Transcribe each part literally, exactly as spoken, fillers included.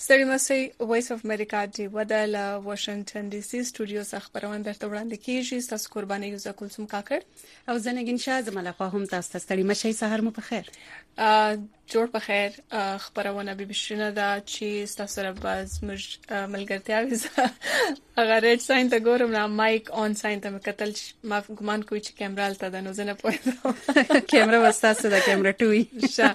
ستړي مسئ وایس اف امریکا دی ودا له واشنگټن ډي سي سټوډیو څخه خبرونه درته وړاندې کیږي. تاسو قرباني یو ځکه کوم کاکړ او زنګین شاه زموږ خو هم تاسو ستړي مشي سحر مو په خیر. جوړ په خیر. خبرونه به بشنه دا چې تاسو سره باز مج ملګرتیا وزه اگر ریډ ساين ته ګورم نه مایک اون ساين ته مکتل ما ګمان کوي چې کیمرا لته د نو زنه پوهه کیمرا وستاسو د کیمرا ټوي شه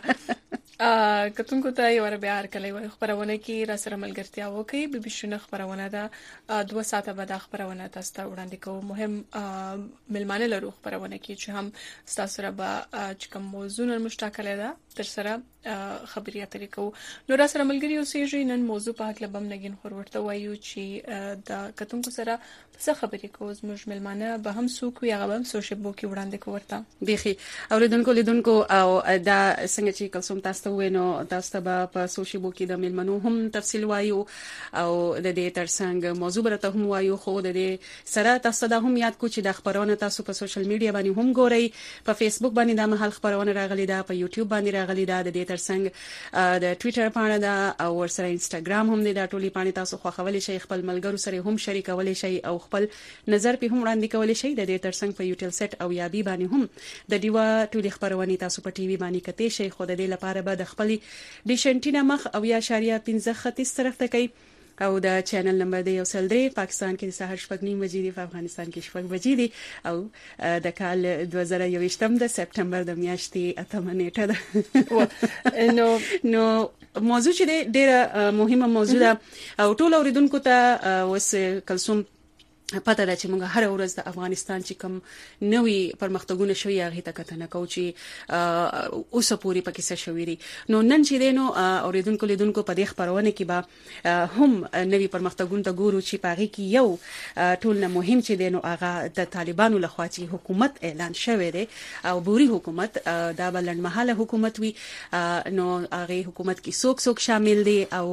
ا کتونکو ته یو ور بیا هر کله خبرونه کې را سره ملګرتیا وکي به بشنه خبرونه دا دوه ساعته بعد خبرونه تاسو ته وړاندې کوم. مهم ملمانه لرو خبرونه کې چې هم تاسو سره به چې کوم موضوع مشتاقله ده تر سره خبري اترې کوو. نو را سره ملګری اوسېږي نن موضوع په حق لبم نګین خور ورته وایو چې د کتونکو سره څه خبرې کوو. زموږ ملمانه به هم سوق وي هغه هم سوشل بو کې وړاندې کوورته بيخي اوریدونکو لیدونکو او دا څنګه چې کلسوم تاسو ته وینو تاسو به په سوشل بو کې د ملمنو هم تفصیل وایو او د دې ترڅنګ موضوع برته هم وایو. خو د دې سره تاسو دا هم یاد کو چې د خبرونه تاسو په سوشل میډیا باندې هم ګورئ. په فیسبوک باندې د محل خبرونه راغلي دا په یوټیوب باندې راغلي دا د دې ترڅنګ د ټوئیټر باندې دا او ورسره انستګرام هم د ټولي باندې تاسو خو خولي شي خپل ملګرو سره هم شریکولای شي او خپل نظر په هم وړاندې کولای شي. د دې ترڅنګ په یوټیوب سټ او یابي باندې هم د دیوا ټولي خبرونه تاسو په ټي وي باندې کته شي. خو د دې لپاره به د خپل ډیشنټینا مخ او یا شاریه پنځه ختیس طرف ته کوي او د چینل نمبر دی یو سل درې پاکستان کې سهار شپږ نیم بجې دی په افغانستان کې شپږ بجې دی او د کال دوه زره یوویشتم د سپټمبر د میاشتې اتمه نیټه ده. نو نو موضوع چې ډېره مهمه موضوع ده او ټول اوریدونکو ته وس کلسوم پته ده چې موږ هر ورځ د افغانستان چې کوم نوې پرمختګونه شوي هغه ته کتنه کوو چې اوس پوری پکې څه شوي دي. نو نن چې دینو اوریدونکو لیدونکو په دې خبرونه کې به هم نوې پرمختګونه ته ګورو چې پاره کې یو ټول نه مهم چې دینو هغه د طالبانو لخوا چې حکومت اعلان شوی دی او بوري حکومت دا بلند محله حکومت وي. نو هغه حکومت کې څوک څوک شامل دي او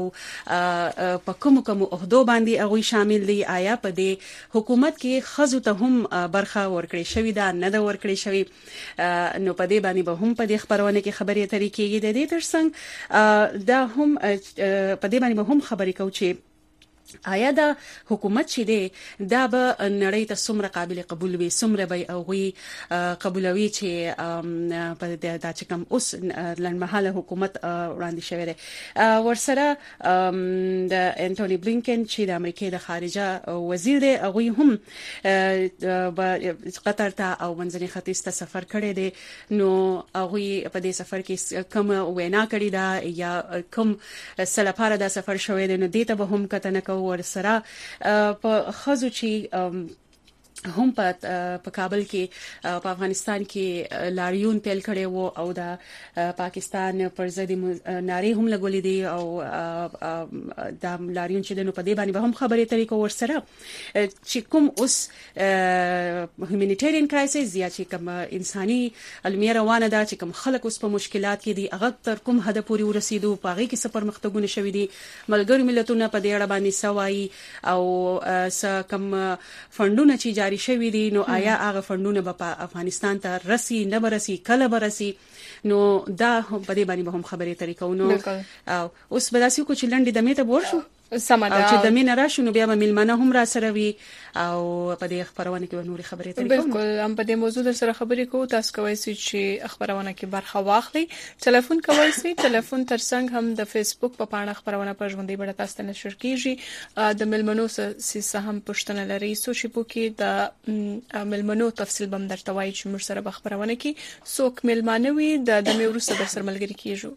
په کوم کوم عہدو باندې هغه شامل دي. آیا په دې حکومت کې خزو ته هم برخه ورکړې شوې ده نه ده ورکړې شوې. نو په دې باندې به هم په دې خبرونه کې خبرې اترې کېږي. د دې ترڅنګ دا هم په دې باندې به هم خبرې کوو چې آیا دا حکومت چې دی دا به نړۍ ته څومره قابل قبول وي څومره به اوغي قبولوي چې په د چې کوم اوس لنمحاله حکومت وړاندې شوی دی. ورسره د انټونی بلینکن چې د امریکای د خارجه وزیر دی هغه هم قطر ته او منځني ختیځ ته سفر کړی دی. نو هغه په دې سفر کې کوم وینا کړې ده یا کوم سلپاره دا سفر شوی دی. نو دې ته به هم کتنه کوو. ورسره په خزو چې هم په کابل کې په افغانستان کې لاریون پیل کړي وو او د پاکستان پر ضد نارې هم لګولې دي او د لاریون چې نو په دې باندې هم خبرې ترې کو. ورسره چې کوم اوس هیومانیټیرین کرایسس یا چې کوم انساني علمي روانه ده چې کوم خلک اوس په مشکلات کې دي هغه تر کوم حد پورې ورسېدو په هغه کې څه پرمختګونه شوي دي. ملګری ملتونه په دې اړه باندې سوای او څه کوم فندونه چې جاری شوی دي. نو آیا هغه فندونه په افغانستان ته رسي نه برسي کله برسي. نو دا په دې باندې به هم خبرې ترې کوو. نو اوس به تاسو کو چې لنډې دمه ته ورشو سمدا چې د مين راشو نو بیا ملمنه هم را سره وي او په دې خبرونه کې نوري خبرې ترې کوو. بالکل هم په دې موضوع در سره خبرې کوو. تاسو کوی چې خبرونه کې برخه واخلي. ټلیفون کوی سي ټلیفون ترڅنګ هم د فیسبوک په پاڼه خبرونه په ژوندۍ بڼه تاسو ته نشر کیږي. د ملمنو سه هم پښتنه لري سوشي بو کې د ملمنو تفصیل بم درته وایي چې موږ سره خبرونه کې څوک ملمانوي د دمه ورسره در سره ملګری کیږي.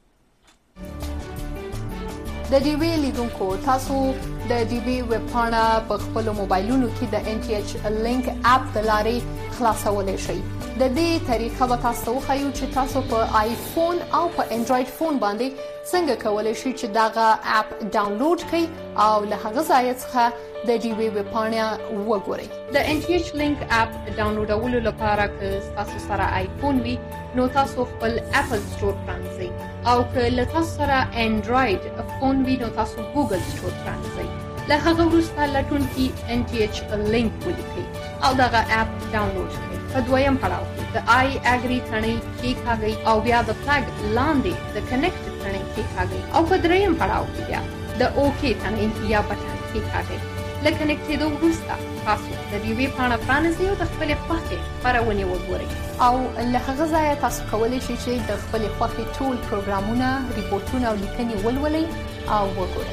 د ډي وی لیدونکو تاسو د ډي وی ویب پاڼه په خپل موبایلونو کې د ان ټي ایچ لینک اپ د لارې خلاصولای شئ. د دې طریقه به تاسو خو چې تاسو په آیفون او په انډراید فون باندې څنګه کولای شئ چې داغه اپ ډاونلوډ کړئ او له هغه ځای څخه د ډي وی ویب پاڼه وګورئ. د ان ټي ایچ لینک اپ ډاونلوډولو لپاره که تاسو سره آیفون وي نو تاسو خپل اپل سٹور پرانځئ او که له تاسو سره انډراید فون وي نو تاسو ګوګل سٹور پرانځئ. له هغه وروسته لټون کې ان ټي ایچ لینک ولیکئ او دغه اپ ډاونلوډ کړئ. په دویم پړاو کې د آی اګری ثنې کلیکاږئ او بیا د فلګ لاندې د کنیکټ ثنې کلیکاږئ او په دریم پړاو کې بیا د اوکی تڼۍ یا بټن کېکاږئ. له کنیکټ کېدو وروسته تاسو د دې ویب پاڼه پرانیزئ او د خپلې خوښې خپرونې وګورئ او له هغه ځایه تاسو کولی شئ چې د خپلې خوښې ټول پروګرامونه، ریپورټونه او لیکنې ولولئ او وګورئ.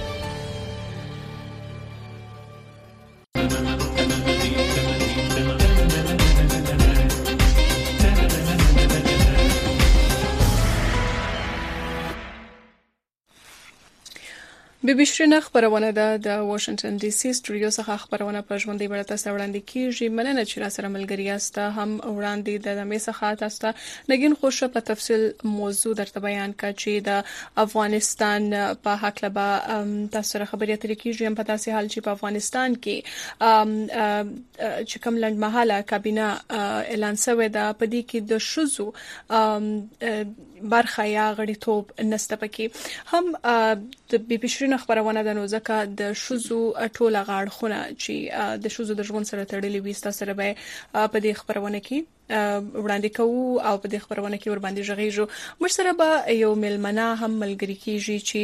بي بي شرینه خبرونه ده د واشنگټن ډي سي سټوډیو څخه خبرونه په ژوندۍ بڼه تاسو وړاندې کیږي. مننه چې را سره ملګری یاست. هم وړاندې د دمه څخه تاسو نګین خوشو په تفصیل موضوع درته بیان کا چې د افغانستان په حق لبا تاسو سره خبرې اترې کیږي. هم په تاسو حال چې په افغانستان کې چې کوم لنډمحاله کابینه اعلان شوی ده په دې کې د شوزو برخه یا غړیتوب نسته پکې. هم د بي بي شرینه خبرونه د نو ځکه د شوزو ټوله غاړخونه چې د شوزو د ژوند سره تړلې وي تاسو سره به په دې خبرونه کې وړاندې کوو او په دې خبرونه کې ور باندې ژغېږو. موږ سره به یو ملمنه هم ملګری کیږي چې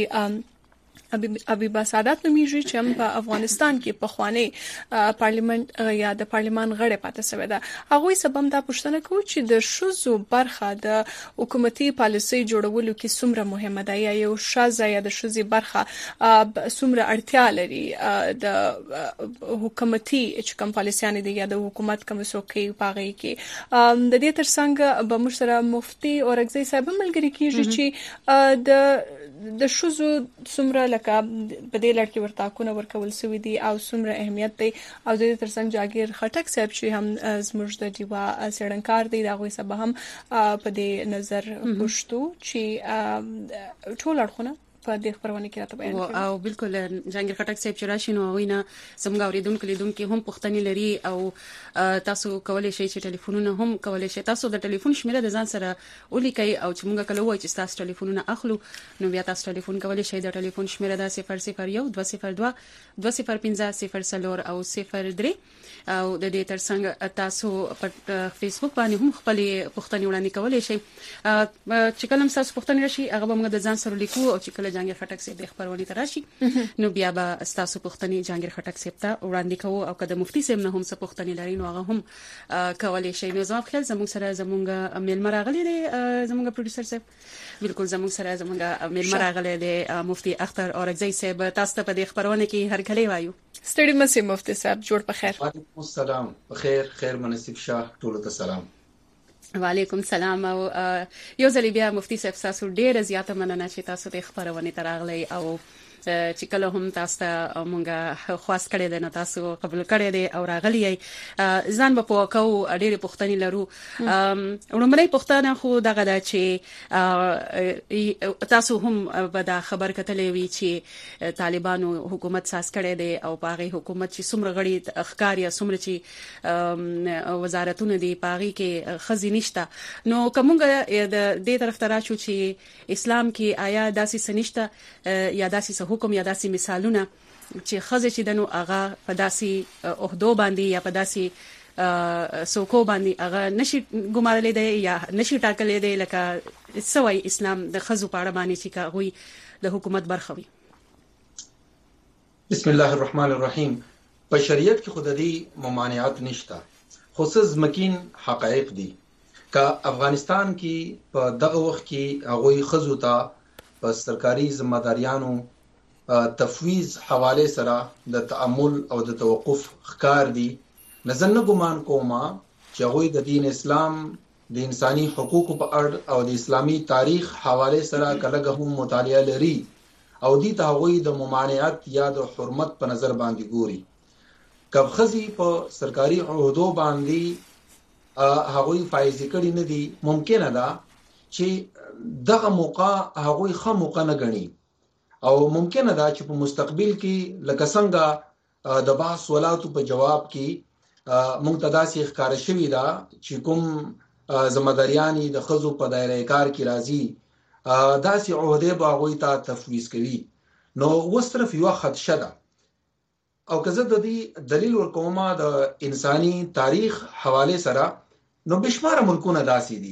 ابي سعادت نومیږي چې هم په افغانستان کې په خواني پارلیمنت یا د پارلیمان غړي پاتې شوی ده. هغه سبب دا پوښتنه کوي چې د شوزو برخه د حکومتي پالیسي جوړولو کې څومره مهمه ده یا یو شازه یا د شوزي برخه څومره اړتیا لري د حکومتي چې کوم پالیسيان دي یا د حکومت کوم څوکۍ پاغي کې. د دې ترڅنګ به موږ سره مفتي اورګزی صاحب ملګری کیږي چې د د شوزو څومره لکه په دې لړ کې ورتاکونه ورکول سوي دي او څومره اهمیت دی او د دې ترڅنګ جاګیر خټک صاحب چې هم زموږ د دیوا سړنکار دی دا غوي سبا هم په دې نظر پښتو چې ټول اړخونه په دې خبرونه کې راته بیان کړو او بالکل جنگیر خټک صاحب چې راشي نو وینا زموږ اوریدونکو لیدونکو هم پښتني لري او تاسو کولای شئ چې ټلیفونونه هم کولای شئ. تاسو د ټلیفون شمیره د ځان سره ولیکئ او چې موږ کله وایو چې تاسو ټلیفونونه اخلو نو بیا تاسو ټلیفون کولای شئ. د ټلیفون شمیره د صفر صفر یو دوه صفر دوه دوه صفر پنځه صفر څلور او صفر درې او د دې ترڅنګ تاسو په فیسبوک باندې هم خپل پښتني وړاندې کولای شئ. چې کله تاسو پښتني راشي هغه موږ د ځان سره لیکو او چې کله جنگیر خټک صاحب خبرونه تراشي نو بیا به تاسو پښتني جنگیر خټک صاحب ته وړاندې کوو او کله مفتي صاحب نه هم څه پښتني لري نو هغه هم کولای شي. نو زما خیال زموږ سره زموږ میل مراغلي دی زموږ پروډوسر صاحب بالکل زموږ سره زموږ میل مراغلي دی مفتي اختر اورګزی صاحب. تاسو ته په دې خبرونه کې هر کله وایو ستړي مسي مفتي صاحب جوړ په خیر. وعلیکم السلام بخیر خیر منصف شاه ټول ته سلام. وعلیکم السلام او یو ځل بیا مفتي صاحب تاسو ډیر زیاته مننه چې تاسو ته خبرونه تراغلي او چې کله هم تاسو مونږه خواست کړی دی نو تاسو قبول کړی دی او راغلی ځان په پوکاو ډېر پښتني لرو. وړاندې پښتنه خو دغه د چې تاسو هم به دا خبر کتلې وی چې طالبانو حکومت ساس کړی دی او پاغي حکومت چې څومره غړي اخکار یا څومره چې وزارتونه دی پاغي کې خزي نشته نو کومګه د دې طرف ته راشو چې اسلام کې آیا داسې سنشته یا داسې حکم یا داسې مثالونه چې خزه چې دنو هغه په داسې عہدو باندې یا په داسې سوکو باندې هغه نشي ګمارلې دی یا نشي ټاکلې دی لکه سوي اسلام د خزو په اړه باندې چې کوي د حکومت برخوي. بسم الله الرحمن الرحیم. په شریعت کې خوددي ممانعات نشته خصوص مکین حقایق دي. که افغانستان کې په دغه وخت کې هغه خزو ته په سرکاري ځمداریانو تفویض حواله سره د تأمل او د توقف ښکار دي. نظر نه ګمان کومه چې هغه د دین اسلام د انساني حقوقو په اړه او د اسلامي تاریخ حواله سره کله هم مطالعه لري او دي ته هغه د ممانعت یا د حرمت په نظر باندې ګوري. کب خزي په سرکاري عہدو باندې هغه فایز کړي نه دي ممکن ده چې دغه موقع هغه خه موقع نه غني او ممکن ده چې په مستقبل کې لکه څنګه د بحث ولاتو په جواب کې مونږ ته داسې ښکار شوی دا چې کوم ځمداریانی د خزو په دایره کار کې راځي داسې عہده به هغه ته تفویض کوي. نو وسترف یو خدشه ده او که زه د دې دلیل ورکوم د انساني تاریخ حواله سره نو بشمار ملکونه داسې دي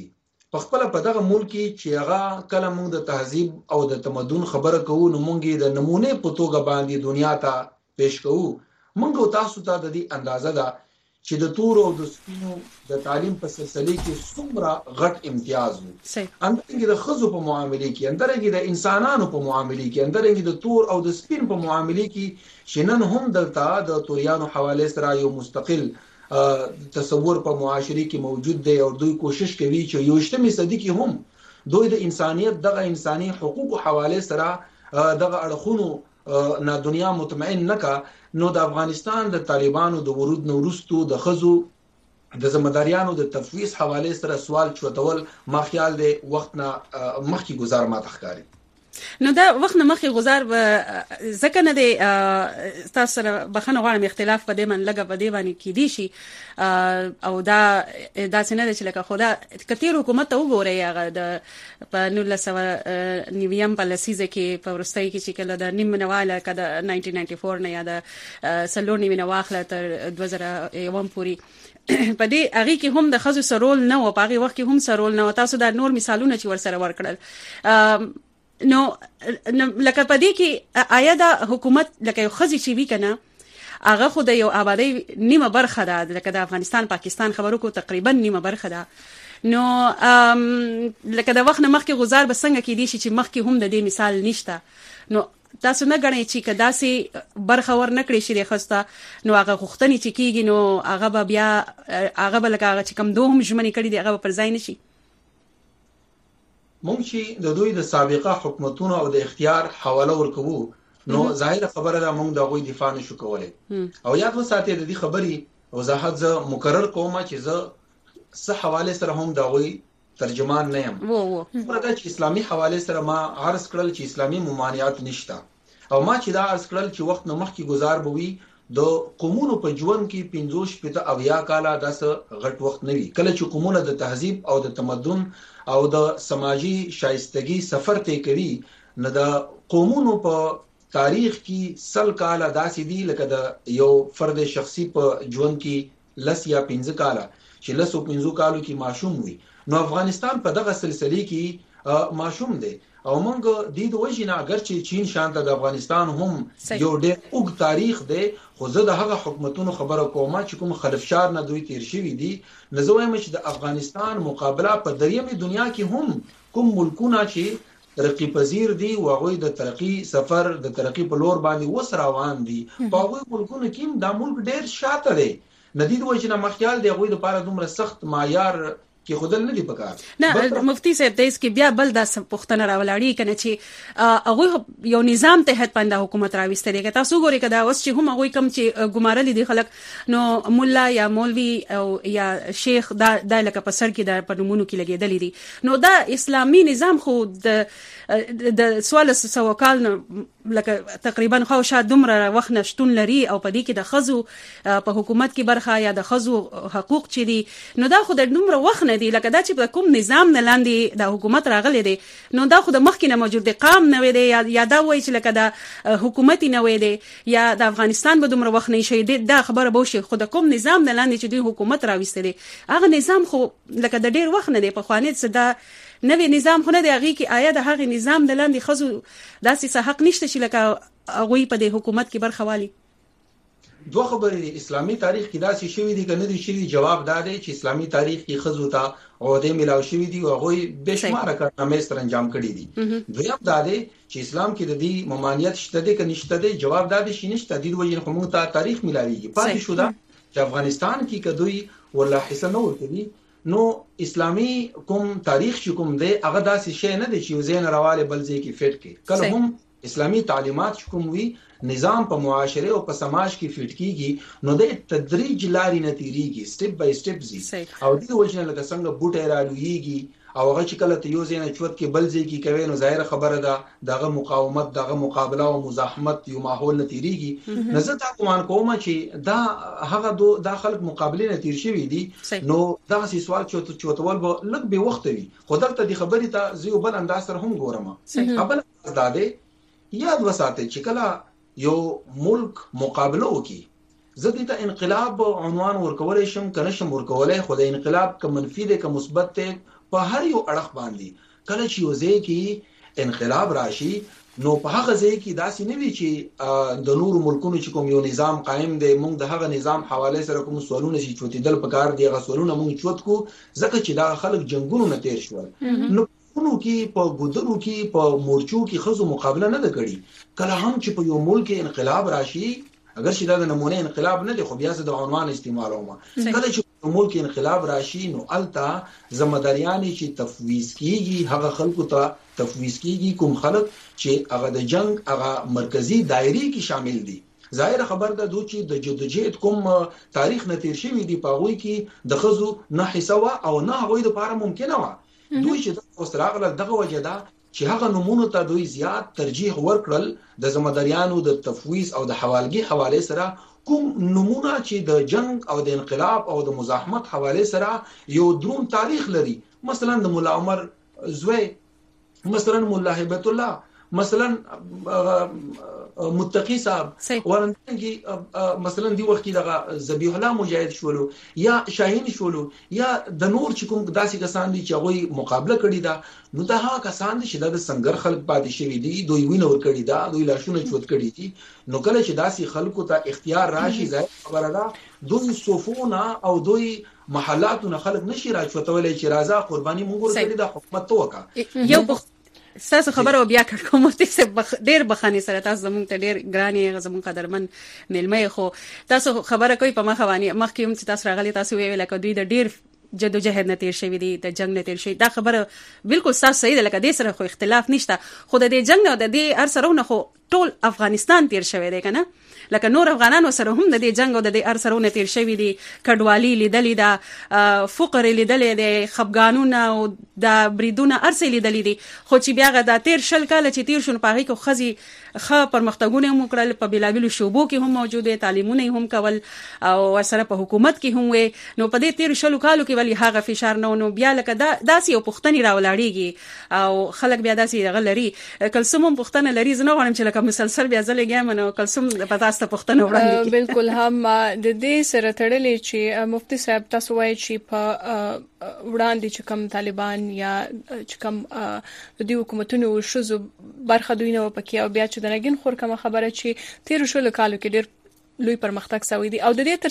په خپل په دغه ملک چې هغه کله موږ د تهذیب او د تمدن خبره کوو نو موږ د نمونه په توګه باندې دنیا ته پیش کوو. موږ تاسو ته د دې اندازه ده چې د تور او د سپینو د تعلیم په سلسله کې څومره غټ امتیاز وو. اندرنګ د خزو په معاملې کې، اندرنګ د انسانانو په معاملې کې، اندرنګ د تور او د سپین په معاملې کې چې نن هم دلته د توریانو حواله سره یو مستقل تصور په معاشري کې موجود دی او دوی کوشش کوي چې یوشتمې صدۍ کې هم دوی د انسانيت دغه انساني حقوقو حواله سره دغه اړخونو نه دنیا مطمئن نکا. نو د افغانستان د طالبانو د ورود نورستو د خزو د ځمداریانو د تفویض حواله سره سوال چوتول ما خیال دی وخت نه مخکې گزار ما تخکاری. نو دا وخت نه مخکې گزار ځکه نه دی تاسو سره بخنه غواړم اختلاف په دې من لګه په دې باندې کې دي شي او دا دا څنګه د چې لکه خدا کتیر حکومت ته وګوري هغه د په نولس سوه نویم په لسیزه کې په ورستۍ کې چې کله د نیم منواله کده نولس سوه نود و چورانوي نه یا د سلور نیم منواخله تر دوه زره یو پورې په دې هغه کې هم د خزو سرول نه او په هغه وخت کې هم سرول نه. تاسو دا نور مثالونه چې ور سره ورکړل نو لکه پدې کې آیا دا حکومت لکه یو خزي چې وی کنه هغه خو د یو آبادی نیمه برخه ده لکه د افغانستان پاکستان خبرو کو تقریبا نیمه برخه ده. نو لکه د وخت نه مخکې گزار به څنګه کې دي چې مخکې هم د دې مثال نشته. نو تاسو نه غنئ چې کدا سي برخه ور نکړي شي خسته نو هغه غوښتنې چې کیږي نو هغه به بیا هغه به لکه چې کم دوه هم ژمنې کړي دي هغه پر ځای نشي. مونږ چې د دوی د سابقه حکومتونو او د اختیار حواله ورکوو نو ظاهر خبره ده مونږ د غوي دفاع نشو کولای. او یاد وساتئ د دې خبرې وضاحت زه مقرر کوم چې زه څه حواله سره هم د غوي ترجمان نه یم. وو وو پرته چې اسلامي حواله سره ما عرض کړل چې اسلامي ممانعات نشته او ما چې دا عرض کړل چې وخت نه مخکې گزار بوي د قومونو په ژوند کې پنځوس پته اویا کاله داسه غټ وخت نه وي. کله چې قومونه د تهذیب او د تمدن او د سماجی شایستګي سفر ته کوي نو د قومونو په تاریخ کې سل کاله داسې دي لکه د یو فرد شخصي په ژوند کې لس یا پنځه کاله چې لس او پنځه کالو کې معشوم وي. نو افغانستان په دغه سلسله کې معشوم دی او موږ د دې وجه نه اگر چې چین شانته د افغانستان هم یو ډېر اوږد تاریخ دی خو زه د هغه حکومتونو خبره کوم چې کوم خلفشار نه دوی تیر شوي دي. نو زه وایم چې د افغانستان مقابله په دریمه دنیا کې هم کوم ملکونه چې ترقی پذیر دي او هغه د ترقی سفر د ترقی په لور باندې وسره روان دي په هغه ملکونو کې دا ملک ډېر شاته دی. ندید وجه نه مخیال دی هغه لپاره دومره سخت معیار کې خودل نه دی پکار. نه مفتی صاحب د اس کې بیا بل د پښتنه راولاړی کنه چې هغه یو نظام تحت باندې حکومت راوستل کې تاسو ګوري کدا اوس چې هم هغه کم چې ګمارل دي خلک نو مولا یا مولوی او یا شیخ دا د لکه په سر کې د پنومونو کې لګیدل دي. نو دا اسلامي نظام خو د د سوال سوکال لکه تقریبا خو شاد دومره وخت نشټون لري او په دې کې د خزو په حکومت کې برخه یا د خزو حقوق چي دي نو دا خو د دومره وخت نه دي لکه دا چې په کوم نظام نه لاندې د حکومت راغلي دي نو دا خو د مخکې نه موجود دي قام نه وي دي یا دا وایي چې لکه د حکومت نه وي دي یا د افغانستان به دومره وخت نه شي دا خبره به شي خو د کوم نظام نه لاندې چې دوی حکومت راوستلي هغه نظام خو لکه د ډیر وخت نه دی په خوانیت صدا نوې نظام خو نه دی هغه کې آیا د هغه نظام د لاندې خزو داسې څه حق نشته چې لکه هغه په د حکومت کې برخه والی. دوه خبرې دي اسلامي تاریخ کې داسې شوی دي کنه دي شوی جواب دا دی چې اسلامي تاریخ کې خزو ته عہده ملاو شوی دي او هغه بشمار کارنامې سره انجام کړي دي. دویم دا دی چې اسلام کې د دې ممانعت شته دي کنه نشته دي جواب دا دی چې نشته دي وجه کوم ته تاریخ ملاويږي. پاتې شو دا چې افغانستان کې کدوې ولا حصہ نه ورکړي نو اسلامي کوم تاریخ چې کوم دی هغه داسې شی نه دی چې زین راواله بل ځای کې فټ کې کله هم اسلامي تعلیمات کوم وی نظام په معاشره او په سماج کې فټ کیږي نو د تدریج لاري نه تیریږي سټپ بای سټپ زی او دې وجه نه لکه څنګه بوټه رالویږي او هغه چې کله ته یو ځای نه چوت کې بل ځای کې کوي نو ظاهر خبره ده دغه مقاومت دغه مقابله او مزاحمت یو ماحول نه تیریږي نو زه تا کوم کوم چې دا هغه دو داخل مقابله نه تیر شوی دي نو دا سي سوال چې چوتول به لږ به وخت وي خو دلته د خبرې ته زیو بل انداز سره هم ګورم قبل زاده یاد وساتئ چې کله یو ملک مقابله وکي زه دې ته انقلاب عنوان ورکولای شم کنه شم ورکولای خو د انقلاب که منفي دی که مثبت دی په هر یو اړخ باندې کله چې یو ځای کې انقلاب راشي نو په هغه ځای کې داسې نه وي چې د نورو ملکونو چې کوم یو نظام قائم دی موږ د هغه نظام حواله سره کوم سوالونه چې چوتیدل پکار دی هغه سوالونه موږ چوت کو ځکه چې دا خلک جنگونو نه تیر شول نو نو کې په ګودرو کې په مورچو کې خزو مقابله نه کړي کله هم چې په یو ملک انقلاب راشي اگر چې دا د نمونه انقلاب نه دی خو بیا د عنوان استعمالومه کله چې په ملک انقلاب راشي نو التا ذمہداریان چې تفویض کیږي هغه خلکو ته تفویض کیږي کوم خلک چې هغه د جنگ هغه مرکزی دایره کې شامل دي ظاهر خبر ده دوی چې د جدوجہد کوم تاریخ نه تیر شوی دی په غوي کې د خزو نه حساب او نه غوي د لپاره ممکنه و دوی چې د اوستراغله دغه وجدا چې هغه نمونه ته دوی زیات ترجیح ورکړل د ذمہداریانو د تفویض او د حوالګي حواله سره کوم نمونه چې د جنگ او د انقلاب او د مزاحمت حواله سره یو درون تاریخ لري مثلا د مولا عمر زوی مثلا مولا هیبت الله مثلا متقی صاحب ورنګي مثلا دی وخت کې دغه ذبیح الله مجاهد شولو یا شاهین شولو یا د نور چې کوم داسې کسان دي چې هغه مقابله کړی دا نو دا هغه کسان دي چې د سنگر خلک پاتې شوی دي دوی وینور کړی دا دوی لاشونه چوت کړی دي نو کله چې داسې خلکو ته اختیار راشي ځای خبره ده دوی صفونه او دوی محلاتونه خلک نشي راچوتولای چې راځه قرباني مونږ ورکړي د حکومت توکا یو تاسو خبرو بیا کوم مفتي ډیر بخاني سره تاسو زموږ ته ډیر ګراني زموږ قدرمن ملمه خو تاسو خبره کوي په مخ باندې مخکې هم چې تاسو راغلي تاسو ویل لکه دوی د ډیر جدوجہد نه تیر شوی دي د جنگ نه تیر شوی دا خبره بالکل صحیح ده لکه د سره خو اختلاف نشته خو د جنگ نه د دې هر سره خو ټول افغانستان تیر شوی دی کنه لکه نور افغانانو سره هم د دې جنگ او د دې هر سره تیر شوی دي کډوالي لیدلې دا فقر لیدلې دي خفګانونه او د بریدونه ارسې لیدلې دي خو چې بیا غدا تیر شل کال چې تیر شون پاغي کو خزي خه پرمختګونه هم کړل په بلابلو شوبو کې هم موجوده تعلیمونه هم کول او سره په حکومت کې هم وي نو په دې تیر شلو کالو کې ولی هغه فشار نه نو بیا لکه دا داسې یو پښتني راولاړيږي او خلک بیا داسې غلري کلسوم پښتنه لري زنه غواړم چې لکه مسلسل بیا ځلګم نو کلسوم په تاسو پښتنه وړاندې بالکل هم د دې سره تړلې چې مفتي صاحب تاسو وایي چې په وړاندې چې کوم طالبان یا چې کوم د دې حکومتونو شوزو برخه دوی نه وپکې او بیا چې د نګین خور کوم خبره چې تیر شل کالو کې ډېر لوی پرمختګ شوی دی او د دې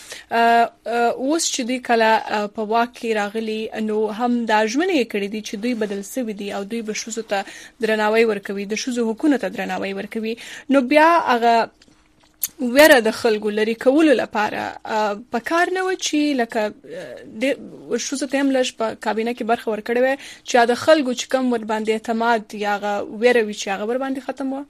ترڅنګ اوس چې دوی کله په واقع راغلي نو هم د ژمنې کړې دي چې دوی بدل شوی دي او دوی به شوزو ته درناوی ورکوي د شوزو حکومت ته درناوی ورکوي نو بیا هغه ویره د خلکو لري کول لپاره په کار نه و چې لکه د شوزو ته هم لږ په کابینه کې برخه ورکړې وي چې د خلکو چې کم ور باندې اعتماد یا ویره وي چې هغه ور باندې ختم و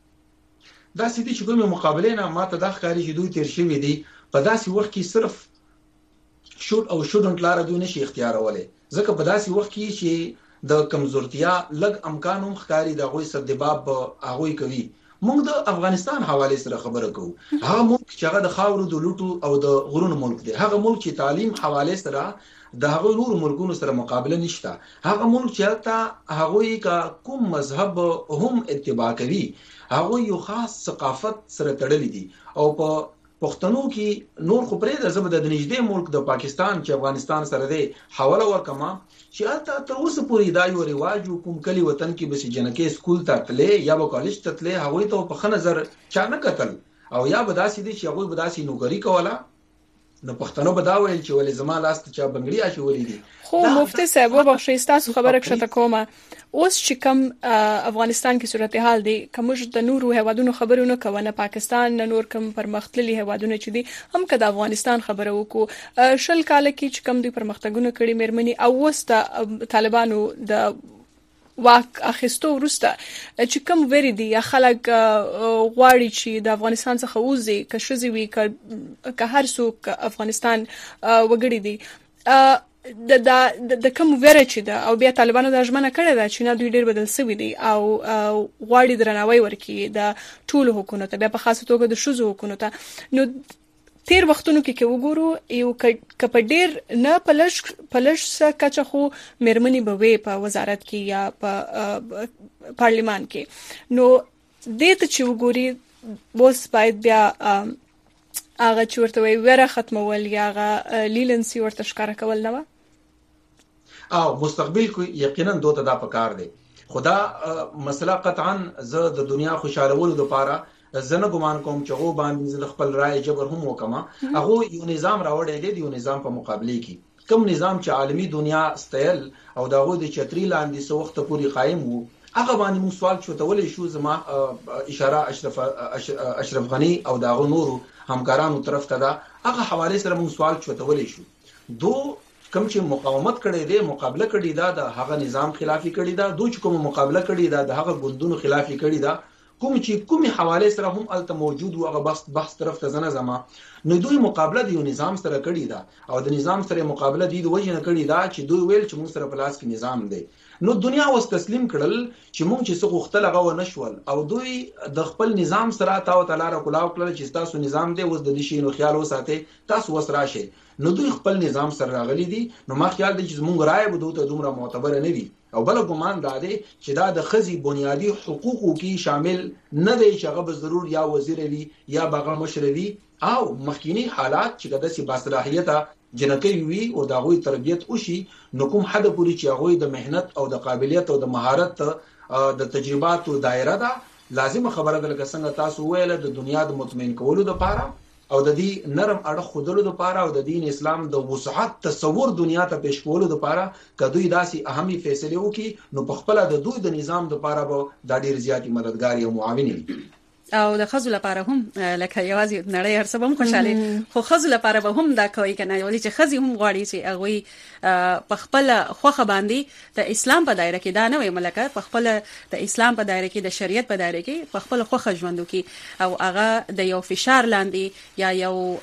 دا سيدي چې کومه مقابله نه ماته د ښکاری چې دوی تیر شوی دي په داسې وخت کې صرف شوت او شودنټ لار دوی نشي اختیارولای ځکه په داسې وخت کې چې د کمزورتیا لګ امکانوم ښکاری د غوي سبب هغه کوي موږ د افغانستان حواله سره خبره کوو هغه ملک چې هغه د خاورو د لوټو او د غرونو ملک دی هغه ملک چې تعلیم حواله سره د هغه نور ملکونو سره مقابله نشته هغه ملک چې تا هغه کا کوم مذهب هم اتباع کوي هغه یو خاص ثقافت سره تړلې دي او په پښتنو کې نور خو پرې د زبد د نږدې ملک د پاکستان چې افغانستان سره دی حواله ورکما چې البته تر اوسه پورې دا یو رواج کوم کلی وطن کې بس جنکه سکول ته تلې یا به کالج ته تلې هغه ته په خنظر چا نه قتل او یا به داسې دي چې هغه به داسې نوګری کوله نو پښتنو به دا ویل چې ولې زما لاس ته چا بنگړی اچولې دي خو مفتي صاحب وبخښئ تاسو خبره کښته کومه اوس چې کوم افغانستان کې صورتحال دی کومج د نورو هوادونو خبرونه کوي پاکستان نه نور کوم پرمختللي هوادونه چې دي هم کده افغانستان خبره وکړو شل کال کې چې کوم دي پرمختګونه کړي مېرمني او وسته طالبانو د واک اخیستو ورسته چې کوم وری دي یا خلک غواړي چې د افغانستان څخه وځي که شوزي وي که هر څوک افغانستان وګړي دي د د د کوم ویره چې دا او بیا طالبانو د ژمنه کړې ده چې نه دوی ډېر بدل شوی دي او غواړي درناوی ورکړي د ټولو حکومت بیا په خاصه توګه د شوزو حکومت نو تیر وختونو کې کې وګورو یو ک په ډېر نه پلش پلش کچه خو مېرمنې به وي په وزارت کې یا په پارلیمان کې نو دې ته چې وګوري بوس باید بیا هغه چې ورته وی وره ختمول یا هغه لیلنسي ورته ښکارا کول نه او مستقبل کې یقینا دوته دا پکار دی. خدا مسله قطعا زه د دنیا خوشالولو لپاره زنه ګمان کوم چې غو باندې خپل رائے جبر هم وکما. هغه یو نظام راوړی دی، یو نظام په مقابله کې کوم نظام چې عالمی دنیا ستایل او داغه د چتري لاندې سو وخت پورې قائم وو، هغه باندې موږ سوال چوتولې شو. زما اشاره اشرف اشرف غنی او داغه نورو همکارانو طرف ته دا هغه حواله سره موږ سوال چوتولې شو. دو کوم چې مقاومت کړي دي، مقابله کړي دا د هغه نظام خلافی کړي دا، دوی چې کوم مقابله کړي دا د هغه ګوندونو خلافی کړي دا، کوم چې کومي حواله سره هم الته موجود او هغه بحث بحث طرف ته زنه زما نو دوی مقابله دی نظام سره کړي دا، او د نظام سره مقابله دی د وجه نه کړي دا چې دوی ویل چې موږ سره پلاس کې نظام دی. نو دنیا اوس تسلیم کړل چې موږ چې څه غوښتل هغه و نشول، او دوی د خپل نظام سره تاو تعالی را کولاو کړل چې تاسو نظام دی اوس د دې شي نو خیال وساتئ تاسو وس راشي. نو دوی خپل نظام سره راغلي دي. نو ما خیال دی چې موږ رائے بده ته دومره معتبر نه وي، او بل ګمان دا دی چې دا د خزي بنیادی حقوقو کې شامل نه دی چې هغه به ضرور یا وزیر وي یا بغه مشر وي، او مخکینی حالات چې د سي باصلاحیته جنکی وي او د غوي تربيت وشي، نو کوم حد پوری چې غوي د مهنت او د قابلیت او د مهارت د تجربات او دایره ده. لازم خبره ده لکه څنګه تاسو ویل د دنیا د مطمئن کولو لپاره او د دې نرم اړه خودلو لپاره او د دین اسلام د وسعت تصور دنیا ته پیش کولو لپاره کدوې داسي اهمي فیصله وکي، نو په خپل د دوی د نظام لپاره به د ډیر زیاتی مددګار او معاون وي. او د خزو لپاره هم لکه یوازې نړۍ هر څه هم خوشاله، خو خزو لپاره به هم دا کوي کنه، ولې چې خزي هم غواړي چې هغه په خپل خوخه باندې د اسلام په دایره کې دا نه وي ملکه، په خپل د اسلام په دایره کې د شریعت په دایره کې په خپل خوخه ژوند وکي، او هغه د یو فشار لاندې یا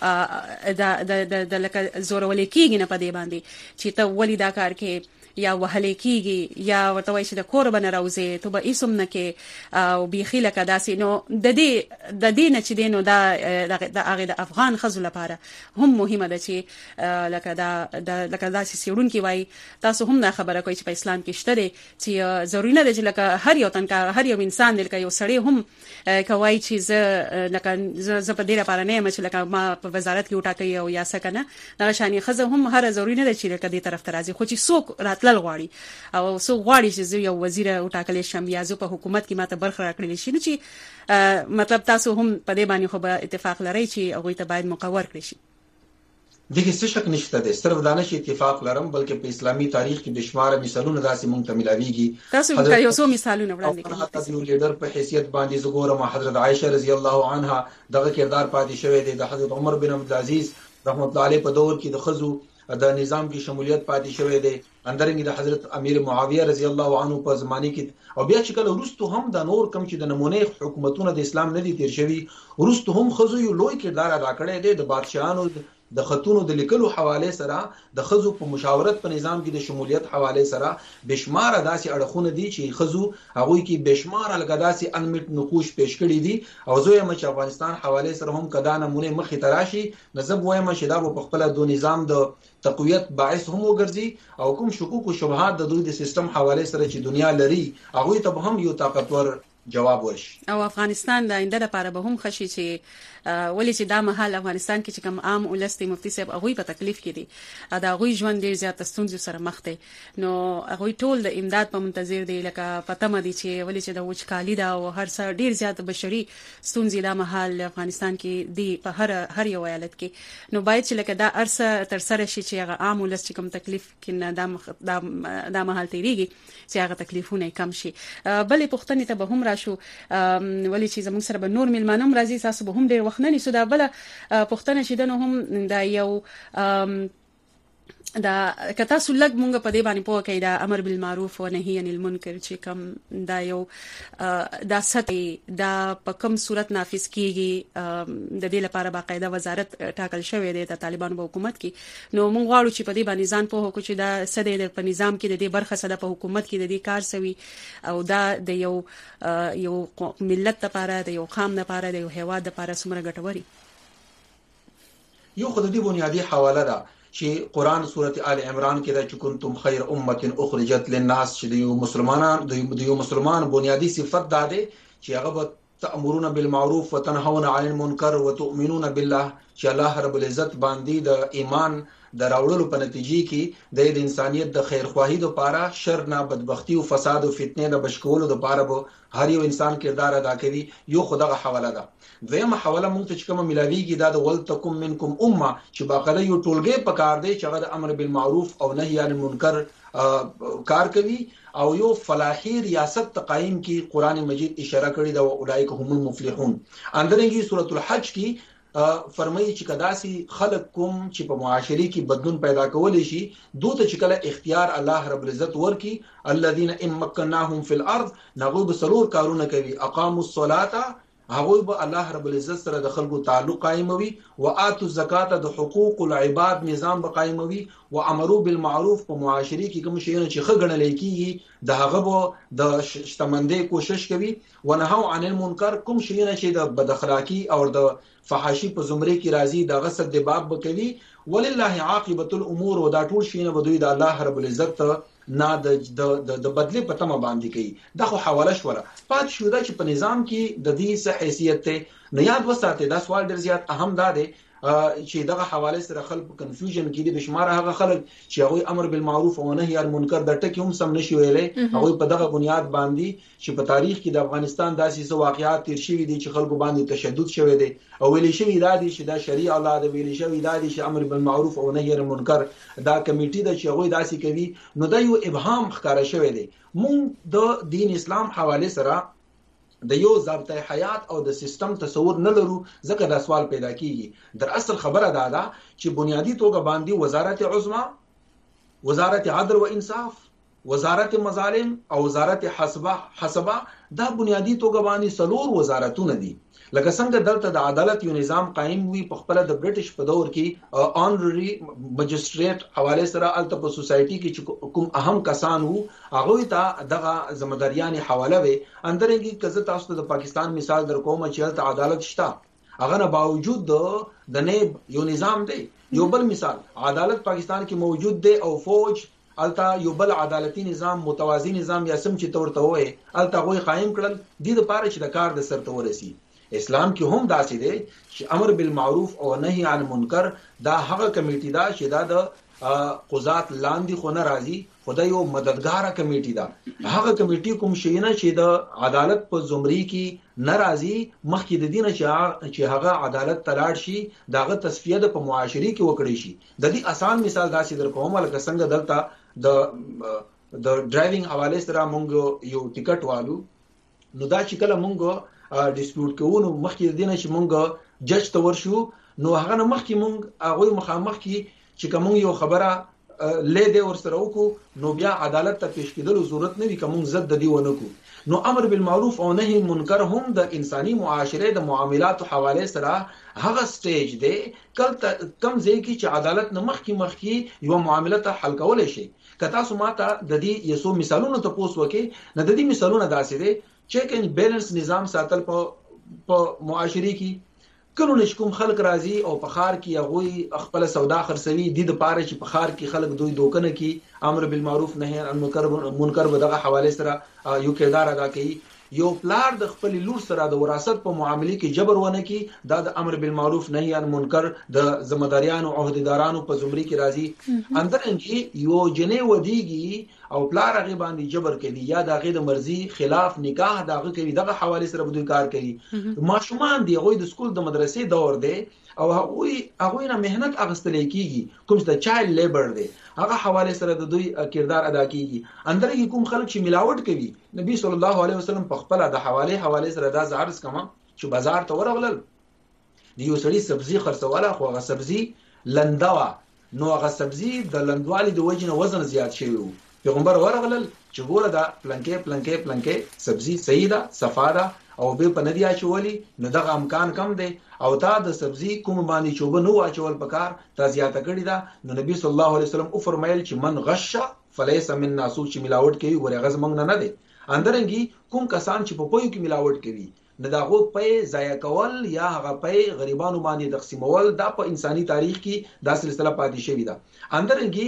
یو د د لکه زورولې کېږي نه په دې باندې چې ته ولې دا کار کې یا وهلې کېږي یا ورته وایي چې د کور بنه راوځي ته به ایسم نه کې او بیخي لکه داسې. نو د دې د دې نه چې دی نو دا د هغې د افغان ښځو لپاره هم مهمه ده چې لکه دا لکه داسې څېړونکي وایي تاسو هم دا خبره کوئ چې په اسلام کې شته دی چې ضروري نه ده چې لکه هر یو تن هر یو انسان دی لکه یو سړی هم کوي چې زه لکه زه په دې لپاره نه یم چې لکه ما په وزارت کې وټاکئ او یا څه که نه، دغه شانې ښځه هم هره ضروري نه ده چې لکه دې طرف ته راځي، خو چې څوک راتلل غواړي او څوک غواړي چې زه یو وزیر وټاکلی شم یا زه په حکومت کې ماته برخه راکړلی شي، نو چې مطلب تاسو هم په دې باندې خو به اتفاق لرئ چې هغوی ته باید مقور کړی شي. دغه څه شک نشته دی، صرف دا نه شي اتفاق لرم بلکې په اسلامي تاریخ کې بشمار مثالونه داسې مونږ ته ملاويږي. تاسو یو څو مثالونه وړاندې کړئ. حضرت یو لیډر په حیثیت باندې زګورم حضرت عائشه رضی الله عنها دغه کردار پاتې شوی دی، د حضرت عمر بن عبد العزيز رحمت الله علیه په دور کې د خزو د نظام کې شمولیت پاتې شوی دی، اندرنګ د حضرت امیر معاویه رضی الله عنه په زمانه کې، او بیا چې کله وروسته هم د نور کم چې د نمونه حکومتونو د اسلام نه دي تیر شوی، وروسته هم خزو یو لوی کردار ادا کړی دی د بادشاہانو د خطونو د لیکلو حواله سره، د خزو په مشاورت په نظام کې د شمولیت حواله سره بشمار داسې اړخونه دي چې خزو هغه کې بشمار الګداسي انمټ نقوش پیش کړی دي، او زه یم چې افغانستان حواله سره هم کدا نمونه مخې تراشي نسب وایم چې دا په خپل د نظام د تقویت باعث هم وګرځي، او کوم شکوک او شبهات د دوی د سیستم حواله سره چې دنیا لري هغه ته هم یو طاقتور جواب ورشي. او افغانستان د آینده لپاره به هم خشي چې ولې چې دا مهال افغانستان کې چې کوم عام ولستي مفتي صاحب هغه په تکلیف کې دي، دا هغه ژوند ډیر زیات ستونزې سره مخ دي، نو هغه ټول د امداد په منتظر دي، لکه پته مدي چې ولې چې د وچکالي دا او هر څه ډیر زیات بشري ستونزې دا مهال افغانستان کې دي په هر هر یو ایالت کې، نو باید چې لکه دا ارسه تر سره شي چې هغه عام ولست کوم تکلیف کې نه دا دا دا مهال تیریږي چې هغه تکلیفونه کم شي. بلې پښتنې ته به هم راشو ولې چې زموږ سره به نور میلمانه هم راځي، تاسو به هم ډیر وخت نه نیسو. دا بل پښتنه چې دنه هم دا یو دا کتا سلګ مونږ په دې باندې پوه کړی دا امر بالمعروف و نهی عن المنکر چې کوم دا یو دا سطحي دا په کوم صورت نافذ کیږي د دې لپاره باقاعده وزارت ټاکل شوی دی د طالبانو په حکومت کې، نو مونږ غواړو چې په دې باندې ځان پوه وکړو چې دا سده د په نظام کې د دې برخه سده په حکومت کې د دې کار سوي، او دا د یو یو ملت لپاره د یو قوم لپاره د یو هیواد لپاره څومره ګټوري. یو خدای بنیادی حواله ده چې قرآن سورت آل عمران کې دا چې کنتم خیر امه اخرجت للناس، چې د یو مسلمانان د یو مسلمان بنیادی صفت ده چې هغه تأمرون بالمعروف وتنهون عن المنکر وتؤمنون بالله، چې الله رب العزت باندې د ایمان د راوړلو په نتیجې کې د انسانیت د خیرخواهی لپاره شر نه بدبختی او فساد او فتنې نه بچکولو لپاره به هر یو انسان کردار ادا کوي. یو خدغه حواله ده. دویمه حواله مونږ ته چې کوم ملاویږي دا د ولتکم منکم امه چې باقاعده یو ټولګي پکار دی چې هغه د امر بالمعروف او نهی عن المنکر کار کوي او یو فلاحي ریاست تقایم کی قران مجید اشاره کړی دا او اولئک هم المفلحون. اندرنګي سورۃ الحج کی فرمایي چې کداسي خلق کوم چې په معاشري کې بدلون پیدا کولای شي دوی ته چې کله اختیار الله رب العزت ورکی الذين ان مكناهم في الارض نغوب سرور کارونه کوي اقاموا الصلاه هغه به الله رب العزت سره د خلکو تعلق قائموي او اتو زکات د حقوق العباد نظام به قائموي او امروا بالمعروف په معاشري کې کوم شیونه چې خګنل کیږي د هغه به د شتمندې کوشش کوي او نهو عن المنکر کوم شیونه چې د بد اخلاقی او د فحاشي په زمره کې راځي دغه صد د باب بکوي ولله عاقبه الامور او دا ټول شیونه به دوی د الله رب العزت نه د د د بدلی په تمه باندې کوي. دا خو حواله شوره پات شو دا چې په نظام کې د دې څه حیثیت ته نه یاد وساته. دا سوال ډیر زیات اهم دا دی چې دغه حواله سره خلک کنفیوژن کې دي بشمار هغه خلک چې هغه امر بالمعروف او نهي عن المنکر د ټکی هم سم نشي ویلې هغه په دغه بنیاد باندې چې په تاریخ کې د افغانستان داسې څه واقعیات تیر شوي دي چې خلکو باندې تشدد شوی دی او ویل شوی دا دي چې دا شریعه الله د ویل شوی دا دي چې امر بالمعروف او نهي عن المنکر دا کمیټي د چې هغه داسې کوي نو دا یو ابهام ښکارا شوی دی. مونږ د دین اسلام حواله سره د یو ضابطه حیات او د سیستم تصور نه لرو ځکه دا سوال پیدا کیږي. در اصل خبره دا ده چې بنیادی توګه باندې وزارت عظما وزارت عدل و انصاف وزارت مظالم او وزارت حسبه حسبه دا بنیادی توګه باندې سلور وزارتونه دي. لکه څنګه دلته د عدالت یو نظام قائم وي په خپل د برټش په دور کې آنرري مجستریټ حواله سره الته په سوسايټي کې چې کوم اهم کسان وو هغه ته دغه ځمداریان حواله وي. اندرنګي کزه تاسو ته د پاکستان مثال در کوم چې الته عدالت شته هغه نه باوجود د نیب یو نظام دی. یو بل مثال عدالت پاکستان کې موجود دی او فوج الته یو بل عدالتي نظام متوازی نظام یا سم چې تورته وای الته غوي قائم کړل د لپاره چې د کار د سر تورسي. اسلام کې هم داسې دی چې امر بالمعروف او نهي عن المنکر دا هغه کمیټي دا چې دا د قضات لاندې خو نه راځي خدای یو مددګار کمیټي دا هغه کمیټي کوم شي نه چې د عدالت په زمري کې نه راځي مخکې د دینه چې هغه عدالت تلاړ شي داغه تصفیه د په معاشري کې وکړي شي. د دې آسان مثال داسې در کوم لکه څنګه دلته د د ډرایوینګ حواله سره مونږ یو ټیکټ والو نو دا چې کله مونږ ډیسپیوټ کوو مخکې د دینه چې مونږ جج ته ورشو نو هغه نه مخکې مونږ هغه مخامخ کې چې کوم یو خبره لې دې ور سره وکړو نو بیا عدالت ته پیش کېدل ضرورت نه وي کوم زد د دی ونه کو. نو امر بالمعروف او نهي منکر هم د انساني معاشره د معاملات حواله سره هغه سټیج دی کله کم ځای کې چې عدالت نه مخکې مخکې یو معامله ته حل کول شي. که تاسو ماته د دې یسو مثالونو ته پوس وکي نه د دې مثالونه داسې دي چیک اینڈ بیلنس نظام ساتل په په معاشري کې کله نشکوم خلک راځي او په خار کې هغه خپل سودا خرڅوي د دې پاره چې په خار کې خلک دوی دوکنه کې امر بالمعروف نهي عن المنکر به دغه حواله سره یو کردار ادا کوي. یو پلار د خپل لور سره د وراثت په معاملې کې جبر ونه کی دا د امر بالمعروف نهي عن منکر د ذمہداریانو او عہدیدارانو په زمري کې راځي. اندرنګي یو جنې ودیږي او پلار هغه باندې جبر کوي یا د هغه د مرزي خلاف نکاح دغه کوي دغه حواله سره بدوی کار کوي. ماشومان دی هغه د سکول د مدرسې دور دی او هغه هغه نه مهنت اغستل کیږي کوم د چایلډ لیبر دی هغه حواله سره د دوی کردار ادا کیږي. اندرنګي کوم خلک چې ملاوت کوي نبی صلی الله علیه وسلم په خپل د حواله حواله سره دا زارس کما چې بازار ته ورغلل دیو سړي سبزی خرڅواله خو هغه سبزی لندوا نو هغه سبزی د لندوالي د وجنه وزن زیات شوی وو. پیغمبر ورغلل چې ګوره دا پلنکې پلنکې پلنکې سبزی صحیح ده صفاده او به په ندی اچولي نو دغه امکان کم دی او تا د سبزی کوم باندې چوبه نو اچول پکار تا زیاته کړی دا. نو نبی صلی الله علیه وسلم او فرمایل چې من غش فلیس منا سوچ ملاوت کوي ورغه زمنګ نه نه دی. اندرنګي کوم کسان چې په پوی کې ملاوت کوي نه دغه په ضایع کول یا هغه په غریبانو باندې تقسیمول دا په انساني تاریخ کې دا سلسله پاتې شوې ده.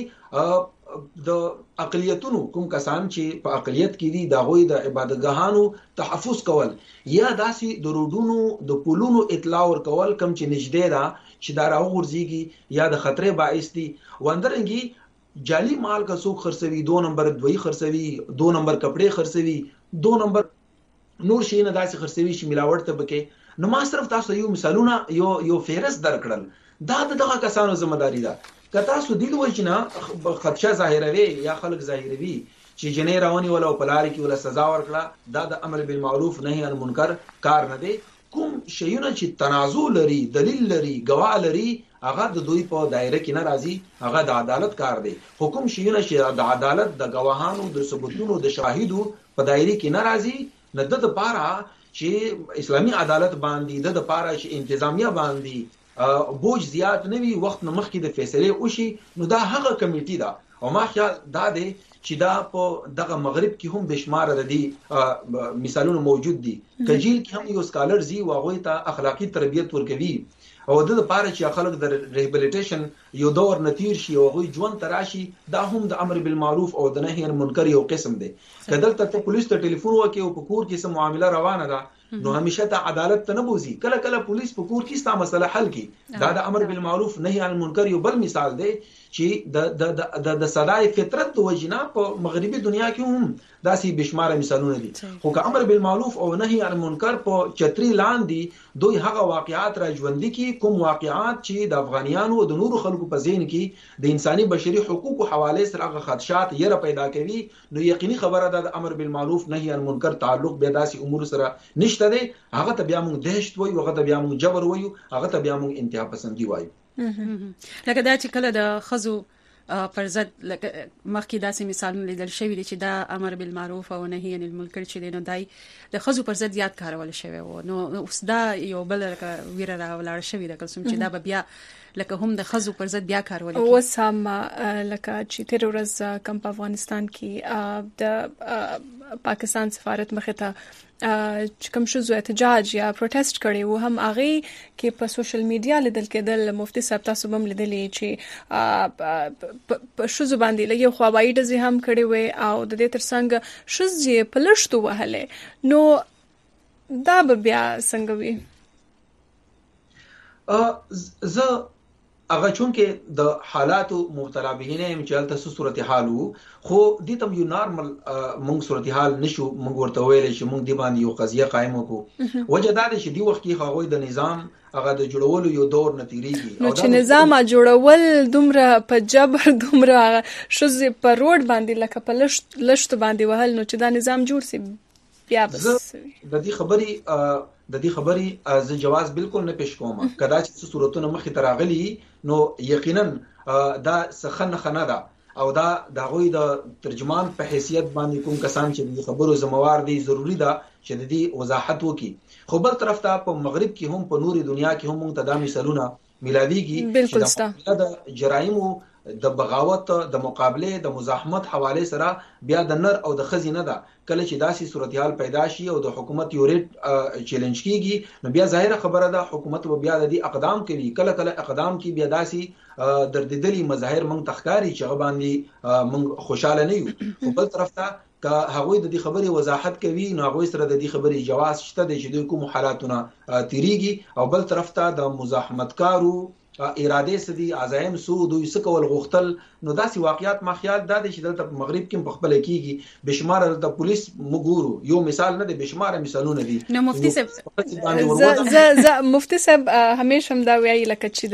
اندرنګي د اقلیتونو کوم کسان چې په اقلیت کې دي دا غوي د عبادتګاهانو تحفظ کول یا داسې د روډونو د پولونو اطلاع ورکول کم چې نږدې ده چې دا راغورځيږي یا د خطرې باعث دي. وندرنګي جعلي مال کا څوک خرڅوي، دو نمبر دوی خرڅوي، دو نمبر کپڑے خرڅوي، دو نمبر نور شي نه داسې خرڅوي چې ملاوت ته بکې. نو ما صرف تاسو یو مثالونه یو یو فهرست درکړل. دا دغه کسانو ذمہداري ده. که تاسو دې دوی چې نه خدشه ظاهروي یا خلک ظاهروي چې جنې راونی ولا په لار کې ولا سزا ورکړه، دا د امر بالمعروف نهي عن منکر کار نه دی. کوم شیونه چې تنازع لري، دلیل لري، گواه لري، هغه د دوی په دایره کې نه راځي، هغه د عدالت کار دی. حکم شیونه چې د عدالت د گواهانو د ثبوتونو د شاهدو په دایره کې نه راځي، نه د لپاره چې اسلامي عدالت باندې د لپاره چې انتظامیه باندې بوج زیات نه وي، وخت نه مخکې د فیصله وشي، نو دا هغه کمیټي ده. او ما خیال دا دی چې دا په دغه مغرب کې هم بشمار د دې مثالونه موجود دي. کجیل کې هم یو سکالر زی واغوي ته اخلاقی تربیت ورکوي او د لپاره چې خلک د ریهابلیټیشن یو دور نتیر شي او غوي ژوند تراشي، دا هم د امر بالمعروف او د نهي عن منکر یو قسم دی. کله ته پولیس ته ټلیفون وکي او په کور کې سم معاملې روانه ده، نو همیشه ته عدالت ته نه بوزي. کله کله پولیس په کور کې ستا مسله حل کی. دا د امر بالمعروف نهي عن منکر یو بل مثال دی چې د د د د صداي فطرت د وجنا په مغربي دنیا کې هم داسې بشمار مثالونه دي. خو که امر بالمعروف او نهي عن منکر په چتري لاندې دوی هغه واقعات را ژوند کی، کوم واقعات چې د افغانیانو او د نورو خلکو په ذهن کې د انساني بشري حقوقو حواله سره هغه خدشات یې پیدا کوي، نو یقیني خبره ده د امر بالمعروف نهي عن منکر تعلق به داسې امور سره نشته دی. هغه ته بیا موږ دهشت وایو، هغه ته بیا موږ جبر وایو، هغه ته بیا موږ انتها پسندي وایو. لکه دا چې کله د خزو پر ضد مخکې داسې مثالونه لیدل شوي دي چې دا امر بالمعروف او نهي عن المنکر چې دی نو دای د خزو پر ضد زیات کارول شوی وو. نو اوس دا یو بل لکه ویره راولاړ شوی د کوم چې دا به بیا لکه هم د خزو پر ضد بیا کارول کیږي. اوس هم لکه چې تیر ورځ کم په افغانستان کې د پاکستان سفارت مخې ته چې کوم شوزو احتجاج یا پروتست کړي وو، هم هغه کې په سوشل میډیا لیدل کېدل. مفتي صاحب تاسو هم لیدلې چې په شوزو باندې لګي خوابایي دزي هم کړي وي او د دې ترڅنګ شوزې په لښتو وهله. نو دا به بیا څنګه وي؟ ا زه هغه چون کې د حالاتو مبتلا به نه چې تاسو صورتحال وو، خو دې تم یو نارمل مونږ صورتحال نشو مونږ ورته ویل چې مونږ دی باندې یو قضیه قائم وکړو. وجه دا ده چې دی وخت کې هغه د نظام هغه د جوړولو یو دور نتیریږي. نو چې نظام جوړول دومره په جبر دومره شوزې په روډ باندې لکه په لشت لشت باندې وهل، نو چې دا نظام جوړ سي بیا بس د دې خبري د دې خبري ز جواز بالکل نه پېښ کوم. کدا چې صورتونه مخې تراغلي نو یقینا دا سخن خنه ده او دا د غوي د ترجمان په حیثیت باندې کوم کسان چې د خبرو زموار دي ضروری ده چې د دې وضاحت وکړي. خو بل طرف ته په مغرب کې هم په نوري دنیا کې هم موږ ته دا مثالونه ملاويږي چې د جرایمو د بغاوت د مقابله د مزاحمت حواله سره بیا د نر او د خزینه ده. کله چې داسې صورتحال پیدا شي او د حکومت یو ریټ چیلنج کیږي، نو بیا ظاهره خبره ده حکومت به بیا د دې اقدام کوي. کله کله اقدام کوي بیا داسې درددلي مظاهر موږ تخکاری چې غو باندې موږ خوشاله نه یو. خو بل طرف ته که هغوی د دې خبرې وضاحت کوي، نو هغوی سره د دې خبرې جواز شته د چې د کوم حالاتونه تیریږي. او بل طرف ته د مزاحمتکارو اراده سدي عزایم سو دوی سکول غختل، نو داسې واقعیات ما خیال دا دي چې دلته مغرب کې په خپل کېږي. بشمار د پولیس مګورو یو مثال نه دي، بشمار مثالونه دي. نو مفتي صاحب ز ز مفتي صاحب همیشه هم دا ویایي لکه چې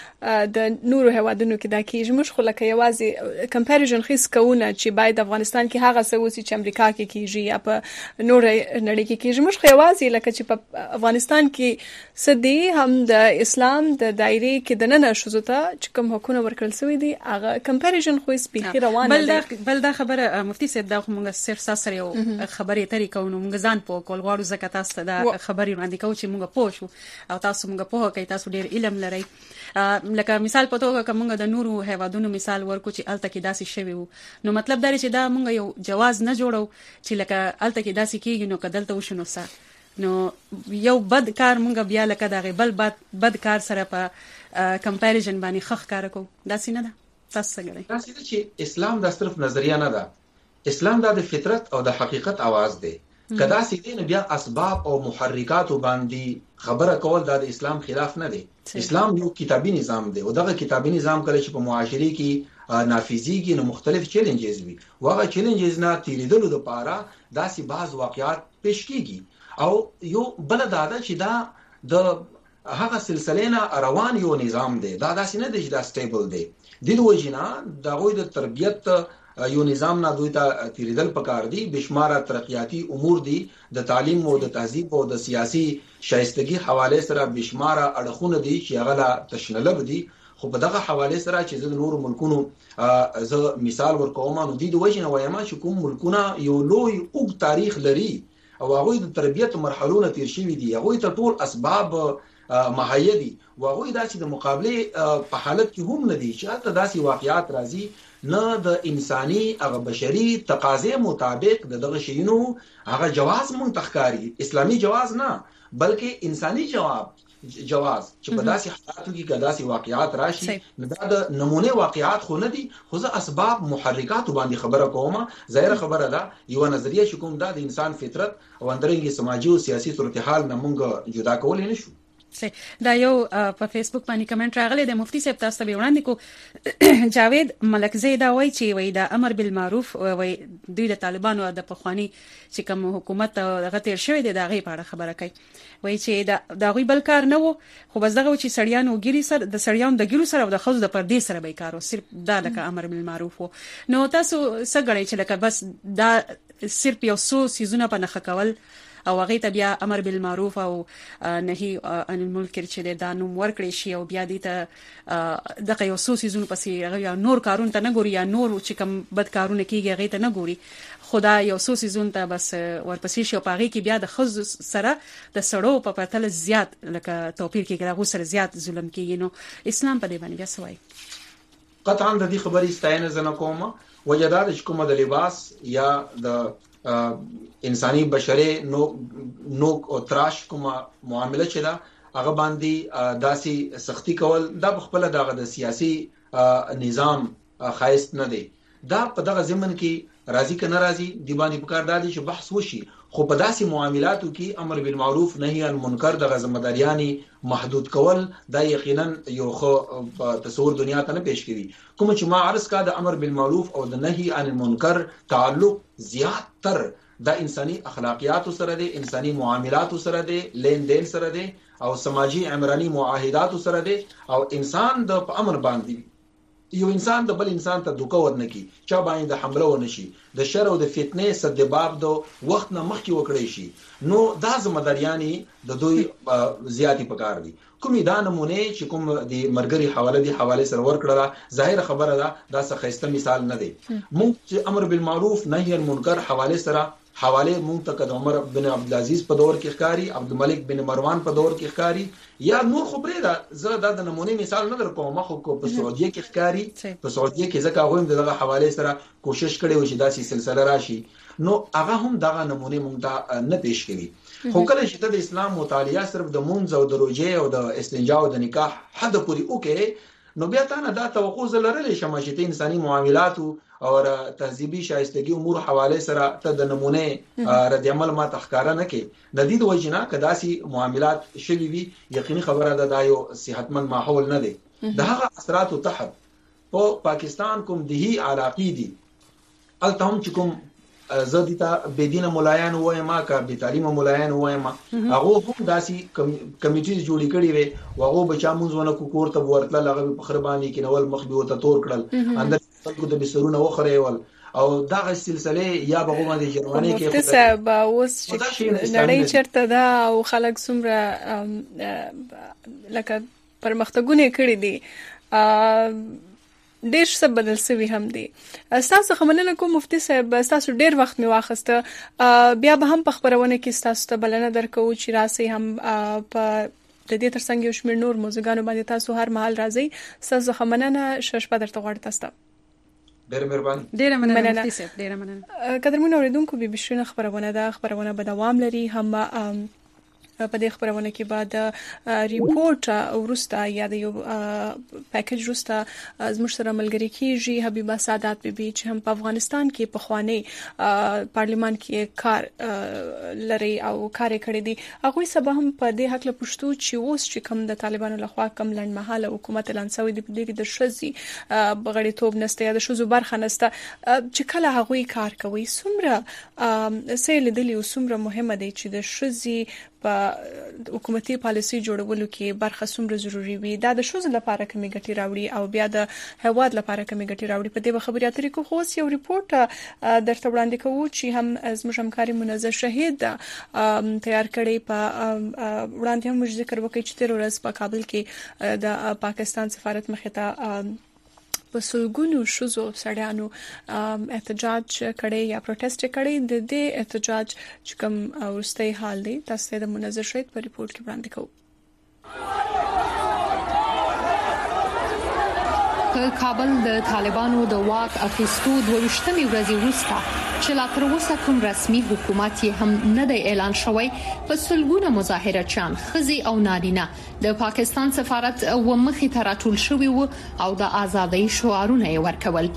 د د نورو هوادونو کې دا کېږي. موږ خو لکه یوازې کمپیریزن خیس کوونه چې باید افغانستان کې هغه څه وسی چې امریکا کې کېږي یا په نور نړۍ کې کېږي. موږ خو یوازې لکه چې په افغانستان کې سدي هم د اسلام د دایره کې د نن شوزو ته چې کوم حقونه ورکړل شوی دي هغه کمپیریزن خو سپیخي روانه ده. بل دا خبره مفتي صاحب دا موږ صرف سره یو خبرې طریقو نو موږ ځان په کول غواړو ځکه تاسو دا خبرې وړاندې کوو چې موږ پوه شو او تاسو موږ پوه کوي، تاسو ډیر علم لرئ. لکه مثال په توګه کومه د نورو هیوادونو مثال ورکو چې الته کې داسې شوی وو، نو مطلب دا چې دا موږ یو جواز نه جوړو چې لکه الته کې داسې کېږي نو کدلته وشنو سره نو یو بد کار مونږ بیا لکه دا غي بل بد بد کار سره په کمپیریزن باندې خخ کار کو دا سینه ده تاسو څنګه دا څه چې اسلام دا صرف نظریه نه ده، اسلام دا د فطرت او د حقیقت आवाज دی. کدا سیدین بیا اسباب او محرکات باندې خبره کول دا د اسلام خلاف نه دی. اسلام یو کتابي نظام دی او دغه کتابي نظام کله چې په معاشري کې نافذيږي نو مختلف چیلنجز وي، واغه چیلنجز نه تیریدلو لپاره داسې بعض واقعیات پیش کیږي او یو بل دا ده چې دا د هغه سلسله نه روان یو نظام دی، دا داسې نه دی چې دا سټیبل دی. د دوی جنا دغه د تربيت یو نظام نه دوی ته تیریدل پکار دي، بشماره ترقیاتی امور دي، د تعلیم او د تهذیب او د سیاسي شایستګي حواله سره بشماره اړخونه دي چې هغه لا تشنلب دي. خو په دغه حواله سره چې د نور ملکونو زه مثال ورکوم نو د دوی جنا وایم چې کوم ملکونه یو لوی او تاریخ لري او هغه د تربيت مرحلهونه تیر شوی دي، هغه ته ټول اسباب مهیا دي او هغه داسې د مقابله په حالت کې هم نه دي چې حتی داسې واقعیات راځي نه د انساني هغه بشري تقاضې مطابق دغه شینو هغه جواز منتخکاری اسلامي جواز نه بلکې انساني جواب جواز چې په داسې حالاتو کې کداسې واقعیات راشي نه د نمونه واقعیات خو نه دي، خو زه اسباب محرکات باندې خبره کوم. ظاهر خبره ده یو نظریه چې کوم د انسان فطرت او اندرنګي سماجی او سیاسي صورتحال نه مونږ جدا کولای نشو. دا یو په فیسبوک باندې کمنټ راغلی د مفتي صاحب تاسو ته وړاندې کو جاوید ملکزی دا وایي چې وای دا امر بالمعروف وای دوی د طالبانو د پخوانی چې کوم حکومت دغه تیر شوی دی دا غي په اړه خبره کوي، وای چې دا دا غوي بل کار نه وو خو بس دغه چې سړیان وګری سره د سړیان د ګیرو سره او د خزو د پردې سره به کارو صرف دا لکه امر بالمعروف وو. نو تاسو څه غړي چې لکه بس دا صرف یو څو سيزونه په نخ کول او هغه ته بیا امر بالمعروف او نهي عن المنکر چې دا نوم ورکړي شي او بیا دې ته دغه یو څو سيزونه پسې هغه نور کارون ته نه ګوري یا نور چې کوم بد کارونه کیږي هغه ته نه ګوري، خدا یو څو سيزونه ته بس ورپسې شي او پاغي کې بیا د خز سره د سړو په پتل زیات لکه توپیر کې هغه سره زیات ظلم کیږي. نو اسلام په دې باندې بیا سوای قطعا د دې خبرې ستاینه زنه کومه وجداد چې کومه د لباس یا د انساني بشري نو نو او تراش کومه معامله چې دا هغه باندې داسي سختی کول دا خپل دغه د سیاسي نظام خاص نه دی. دا په دغه ضمن کې راضي کنه راضي دی باندې پکار دادي چې بحث وشي، خو په داسي معاملاتو کې امر بالمعروف نهي عن المنکر دغه ځمدارياني محدود کول دا یقینا یو خو تصور دنیا ته نه پیش کړي. کوم چې ما عرض کا د امر بالمعروف او د نهي عن المنکر تعلق زیات تر د انساني اخلاقیات سره دی، انساني معاملات سره دی، لین دین سره دی او سماجی عمراني معاهدات سره دی او انسان د امر باندې یو انسان د بل انسان ته دوکه ورنکي چا باندې د حمله ونشي د شر او د فتنې صد باب دو وخت نه مخکي وکړي شي. نو دا ځمدارياني د دوی زیاتی پکار دي. کومې دا نمونه چې کوم د مرګري حواله دي حواله سره ورکړه ظاهر خبره ده دا څه خسته مثال نه دی. مونږ چې امر بالمعروف نهي عن المنکر حواله سره حواله مونږ ته د عمر بن عبد العزيز په دور کې ښکاری، عبد الملک بن مروان په دور کې ښکاری یا نور خبره ده زه دا د نمونه مثال نه درکوم خو په سعودي کې ښکاری په سعودي کې ځکه هغه دغه حواله سره کوشش کړي و چې داسې سلسله راشي نو هغه هم دغه نمونه مونږ ته نه پیش کوي. خو کله چې د اسلام مطالعه صرف د مونږ او د روزه او د استنجا او د نکاح حد پورې وکړي نو بیا تا نه دا توقع زلرلې شمه چې انساني معاملات او تهذیبي شایستګي امور حواله سره ته د نمونه رد عمل ما تخکاره نه کې د دې د وجنه کداسي معاملات شوي وي یقیني خبره ده دا یو صحتمند ماحول نه دی. د هغه اثرات تحت په پاکستان کوم دهي علاقې دي التهم چې کوم زديتا بيدینه مولایان وایم کا به تعلیم مولایان وایم هغه هم داسي کمیټیز جوړی کړي وي هغه بچا مونږونه کو کور ته ورتل هغه په خرباني کې نول مخبي وته تور کړل اندر خلکو د بسرونه وخريول او دغه سلسله یا به باندې جرمانه کې مختصب اوس نړۍ چرته دا او خلک څومره لکه پرمختګونه کړی دي ډېر څه بدل شوی هم دي. تاسو خمننه کوم مفتي صاحب تاسو ډېر وخت می واخسته بیا به هم په خبرونه کې تاسو ته بلنه درکو چې راسي هم په د دې ترڅنګ یو شمېر نور موضوعګانو باندې تاسو هر مهال راځي. تاسو خمننه شش په درته غواړم تاسو ډېر مهرباني ډېر مننه مفتي صاحب ډېر مننه. قدرمن اوریدونکو به بشرونه خبرونه ده خبرونه به دوام لري هم په دې خبرونه کې بعد ریپورت ورسته یا د یو پیکج ورسته زموږ سره ملګری کیږي حبیبه سعادت بیبي چې هم په افغانستان کې په خواني پارلیمان کې کار لري او کار کړی دی. هغه سبا هم په دې حق له پښتو چې اوس چې کوم د طالبانو لخوا کوم لنډمحاله حکومت لانسوي د دې کې د شذي بغړی توپ نسته یا د شذو برخه نسته چې کله هغه کار کوي سمره سیل دلی وسمره مهمه دی چې د شذي په حکومتي پالیسي جوړولو کې برخه سمره ضروری وي. دا د شذو لپاره کومې ګټې راوړي او بیا د هواد لپاره کومې ګټې راوړي. په دې خبرې اترې کې خو یو ریپورت درته وړاندې کوو چې هم زموږ همکاري منزه شهید تیار کړي. په وړاندې هم موږ ذکر وکړو چې تیر ورځ په کابل کې د پاکستان سفارت مخې ته په سلګونو شوزو سړیانو احتجاج کړي یا پروتست کړي. د دې احتجاج چې کوم ورستي حال دی تاسو د منظر شهید په ریپورت کې وړاندې کوو. په کابل د طالبانو د واک اخیستو د وشتمې ورځې وروسته چې لا تر اوسه کوم رسمي حکومت یې هم نه دی اعلان شوی په سلګونه مظاهرچیان خزي او نارینه د پاکستان سفارت و مخې ته راټول شوي وو او د ازادۍ شعارونه یې ورکول.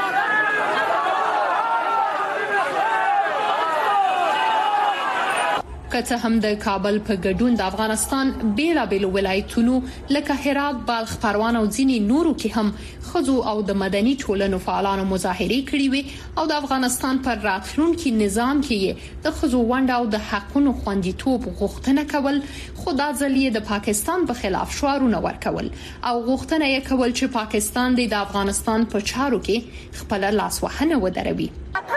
کته هم د کابل په ګډون د افغانستان بیلابېل ولایتونو لکه هرات، بلخ، پروان او ځینې نورو کې هم خزو او د مدني ټولنو فعالانو مظاهرې کړې وي او د افغانستان پر راتلونکي نظام کې د خزو ونډه او د حقونو خوندیتوب غوښتنه کول. خو دا ځل یې د پاکستان په خلاف شعارونه ورکول او غوښتنه یې کول چې پاکستان د افغانستان په چارو کې خپل لاسوهنه ودروي.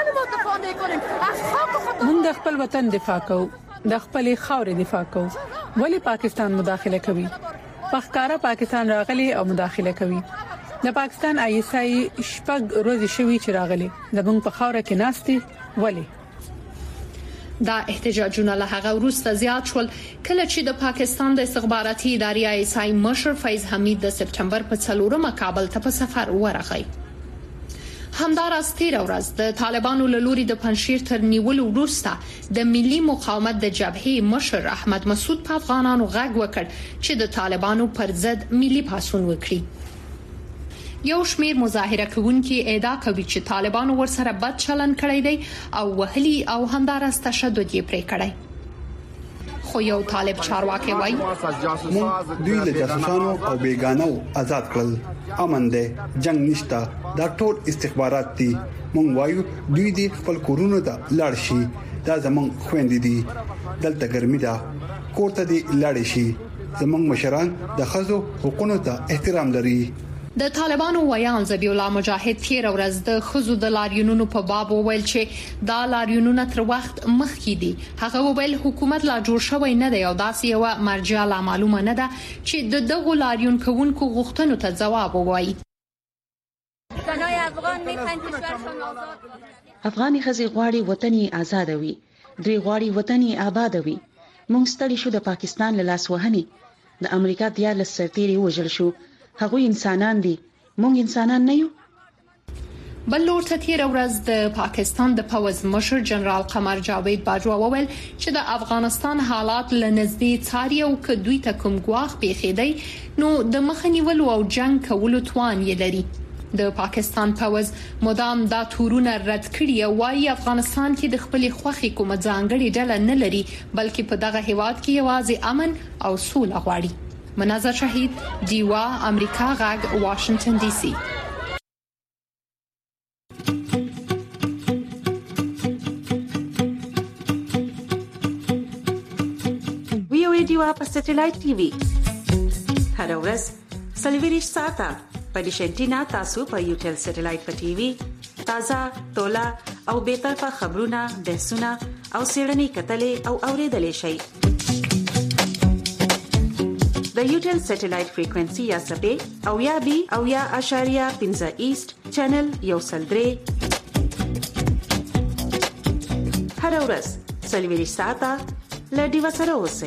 موږ د خپل وطن دفاع کوو، د خپل خاورې دفاع کوو. ولی پاکستان مداخله کوي؟ پخکارا پاکستان راغلي او مداخله کوي. د پاکستان آی اس آی شپږ ورځې شوي چې راغلي زموږ په خاوره کې ناشتي. ولی دا احتجاجونه له هغه وروسته زیات شول کله چې د پاکستان د استخباراتي ادارې آی اس آی مشر فیض حمید د سپټمبر په څلورمه کابل ته په سفر ورغی. همداراز تیر ورځ د طالبانو له لوري د پنځشیر تر نیولو وروسته د ملي مقاومت د جبهې مشر احمد مسعود په افغانانو غږ وکړ چې د طالبانو پر ضد ملي پاسون وکړي. یو شمیر مظاهره کوونکي ادعا کوي چې طالبانو ورسره بد چلند کړی دی او وهلي او همداراز تشدد یې پرې کړی. خو یو طالب چارواکي وایي موږ دوی له جاسوسانو او بیگانو آزاد کړل. امن دی، جنگ نشته، دا ټول استخبارات دي. موږ وایو دوی دې خپل کورونو ته لاړ شي. دا زموږ خويندې دي، دلته ګرمي ده، کوړه دې لاړ شي. زموږ مشران د خزو حقوقو ته احترام لري. د طالبانو ویان ذبیح الله مجاهد تیر ورځ د خزو د لاریونونو په باب وویل چې دا لاریونونه تر وخت مخکې دي. هغه وویل حکومت لا جوړ شوی نه دی او داسې یو مرجع لا معلومه نه ده چې د دغه لاریون کوونکو غوښتنو ته ځواب ووایي. افغاني خزي غواړي وطني آزاد وي، دوی غواړي وطني آباد وي. موږ ستړي شو د پاکستان له لاس وهني. د امریکا دیارلس سرتیري وژل شو. هغه انسانان دي، موږ انسانان نه یو. بل لور ته تیر ورځ د پاکستان د پوز مشر جنرال قمر جاوید باجوا وویل چې د افغانستان حالات لنږدې څاري او که دوی ته کوم ګواښ پیښیدي نو د مخنیولو او جنگ کولو توان یې لري. د پاکستان پوز مدام دا تورونه رد کړي او وايي افغانستان کې د خپل خوخي کوم ځانګړي ډله نه لري بلکې په دغه هیواد کې یوازې امن او سوله غواړي. منازر شهید، دیوا، امریکا غږ، واشنگټن ډي سي. وی او ای دیوا په سټلایټ ټي وي هر ورځ سلویریش ساته په ډیشنټینا تاسو په یوټل سټلایټ په ټي وي تازه تولا او به طرفه خبرونه، بحثونه او سیړنی کتلې او اوریدلې شي. د یوټل سټلایټ فریکوئنسي یا سپې او یا بي او یا اشاریه پنځه ایست چینل یو سلدري هر ورځ سلویریش ساته لډي وسره اوسئ.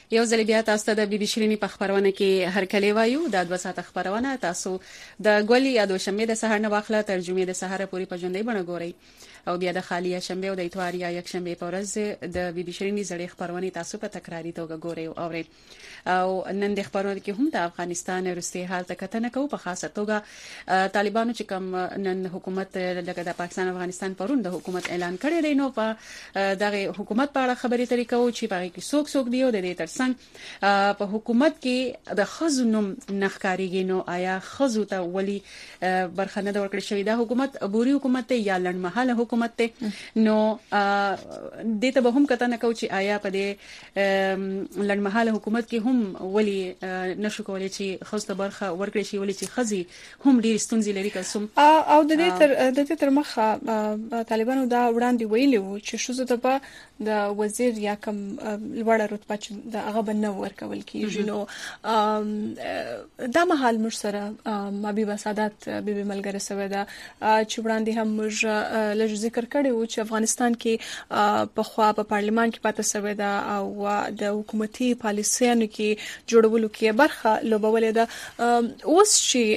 یو ځل بیا تاسو ته د بي بي شيريني په خبرونه کې هر کله وایو د دوه ساعت خبرونه تاسو د ګولي یا د شنبه د سهار نه واخله ترجمه د سهار پوری په ژوندۍ بڼه ګورئ او بیا د خالیه شنبه او د اتوار یا یک شنبه په ورځ د بي بي شيريني زړې خبرونه تاسو په تکراری توګه ګورئ او اورئ او نن د خبرونه کې هم د افغانستان وروستي حالت کتنه کوو په خاصه توګه طالبانو چې کوم نن حکومت لکه د پاکستان افغانستان پرون د حکومت اعلان کړی دی نو په دغه حکومت په اړه خبرې ترې کوو چې په کې څوک څوک دی او د دې ترڅنګ په حکومت کې د خزو نوم نخکاریږي نو آیا خزو ته ولی برخنه د ورکړې شوې د حکومت عبوري حکومت یا لړمحاله حکومت ته نو د ته به هم کتنه کوو چې آیا په دې لړمحاله حکومت کې هم ولی نشو کولای چې خصته برخه ورکړي شي ولی چې خزي هم ډیر ستونزې لري کوم او د دې تر د دې تر مخه طالبانو دا وړاندې ویلي وو چې شوزه ته په د وزیر یا کوم لوړه رتبه چې د هغه بنه ورکول کیږي نو دا مهال مر سره حبیبه سعادت بیبي ملګری سوي دا چې وړاندې هم موږ لږ ذکر کړی وو چې افغانستان کې په خوا په پارلمان کې پاتې سوي دا او د حکومتي پالیسیانو کې جوړولو کې برخه لوبولې ده اوس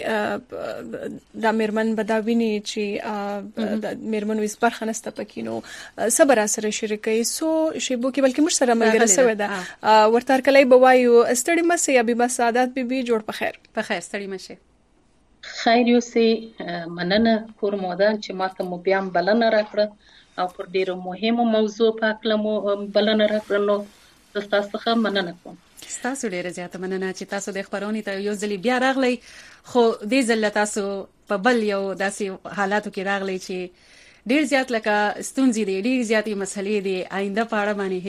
چې د میرمن بداویني چې د میرمن وس برخه نسته پکې نو صبر سره شریکي سو شیبو کې بلکې مر سره ملګری سوي ده ورتار کلی بوایو استړی مسه یا بیبه سعادت بیبي جوړ په خیر په خیر ستړي مشه خیر یو سي مننه کور مودان چې ماته مو بیا بلنه راکړه او پر ډیرو مهمه موضوع په اړه مو بلنه راکړه نو تاسو څخه مننه کوم تاسو ډیره زیاته مننه چې تاسو د خبرونې ته یو ځلی بیا راغلی خو دې ځل تاسو په بل یو داسې حالاتو کې راغلی چې ډیر زیات لکه ستونزې دي ډیر زیاتې مسلې دي آینده په اړه باندې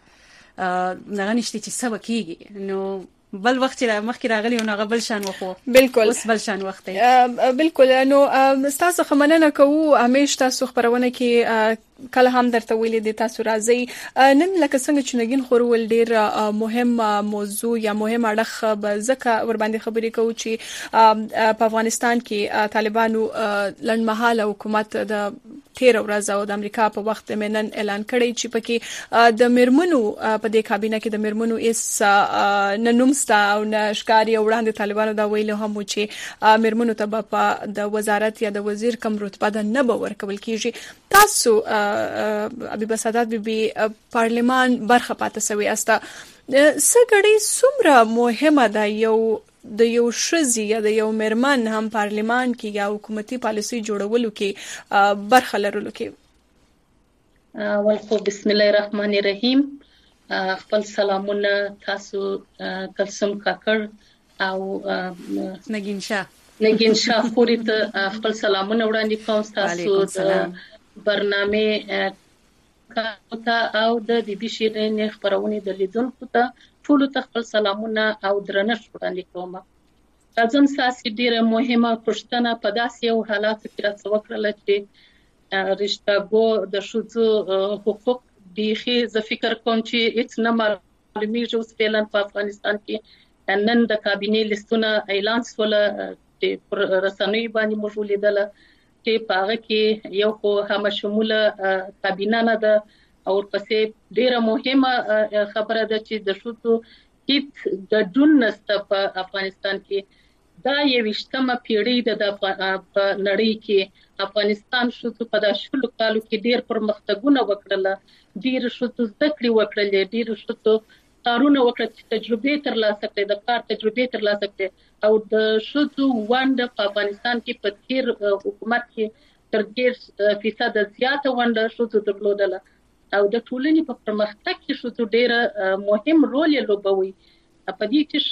هیڅ نه نشته چې سبا کیږي نو بل وخت چې مخکې راغلی او هغه بل شان وخو بالکل اوس بل شان وخت دی بالکل نو تاسو خمننه کوو همیشه تاسو خبرونه کې کله هم درته ویلې د تاسو راځي نن لکه څنګه چې نګین خورول ډیر مهم موضوع یا مهم اړه به ځکه ور باندې خبرې کوو چې په افغانستان کې طالبانو لنډمحاله حکومت د تیر ورځ او د امریکا په وخت منن اعلان کړی چې پکې د میرمنو په دې کابینه کې د میرمنو اس ننومستا او نشکاری وړاندې طالبانو دا ویلو هم چې میرمنو ته په د وزارت یا د وزیر کم رتبه ده نه به ورکول کیږي تاسو حبیبه سعادت بیبي پارلمان برخه پاتې سوي استا سګړی څومره مهمه ده یو د یو شزي یا د یو میرمن هم پارلمان کې یا حکومتي پالیسي جوړولو کې برخه لرلو کې ولکو بسم الله الرحمن الرحیم خپل سلامونه تاسو کلسم کاکړ او نگین شاه نگین شاه پوری ته خپل سلامونه وړاندې کوم تاسو برنامه کاوتا او د بي بي شيريني خبرونه د لیدونکو ته ټول ته خپل سلامونه او درنښت وړاندې کوم. راځم ساسي ډیره مهمه پښتنه په داسې یو حالات کې راځو کړل چې رښتګو د شوزو حقوق بيخي ز فکر کوم چې هیڅ نه معلومیږي اوس فعلا په افغانستان کې نن د کابینې لیستونه اعلان سول چې رسنۍ باندې موجود دي چې پاغه کې یو خو هم شموله کابینه نه ده او پسې ډیره مهمه خبره ده چې د شوتو هیڅ د ډون نسته په افغانستان کې دا یو وشتمه پیړۍ ده په نړۍ کې افغانستان شوتو په داشلو کالو کې ډیر پرمختګونه وکړل ډیر شوتو ذکر وکړل ډیر شوتو کارونه وکړل تجربه ترلاسه کړې د کار تجربه ترلاسه کړې او د شوتو وانډه په افغانستان کې په تیر حکومت کې تر ډیر فیصد زیاته وانډه شوتو درلودل او د ټولنې په پرمختګ کې شوتو ډیر مهم رول لوبوي په دې کې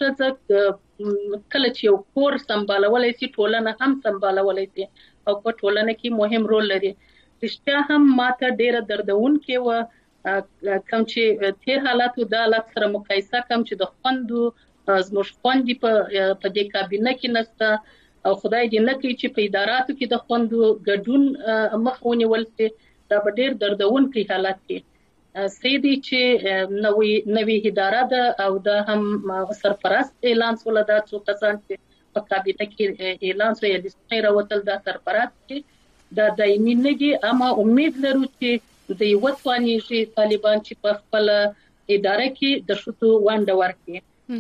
شته کله چې یو کور سمبالولای شي ټولنه هم سمبالولای شي او په ټولنه کې مهم رول لري رښتیا هم ماته ډیر دردون کې و کوم چې تیر حالاتو د حالات سره مقایسه کوم چې د خوندو زموږ خوندې په په دې کابینه کې نسته او خدای دې نه کوي چې په اداراتو کې د خوندو ګډون مخونه ولته دا به ډیر دردون کې حالات کې سیدي چې نوې نوې اداره ده او دا هم سرپرست اعلان سول دا څو کسان چې په کابینه کې اعلان سوی د سپیر وتل دا سرپرست کې دا دایمي نه دي اما امید لرو چې د یو ځواني چې طالبان چې په خپل اداره کې د شتو ونډه ورکړي.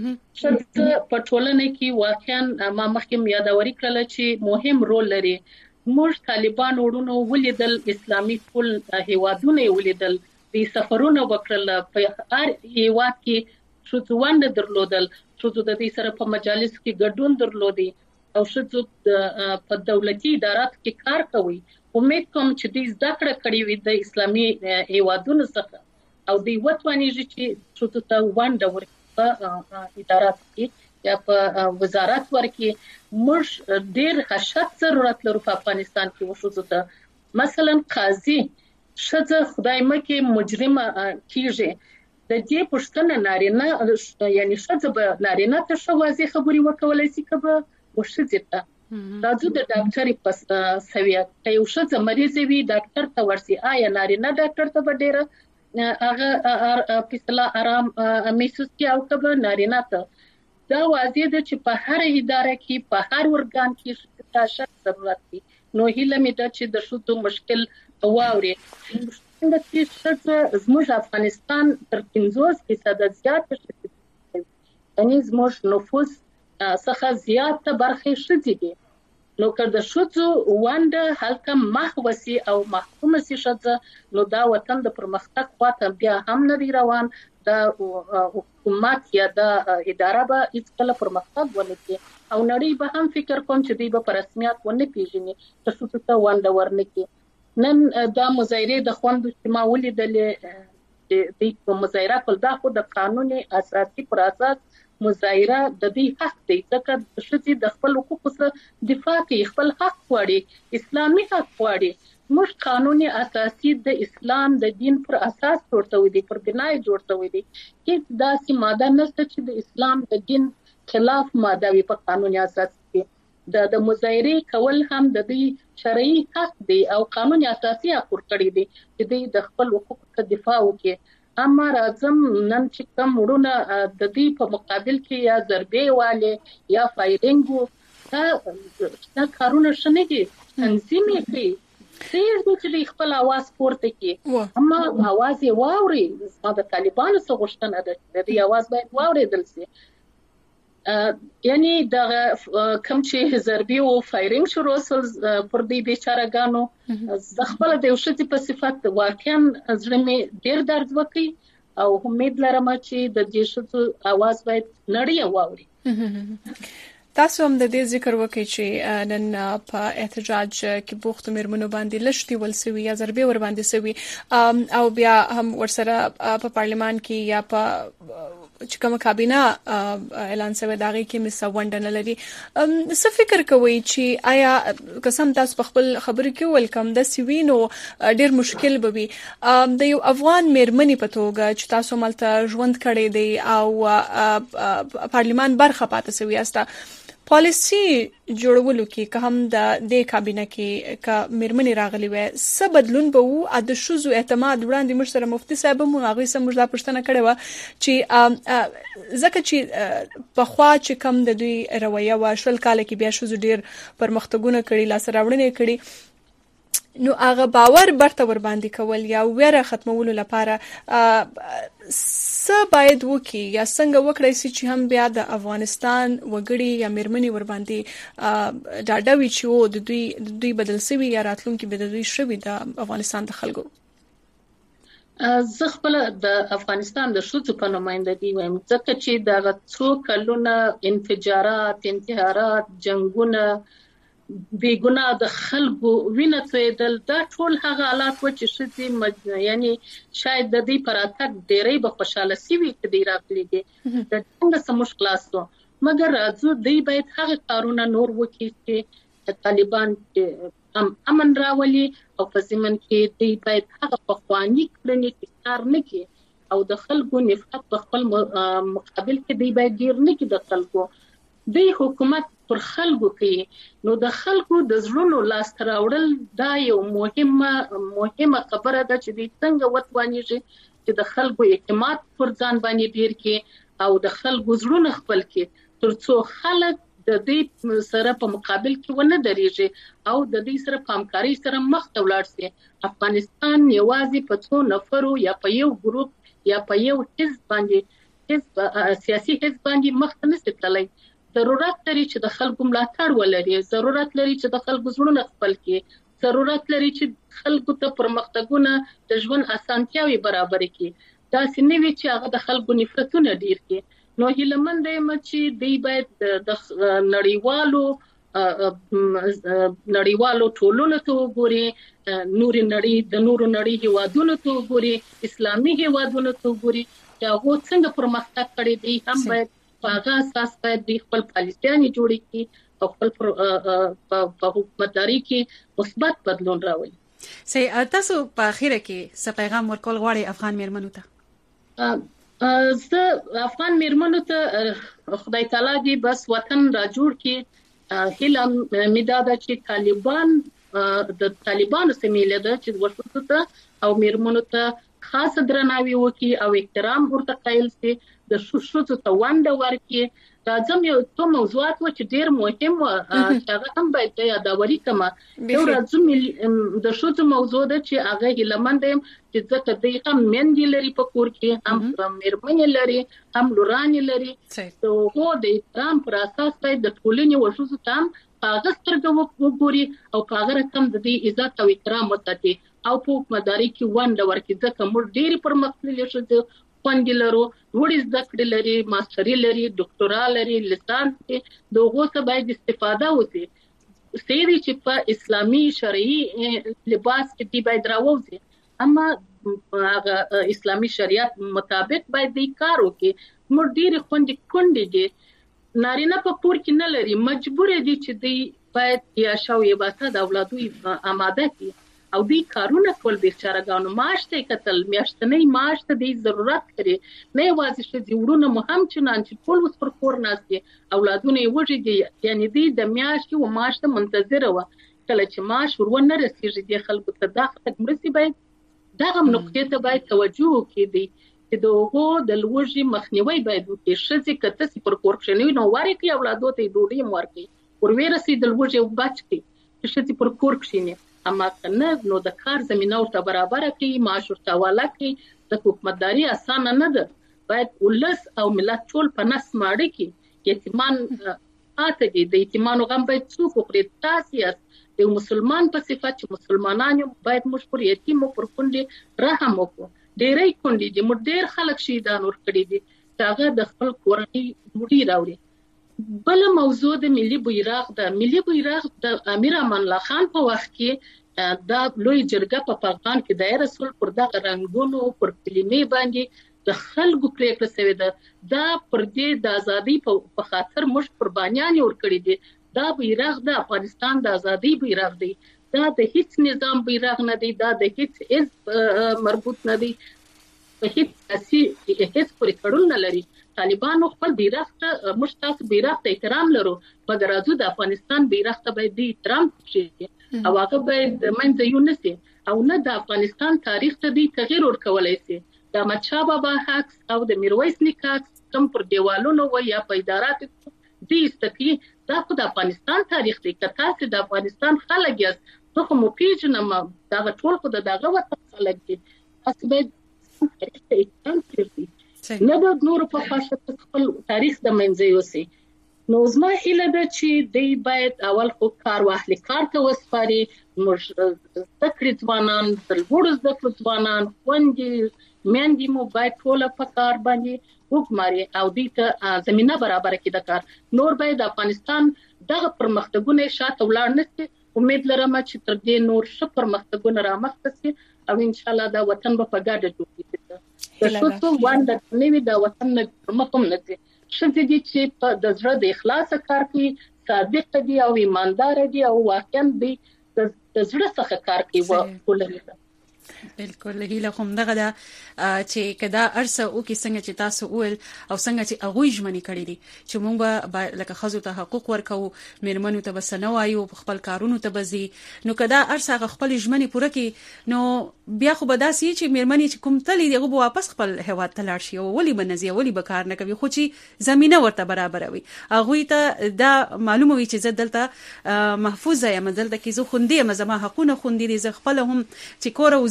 شته په ټولنه کې واقعا ما مخکې یادوري کړل چې مهم رول لري. موږ طالبان ورونو ولیدل، اسلامي ټول هیوادونه ولیدل، د سفرونو وکړل، په هر هیواد کې شتو ونډه درلودل، شتو د دې سره په مجالس کې ګډون درلودي او شتو په دولتي ادارات کې کار کوي. امید کوم چې دې زده کړه کړې وي د اسلامي هیوادونو څخه او د وطنیږي چې شتو ته ونډه ورکړي په ادارات کې یا په وزارت ورکړي. موږ ډېر حشد ضرورت لرو په افغانستان کې وشو ته. مثلا قاضي شذ خدای مکه مجرمه کیږي، د دې پښتنه نارینه یعنی شذ به نارینه ته شوازي خبري وکولای شي کبه وشذته راځو د ډاکټري پس سوي ته یو شذ مریض وي ډاکټر ته ورسي، آیا نارینه ډاکټر ته ډېر هغه فیصله آرام محسوس کی او کبه نارینه ته؟ دا واضح ده چې په هر اداره کې په هر ورګان کې تاسو ضرورت دي. نو هیله مې ده چې د شتو مشکل واوري. څنګه چې شته زموږ افغانستان تر پنځوس فیصد زیات شي، یعنی زموږ نفوس څخه زیات برخه شدي دي. نو که د شتو ونډه هلته محوسي او محکوم سي شته، نو دا وطن د پرمختګ خواته بیا هم نه دی روان. د حکومت یا د اداره به هیڅ کله پرمختګ ونه کوي او نړۍ به هم فکر کوم چې دوی به په رسمیت ونه پیژني چې شتو ته ونډه ورنکړي. نن دا مظاهره د خوندو چې ما ولیدلې د د مظاهره کول دا خو د قانوني اساسي پر اساس مظاهره د دې حق دی، ځکه چې د خپل حقوقو څخه دفاع کوي، خپل حق غواړي، اسلامي حق غواړي. موږ قانوني اساسي د اسلام د دین پر اساس جوړ دي، پر بنای جوړ دي. هیڅ داسې ماده نشته چې د اسلام د دین خلاف ماده وي په قانوني اساس کې. د د مظاهره کول هم د دې شرعي حق دی او قانوني اساسي حق ورکړي دي چې دوی د خپل حقوقو څخه دفاع وکړي. اما راځم نن چې کوم وړونه د دې په مقابل کې یا ضربې والے یا فایرینګ دا کارونه شنه دي، تنظیم یې کوي، خیر دې چې خپل आवाज پورته کړي. اما आवाज یې واوري. ما د طالبانو څخه غوښتنه ده چې دې आवाज باید واورېدل شي. یعنی دا کوم چې ضربې او فایرینګ شروع سول پر دې بیچارهګانو، زه خپل د یو شتي په صفت واقعا زړه مې ډېر درد وکړي او امید لرم چې د دې شتو आवाज باید نړۍ واوري. تاسو هم د دې ذکر وکړئ چې نن په احتجاج کې بوخت مېرمنو باندې لشتي ولسوي یا ضربې ور باندې سوي او بیا هم ورسره په پارلمان کې یا په چې کوم کابینه اعلان شوی داغي کې مسوند نه لري. څه فکر کوئ چې آیا قسم تاسو په خپل خبرو کې ولکم د سوینو ډیر مشکل به وي د یو افغان مېرمنې په توګه چې تاسو ملته ژوند کړی دی او پارلمان برخه پاتې سوی استا پالیسی جوړولو کې که هم د دې کابینه کې که مېرمنې راغلي وي څه بدلون به وو؟ د ښځو اعتماد وړاندې موږ سره مفتي صاحب هم هغوی سره موږ دا پوښتنه کړې وه چې ځکه چې پخوا چې کم د دوی رویه وه شل کاله کې بیا ښځو ډېر پرمختګونه کړي، لاسته راوړنې کړي، نو هغه باور برته ور باندې کول یا ویره ختمولو لپاره څه باید وکړي یا څنګه وکړای شي چې هم بیا د افغانستان وګړي یا مېرمنې ور باندې ډاډه وي چې د دوی د دوی بدل شوي یا راتلونکي به د دوی شوي د افغانستان د خلکو. زه خپل د افغانستان د ښځو په نمائندګي وایم، ځکه چې دغه څو کلونه انفجارات، انتحارات، جنگونه، بیګناه د خلکو وینه تویدل، دا ټول هغه حالات و چې ښځې یعنی شاید د دې پر اتک ډېرې به خوشاله سوي چې دی راغلي دي د څنګه سموش خلاصو. مګر راځو دوی باید هغه کارونه نور وکړي چې طالبان هم امن راولي او په ضمن کې دوی باید هغه پخواني کړنې تکرار نه کړي او د خلکو نفرت په خپل مقابل کې دوی باید ډېر نه کړي. د خلکو دوی حکومت پر خلکو کوي، نو د خلکو د زړونو لاسته راوړل دا یو مهمه مهمه خبره ده چې دوی څنګه وتوانیږي چې د خلکو اعتماد پر ځان باندې ډیر کړي او د خلکو زړونه خپل کړي ترڅو خلک د دې سره په مقابل کې ونه درېږي او د دې سره په همکارۍ سره مخ ته ولاړ شي. افغانستان یوازې په څو نفرو یا په یو ګروپ یا په یو حزب باندې حزب سیاسي حزب باندې مخ نه ستلای. ضرورت لري چې د خلکو ملاتړ ولري، ضرورت لري چې د خلکو زړونه خپل کړي، ضرورت لري چې خلکو ته پرمختګونه د ژوند اسانتیاوي برابر کړي. دا سنوي چې هغه د خلکو نفرتونه ډیر کړي. نو هیلمند یم چې دی باید د نړیوالو نړیوالو ټولنو ته وګوري، نور نړۍ د نورو نړۍ هیوادونو ته وګوري، اسلامي هیوادونو ته وګوري چې هغه څنګه پرمختګ کړي دي. هم باید په هغه اساس باید د خپل پالیسیانې جوړې کړي او خپل په حکومتداري کې مثبت بدلون راوړي. سي تاسو په اخیره کې څه پیغام ورکول غواړئ افغان میرمنو ته؟ زه افغان میرمنو ته خدای تعالی دې بس وطن را جوړ کړي. هیله مې دا ده چې طالبان د طالبانو سمیله ده چې ورته ته او میرمنو ته خاص درناوی وکړي او احترام ورته قایل شي، د شوشو ته ونده ورکړي. راځم یو څو موضوعات و چې ډیر مهم و چې هغه هم باید یادوري کما. یو راځم د شوشو موضوع ده چې هغه هیلمند یم چې ځکه دوی هم مندي لري په کور کې، هم میرمنې لري، هم لورانې لري. نو د احترام پر اساس باید د ټولنې وشوشو ته هم هغه سترګه وګوري او هغه رقم د دې عزت او احترام وساتي او په حکومتداري کې ونده ورکړي. ځکه موږ ډېری پرمختللي شو خوندې لرو، وړي زده کړې لري، ماستري لري، ډاکټورا لري، لیسانس کې د هغو څخه باید استفاده وشي. سیدی چې په اسلامي شرعي لباس کې دی باید راوځي، اما هغه اسلامي شریعت مطابق باید دی کار وکړي. موږ ډېری خوندې کونډې دي نارینه په کور کې نه لري، مجبور دي چې دی باید یا شاو یې باته د اولادوی آماده کړي او دوی کارونه کول. بیچارهګانو معاش ته کتل، میاشتنی معاش ته د ضرورت لري، نه یوازې چې وړونه مو هم چنان چې ټول اوس پر کور ناست دي، اولادونه یې وږي دي. یعنی دوی د میاشتې او معاش ته منتظره وه. کله چې معاش ورونه رسېږي دې خلکو ته دا خلک مرستې باید دغه نقطې ته باید توجه وکړي چې د هغو د لوږې مخنیوی باید وکړي. ښځې که تاسې پر کور کښېنوي نو وارې کړي اولادو ته یې ډوډۍ هم ورکړي، ور ویې د لوږې بچ کړي چې ښځې پر کور کښېني. اما کنه نو د کار زمينه ورته برابر کړي، معاش ورته حواله کړي. د حکومتداري اسانه نه ده، باید ولس او ملت ټول په نس ماړه کې یتیمان اته دي. د یتیمانو غم باید څوک وکړي. تاسو یې د مسلمان په صفت چې مسلمانان باید موږ پر یتیم او پر کونډې رحم وکړو. ډېرې کونډې دي، موږ ډېر خلک شهیدان ورکړي دي چې هغه د خپل کورنۍ ډوډۍ راوړي. بل موضوع د ملي بیرغ د ملي بیرغ د امیر امان الله خان په وخت کې دا لوی جرګه په پاکستان کې د رسول پر دغه رنگونو پر کلمې باندې د خلکو پریکړه شوې ده. دا پر دې د ازادي په خاطر موږ قربانيان ورکړي دي. دا بیرغ د افغانستان د ازادي بیرغ دی، دا د هیڅ نظام بیرغ نه دی، دا د هیڅ حزب مربوط نه دی، په هیڅ سیاسي هیڅ پورې تړون نه لري. طالبانو خپل بیرغ ته موږ تاسو بیرغ ته احترام لرو، مګر راځو د افغانستان بیرغ ته باید د احترام شي او هغه باید منځ یو نسی او نه د افغانستان تاریخ ته دی تغیر ورکولای شي. د احمد شاه بابا عکس او د میرویس نیکه عکس کوم پر دیوالونو و یا په ادارات دي استکی، دا خو د افغانستان تاریخ دی. که تاسو د افغانستان خلک یاست نو خو مو پیژنم، دا ټول خو دغه وطن خلک دي. تاسو باید تاریخ ته احترام وکړئ، نه د نور په خاصه خپل تاریخ د منځي وسی. نو زما هیله ده چې دی باید اول خو کار واخلي، کار ته وسپاري. موږ زده کړې ځوانان، د لوړو زده کړو ځوانان، خوندې میندې مو باید ټوله په کار باندې وګماري او دوی ته زمینه برابر کړي د کار. نور باید د افغانستان دغه پرمختګونه شاته ولاړ نه شي. امید لرم چې تر دې نور ښه پرمختګونه رامخته شي او ان شاء الله دا وطن به په ګډه جوړ شي. د څو وانده نوی د وطن نه مخم نه دي شته دي چې په د زړه د اخلاص کار کوي، صادق دي او ایماندار دي او واقعا دي د زړه څخه کار کوي. ولې بالکل هیله کوم دغه دا چې کدا ارسه او کې څنګه چې تاسو ول او څنګه چې اغوی ژمنې کړې دي چې مونږ به لکه خزو ته حقوق ورکو، میرمنو ته بسنه وایو، خپل کارونو ته بزي. نو کدا ارسه خپل ژمنې پوره کړي نو بیا خو به داسي چې میرمنې چې کوم تلې دغه به واپس خپل هوا ته لاړ شي او ولي بنزي ولي به کار نه کوي، خو چې زمينه ورته برابر وي. اغوی ته دا معلومه وي چې زدلته محفوظه یم، دلته کې زه خوندې یم، زما حقونه خوندې دي، زه خپل هم چې کور او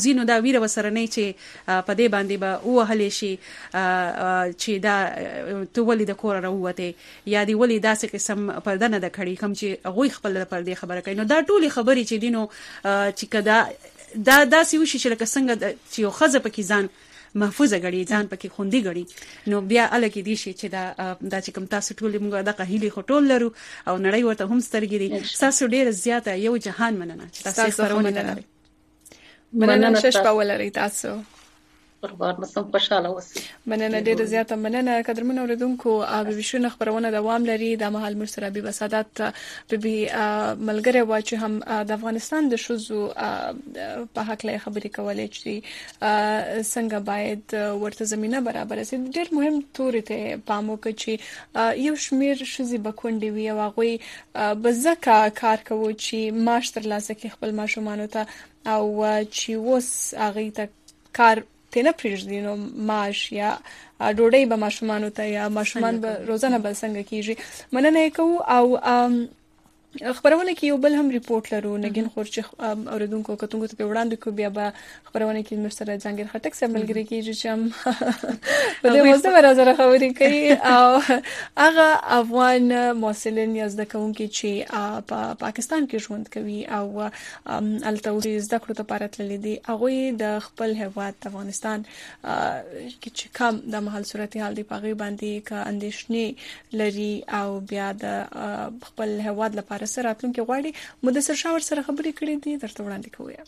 وزینو دا ویره وسره نه چې په دې باندې به وهلې شي چې دا تو ولې د کور راووته یا دی ولې داسې قسم پرده نه د کړي کوم چې غوي خپل پر دې خبره کوي. نو دا ټولي خبرې چې دینو چې کدا دا داسې وشي چې لکه څنګه چې یو خزه پکې ځان محفوظه غړي ځان پکې خوندي غړي نو بیا الګي دي شي چې دا دا چې کوم تاسو ټول موږ د قهيلي خټول لرو او نړۍ ورته هم سترګري تاسو ډیر زیاته یو جهان مننه چې تاسو خبرونه لري. مننه شش په ولري تاسو قربان مسم خوشاله اوسئ. مننه ډیره زیاته مننه قدرمن اوریدونکو اب وشونه خبرونه دوام لري د مهال مرسره بي بسادات به بي ملګری و چې هم د افغانستان د شوزو په حق له خبرې کولې چې څنګه باید ورته زمينه برابر شي. ډیر مهم تور ته پامو کې یو شمیر شوزي بکوندي وي او هغه بزکه کار کوي چې معاش تر لاسه کې خپل ماشومان ته او چې وس هغه ته کار تنه پرېږدي نو معاش یا ډوډۍ به ماشومان ته یا ماشومان به روزانه بل څنګه کیږي. مننه کوم او خبرونه کې یو بل هم ریپورت لرو نګین خورچ اوریدونکو کتونکو ته وړاندې کو بیا به خبرونه کې مرسره ځانګړي خټک سره ملګری کیږي چې هم په دې موضوع راځره خبرې کوي او هغه افغان مسلمان یا زده کوونکي چې په پاکستان کې ژوند کوي او الته زده کړو ته پارت للی دي هغه د خپل هیواد افغانستان کې چې کم د محل صورت حال دی پاغي باندې کا اندیشنې لري او بیا د خپل هیواد لپاره سره راتلونکي غواړي مدثر شاور سره خبرې کړې دي درته وړاندې کوی.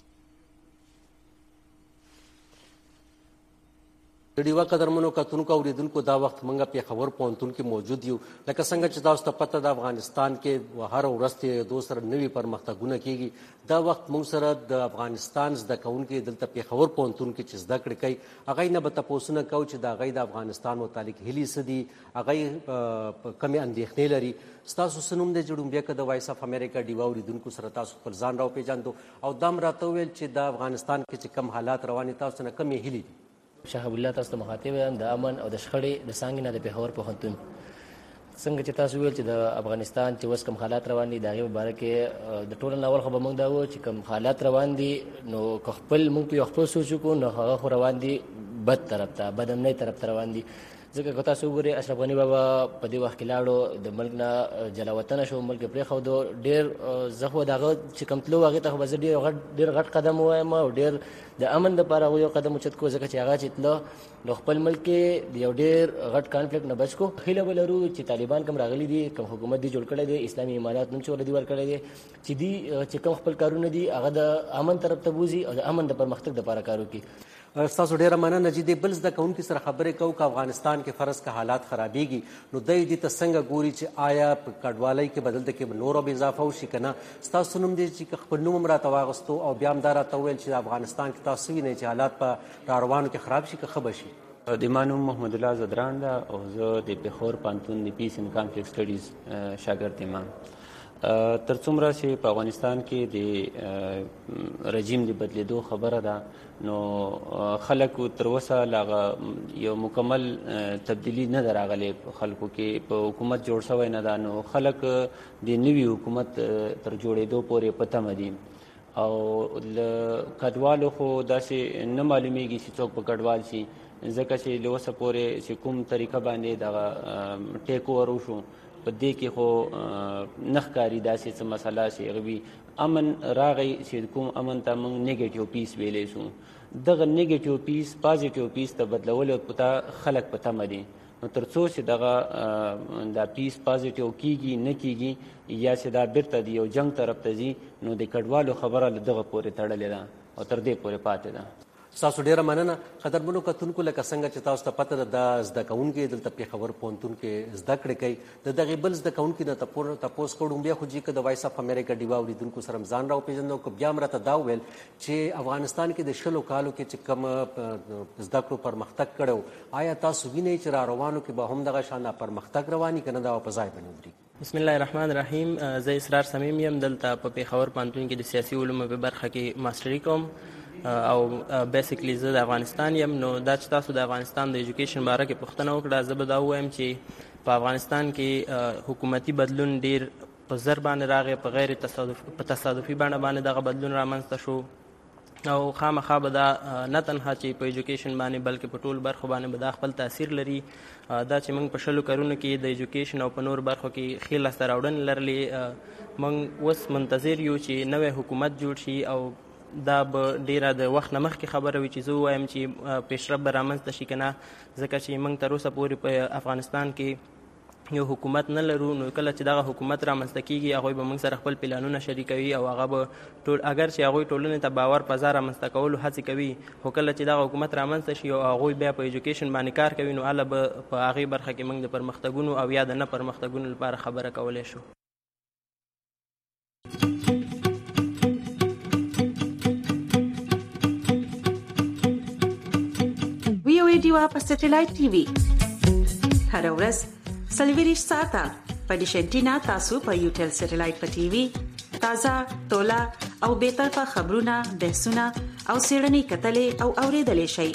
د ډیوا قدرمنو کتونکو اوریدونکو دا وخت منګه په خبر پونتون کې موجود یو لکه څنګه چې تاسو ته پته د افغانستان کې هر ورځ ته دوسر نوي پرمختګونه کیږي دا وخت موږ سره د افغانستان زده کوونکو دلته په خبر پونتون کې چې زده کړې کوي هغه نه به تاسو نه کو چې دا غي د افغانستان متعلق هلي سدي هغه کمی اندېښنې لري. تاسو سنوم د جوړوم بیا د وایس اف امریکا ډیوا اوریدونکو سره تاسو خپل ځان راو پیژاندو او دام راته ویل چې د افغانستان کې چې کم حالات رواني تاسو نه کمی هلي دي. شاه الله تاسو ته مخاطب یم د امن او د شخړې د څنګه نه د پیښور په هنتون څنګه چې تاسو ویل چې د افغانستان چې وس کم حالات روان دي دغه باره کې د ټولو ناول خبر موږ دا و چې کم حالات روان دي نو خپل موږ په خپل سوچ کو نو هغه روان دي بد طرف ته بدمنۍ طرف ته روان دي. ځکه که تاسو وګورئ اشرف غنی بابا په دې وخت کې لاړو د ملک نه جلا وطن شو ملک پرې خو دو ډیر زخه دغه چې کم تلو هغه ته به ډیر غټ ډیر غټ قدم وایم او ډیر د امن لپاره یو قدم اوچت کو ځکه چې هغه چې تلو د خپل ملک کې یو ډیر غټ کانفلیکټ نه بچ کو خیله ولرو چې طالبان کوم راغلي دي کوم حکومت دی جوړ کړی دی اسلامي امارات نن څور دی ور کړی دی چې دی چې کوم خپل کارونه دي هغه د امن طرف ته بوزي او د امن د پرمختګ لپاره کارو کوي. تاسو ډیره مننه چې د بل زده کوونکو سره خبرې کوو چې افغانستان کې فرض کا حالات خرابېږي نو د دې ته څنګه ګوري چې آیا په کډوالۍ کې بدلته کې نور به اضافه وشي کنه. تاسو نوم دې چې خپل نوم راته واغستو او بیا هم دا راته ویل چې افغانستان کې تاسو وینئ چې حالات په روانو کې خراب شي که ښه بشي. د ما نوم محمد الله زدران ده او زه د پیښور پوهنتون د پیس اینډ کانفلیکټ سټډیز شاګرد یم. تر څومره چې په افغانستان کې د رژیم د بدلیدو خبره ده نو خلک تر اوسه لاغه یو مکمل تبدیلی نه دراغلي خلکو کې په حکومت جوړ شوی نه ده نو خلک د نوي حکومت تر جوړېدو پورې پته مدي او کډوالو خو داسې نه معلومیږي چې څوک په کډوال شي ځکه چې لوسه پورې چې کوم طریقه باندې دغه ټیک اوور وشو په دې کې خو نخکاری داسې څه مسله شي غوي امن راغی چې کوم امن ته موږ نیگیټیو پیس ویلې شو دغه نیگیټیو پیس پازیټیو پیس ته بدلول پته خلک پته مدي نو ترڅو چې دغه دا پیس پازیټیو کیږي نه کیږي یا چې دا بیرته دی یو جنگ طرف ته ځي نو د کډوالو خبره دغه پورې تړلې ده او تر دې پورې پاتې ده. تاسو ډیره مننه قدرمنو کتونکو لکه څنګه چې تاسو ته پته ده د زده کوونکو دلته په خبر پونتون کې زده کړې کوي د دغه بل زده کوونکو د تاسو کوم بیا خو چې د وایس اف امریکا ډیوا اوریدونکو سره ځان راو پیژنو کو بیا مرته دا ویل چې افغانستان کې د شلو کالو کې چې کم زده کړو پرمختګ کړو آیا تاسو وینئ چې را روانو کې به هم دغه شانه پرمختګ رواني کنه دا په ځای باندې بسم الله الرحمن الرحیم. زه اسرار صمیم یم دلته په پیښور پوهنتون کې د سیاسي علومو په برخه کې ماستري کوم او بیسیکلی زه د افغانستان یم. نو دا چې تاسو د افغانستان د ایجوکیشن باره کې پوښتنه وکړه زه به دا ووایم چې په افغانستان کې حکومتي بدلون ډیر په زر باندې راغی په غیر تصادف په تصادفي بڼه باندې دغه بدلون رامنځته شو او خامخا به دا نه تنها چې په ایجوکیشن باندې بلکې په ټول برخو باندې به دا خپل تاثیر لري. دا چې موږ په شلو کارونو کې د ایجوکیشن او په نور برخو کې ښې لاسته راوړنې لرلې، موږ اوس منتظر یو چې نوی حکومت جوړ شي او دا به ډیره د وخت نه مخکې خبره وي چې زه ووایم چې پیشرفت به رامنځته شي که نه، ځکه چې موږ تر اوسه پورې په افغانستان کې یو حکومت نه لرو. نو کله چې دغه حکومت رامنځته کیږي هغوی به موږ سره خپل پلانونه شریکوي او هغه به ټول اگر چې هغوی ټولنې ته باور فضا رامنځته کولو هڅې کوي، خو کله چې دغه حکومت رامنځته شي او هغوی بیا په ایجوکیشن باندې کار کوي، نو هله به په هغې برخه کې موږ د پرمختګونو او یا د نه پرمختګونو لپاره خبره کولی شو. وی او ای ډیوا په سټلایټ ټي وي هر ورځ سلویریش ساعته په ډیشنټینا تاسو په یوټل سټلایټ په ټي وي تازه تولا او به طرفه خبرونه، بحثونه او سیړنی کتلې او اوریدلې شي.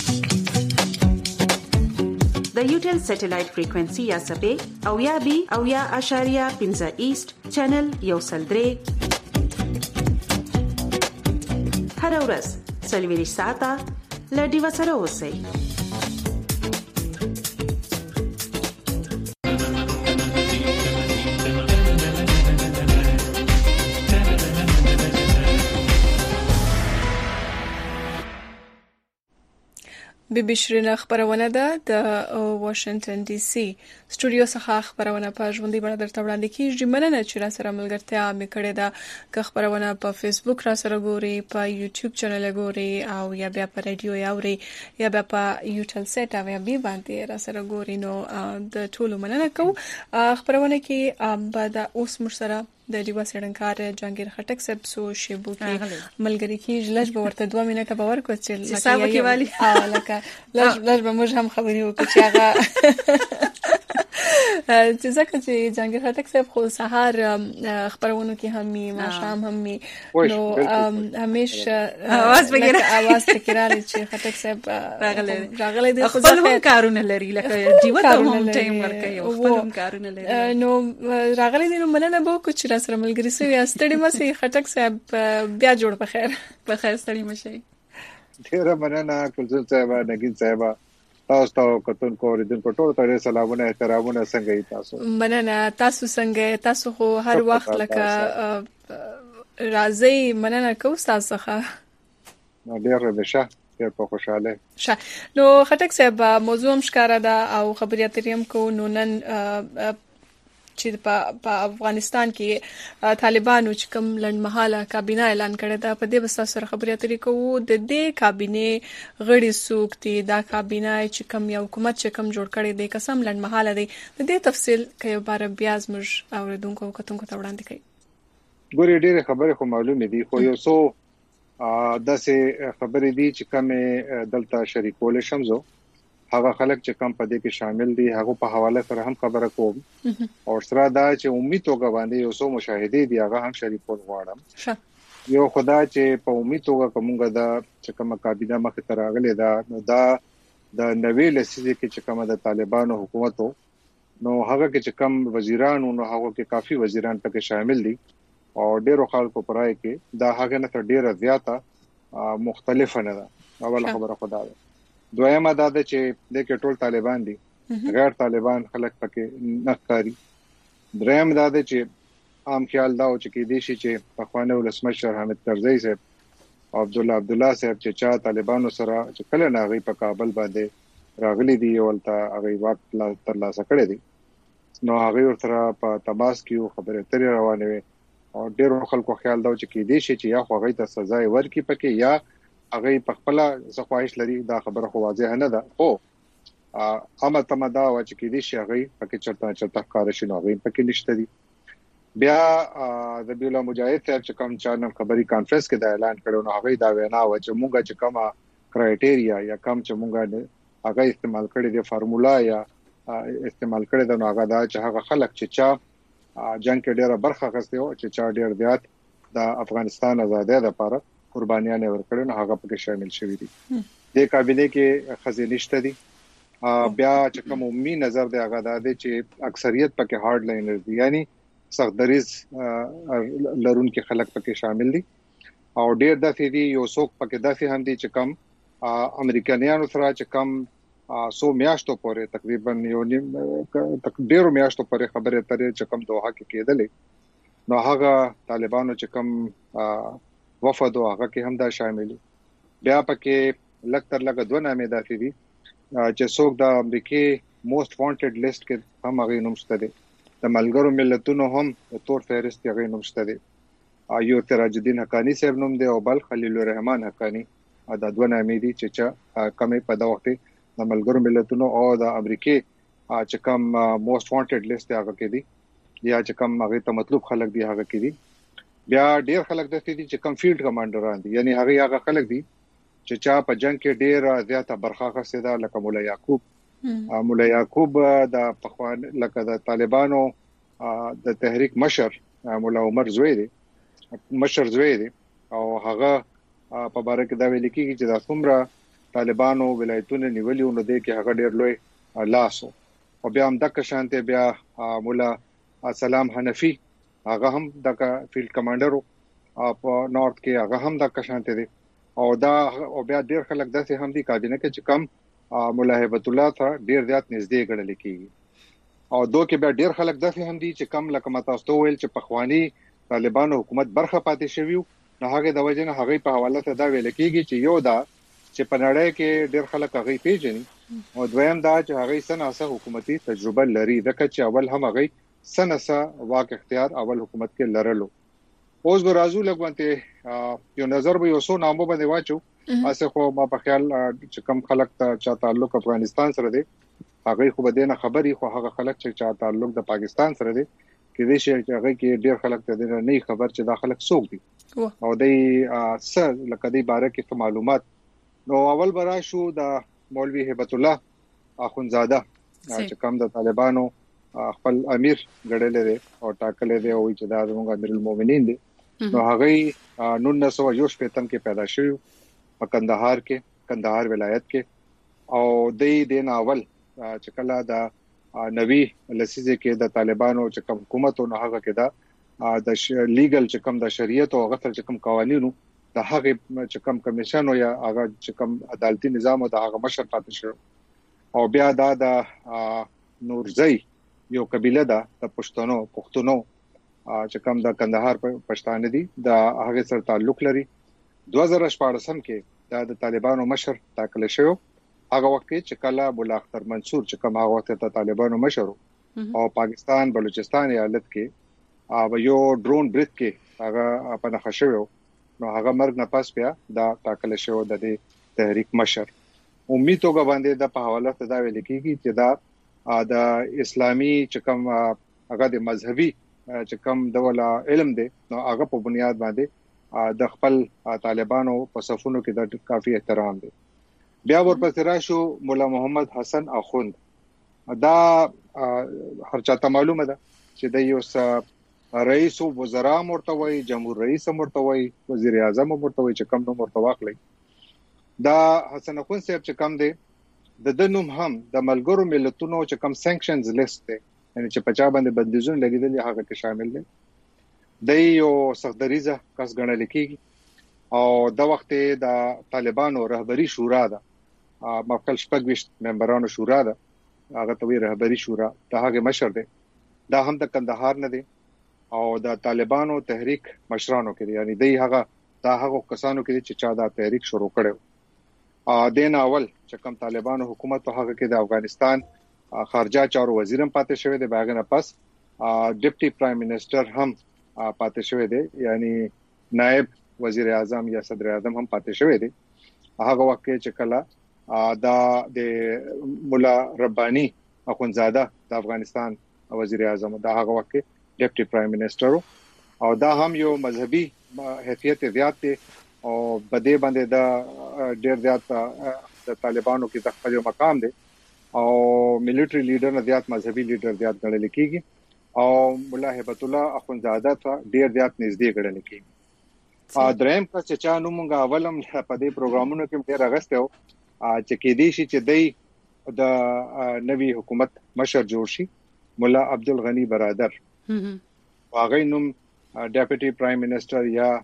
د یوټل سټلایټ فریکوئنسي یا سپې او یا بي او یا اشاریه پنځه ایست چینل یو سل درې هر ورځ سلویریش ساعته لډي وسره اوسئ. بي بي شرینه خبرونه ده د واشنگټن ډي سي سټوډیو څخه خبرونه په ژوندۍ بڼه درته وړاندې کیږي. مننه چې را سره ملګرتیا مې کړې ده. که خبرونه په فیسبوک را سره ګوري، په یوټیوب چینل ګوري او یا بیا په رادیو یاوري یا بیا په یوټل سیټ او یا بي باندې را سره ګوري، نو د ټولو مننه کوم. خبرونه کې بعد اوس مر سره د ډیوا سړنکار جهانگیر خټک صاحب سو شیبو کې ملګری کې لږ به ورته دوه منټه به ورکو چې حساب کې والی لکه لږ لږ به موږ هم خبرې وکړو چې هغه چې ځکه چې جهانگیر خټک صاحب خو سهار خبرونه کې هم می ما شام هم می نو همیشه आवाज وغیرہ आवाज تکرار چې خټک صاحب راغله راغله د خپل هم کارونه لري لکه ډیوا ته هم ټایم ورکوي او خپل هم کارونه لري. نو راغله دې نو مننه به کو چې را سره ملګری سوي استړي مې خټک صاحب بیا جوړ په خیر په خیر ستړي مشي. ډیر مننه کلزم صاحب، نګین صاحب، تاسو ته کتون کو ریدن په ټول ته سلامونه احترامونه څنګه تاسو؟ مننه. تاسو څنګه؟ تاسو خو هر وخت لکه راځي. مننه کوم تاسو څخه. ډیر بشه ډیر په خوشاله شه. نو خټک صاحب موضوع هم ښکارا ده او خبري اتریم کو نو نن چې په افغانستان کې طالبانو چې کوم لنډمحاله کابینه اعلان کړی دا په دې بس سره خبرې اترې کوو. د دې کابینه غړي څوک دي؟ دا کابینه چې کوم یو حکومت چې کوم جوړ کړی دی قسم لنډمحاله دی، د دې تفصیل کې بار بیا زموږ اوریدونکو کتونکو ته وړاندې کړئ. ګورې ډېر خبرې خو معلومه دي، خو یو څو داسې خبرې دي چې کومه دلته شریکول شمزو هغه خلک چې کم په دې کې شامل دي هغه په حواله سره هم خبره کوم او سره دا چې امید توګه باندې یو څو مشاهده دي هغه هم شریکول غواړم. یو خدا چې په امید توګه کومه دا چې کومه کابینه مخ ته راغلي دا دا د نوې لسیزه کې چې کومه د طالبانو حکومت نو هغه کې چې کم وزیران نو هغه کې کافي وزیران پکې شامل دي او ډیرو خلکو پرای کې دا هغه نه ډیره زیاته مختلفه نه ده. اول خبره خدا ده. دویمه دا ده چې د ټول طالبان دي، غیر طالبان خلک پکې نه ښکاري. دریم دا ده چې عام خیال دا او چې کې دي چې په خوانه ولسمشر حامد کرزی صاحب او عبد الله عبد الله صاحب چې چا طالبانو سره چې کله ناغي په کابل باندې راغلي دي ولته هغه وخت لا تر لاسه کړی دي نو هغه سره په تماس کې خبرې ترې روانه وي او ډیرو خلکو خیال دا چې کې دي چې یا خو هغه ته سزا ورکړي پکې یا هغه په خپل زخواهش لري. دا خبره خو واضح نه ده، خو عامه تمدا او چې کې دي شي هغه پکې چرته چرته کار شي نو هغه پکې نشته دي. بیا د بیولا مجاهد صاحب چې کوم چانل خبري کانفرنس کې دا اعلان کړو نو هغه دا وینا و چې مونږه چې کومه کرایټیریا یا کوم چې مونږه هغه استعمال کړی دی فارمولا یا استعمال کړی دا نو هغه دا چې هغه خلک چې چا جنگ کې ډیره برخه غوښتي او چې چا ډیر زیات د افغانستان آزادۍ لپاره قربانیان ورکړل نو هغه پکې شامل شوی دي. د کابینه کې خزینشته دي. بیا چې کوم عمومي نظر دی هغه دا دی چې اکثریت پکې هارد لاینرز دي، یعنی سخت دریز لرونکي خلک پکې شامل دي او ډیر داسې دي یو څوک پکې داسې هم دي چې کم امریکایانو سره چې کم سو میاشتو پورې تقریبا یو نیم ډیرو میاشتو پورې خبرې اترې چې کم دوه کې کېدلې نو هغه طالبانو چې کم وفد او هغه کې هم دا شامل بیا پکې لکتر لګ دوه نامې داسې دي چې څوک د امریکای موست وانټډ لیست کې هم هغه نوم شته دي د ملګرو ملتونو هم د تور فهرست هغه نوم شته دي یو تراج الدین حقانی صاحب نوم دی او بل خلیل الرحمن حقانی دا دوه نامې دي چې چې کمې په دا وخت د ملګرو ملتونو او د امریکای چې کوم موست وانټډ لیست هغه کې دي یا چې کوم هغه ته مطلوب خلک دي هغه کې دي بیا ډیر خلک د دې چې کوم فیلډ کمانډران دي یعنی هغه هغه خلک دي چې چا په جنگ کې ډیر زیاته برخه اخیستې ده لکه مولا یعقوب مولا یعقوب د پخوان لکه د طالبانو د تحریک مشر مولا عمر زوی دی مشر زوی دی او هغه په باره کې دا ویل کېږي چې د څومره طالبانو ولایتونه نیولې نو د کې هغه ډیر لوی لاسو او بیا هم د کشانته بیا مولا سلام حنفي هغه هم د فیلډ کمانډر په نارث کې هغه هم د کشانته دی او دا او بیا ډیر خلک داسې هم دي کابینه کې چې کم مولا هیبت الله ته ډیر زیات نږدې ګڼل کېږي او دوه کې بیا ډیر خلک داسې هم دي چې کم لکه متاسو ویل چې پخوانی طالبانو حکومت برخه پاتې شوی نو هغه د وجه نه هغه په حواله ته دا ویل کېږي چې یو دا چې په نړۍ کې ډیر خلک هغه پیژني او دویم دا چې هغه سناسه حکومتي تجربه لري ځکه چې اول هم هغه سناسه واک اختیار اول حکومت کې لرلو اوس به راځو لګونته یو نظر به یو څو نامو باندې واچو اسه خو ما په خیال چې کم خلک ته چا تعلق افغانستان سره دی هغه خو به دینه خبري خو هغه خلک چې چا تعلق د پاکستان سره دی کې دې شي چې هغه کې ډیر خلک ته نه خبر چې دا خلک څوک دي او دې سر لکه دې باره کې معلومات نو اول برا شو د مولوی هیبت الله اخونزاده چې کوم د طالبانو خپل امیر ګړلې دی او ټاکلې دی او چې دا زموږ امیر المؤمنین دی نو هغه نونس سو یو شپږم کې پیدا شوی په کندهار کې کندهار ولایت کې او د دې ناول چې کله د نوی لسیزه کې د طالبانو چې کوم حکومت او هغه کې دا د لیګل چې کوم د شریعت او هغه چې کوم قوانینو د هغه چې کوم کمیشن او یا هغه چې کوم عدالتي نظام او د هغه مشر پاتې شو او بیا دا د نورزی یو قبيله ده د پښتنو پښتنو چې کوم د کندهار پښتانه دي د هغه سره تعلق لري دوه زره شپږم کې د طالبانو مشر ټاکل شو هغه وخت چې کله مولا اختر منصور چې کوم هغه وخت د طالبانو مشر او پاکستان بلوچستان ایالت کې او یو ډرون بریټ کې هغه په نخښه شو نو هغه مرګ نه پاس بیا دا ټاکل شو د تحریک مشر امید توګه باندې د په حواله ته دا ویل کېږي چې دا د اسلامي چې کوم هغه د مذهبي چې کوم ډول علم دی نو هغه په بنیاد باندې د خپل طالبانو په صفونو کې د کافي احترام دی بیا ورپسې راشو مولا محمد حسن اخوند دا هر چاته معلومه ده چې د یو رئیس وزرا مرتوی جمهور رئیس مرتوی وزیر اعظم مرتوی چې کوم نو مرتوی دا حسن اخوند صاحب چې کوم دی د دنوم هم د ملګرو ملتونو چې کوم سانکشنز لیست دی یعنی چې پچا باندې بندیزونه لګیدل هغه کې شامل دي د یو سختدریزه کس ګڼل کېږي او د وخت د طالبانو رهبری شورا ده مخکل شپږ ممبرانو شورا ده هغه ته وی رهبری شورا د هغه مشر دی دا هم د کندهار نه دی او د طالبانو تحریک مشرانو کې دی یعنی د هغه دا هغه کسانو کې چې چا دا تحریک شروع کړو ا دین اول چې کوم طالبانو حکومت په هغه کې د افغانستان خارجه چارو وزیر هم پاتې شوی دی باغ نه پس ډیپټي پرایم منسٹر هم پاتې شوی دی یعنی نائب وزیر اعظم یا صدر اعظم هم پاتې شوی دی هغه وخت چې کله دا د مولا ربانی اخونزاده د افغانستان وزیر اعظم دا هغه وخت ډیپټي پرایم منسٹر او دا هم یو مذهبي حیثیت زیات دی او بده باندې دا ډیر زیات د طالبانو کې د خپل مقام دی او ملټری لیډر نه زیات مذهبي لیډر زیات ګڼل کېږي او مولا هیبت الله اخونزاده ته ډیر زیات نږدې ګڼل کېږي ا دریم کا چې چا نو مونږه اولم په دې پروګرامونو کې ډیر اغسته او چې کې دي چې د د نوی حکومت مشر جوړ شي مولا عبدالغنی برادر هغه نوم ډیپټي پرایم منسٹر یا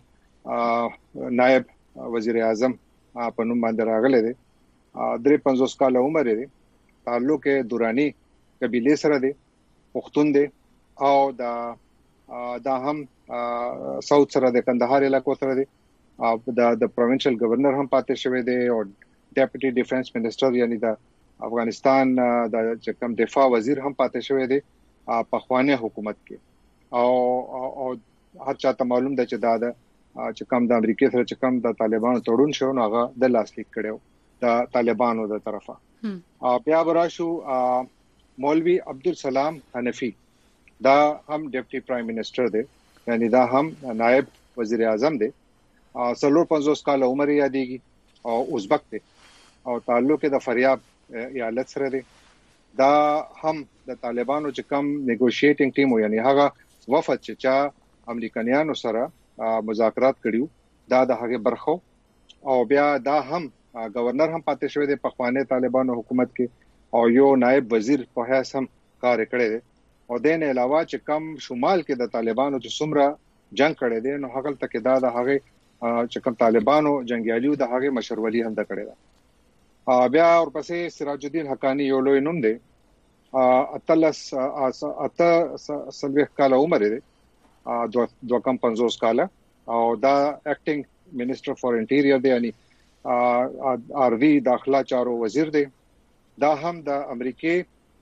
نائب وزیر اعظم په نوم باندې راغلی دی. درې پنځوس کال عمر دی. تعلق دورانی قبیله سره دی، پښتون دی او دا دا هم ساوث سره د کندهار علاقو سره دی. دا د پروینشل گورنر هم پاتې شوی دی او ډیپټي ډیفنس منسٹر یعنی د افغانستان د کوم دفاع وزیر هم پاتې شوی دی په خوانه حکومت کې. او او هر چاته معلوم دی چې دا د چې کوم د امریکای سره چې کوم د طالبانو تړون شو نو هغه د لاسلیک کړو د طالبانو د طرفه. بیا براشو مولوی عبدالسلام حنفی، دا هم ډیپټي پرایم منسٹر دی یعنی دا هم نائب وزیر اعظم دی. څلور پنځوس کال عمر یادېږي او ازبک دی او تعلق د فریاب ایالت سره دی. دا هم د طالبانو چې کم نیګوشیټینګ ټیم یعنی هغه وفد چې چا امریکایانو سره مذاکرات کړیو دا د هغه برخو. او بیا دا هم گورنر هم پاتې شوی دی په خوانه طالبانو حکومت کې او یو نائب وزیر په هیڅ هم کار کړی دی. او دین علاوه چې کم شمال کې د طالبانو چې څومره جنگ کړی دی نو هغه تک دا د هغه چې کوم طالبانو جنگیالیو د هغه مشرولي هم د کړی دا. بیا ورپسې سراج الدین حقانی یو لوی نوم دی، اتلس اته سلويخ کال عمر دی، دو کم پنځوس کال او دا اکټینګ منسٹر فار انټیریر دی یعنی آروی داخله چارو وزیر دی. دا هم د امریکای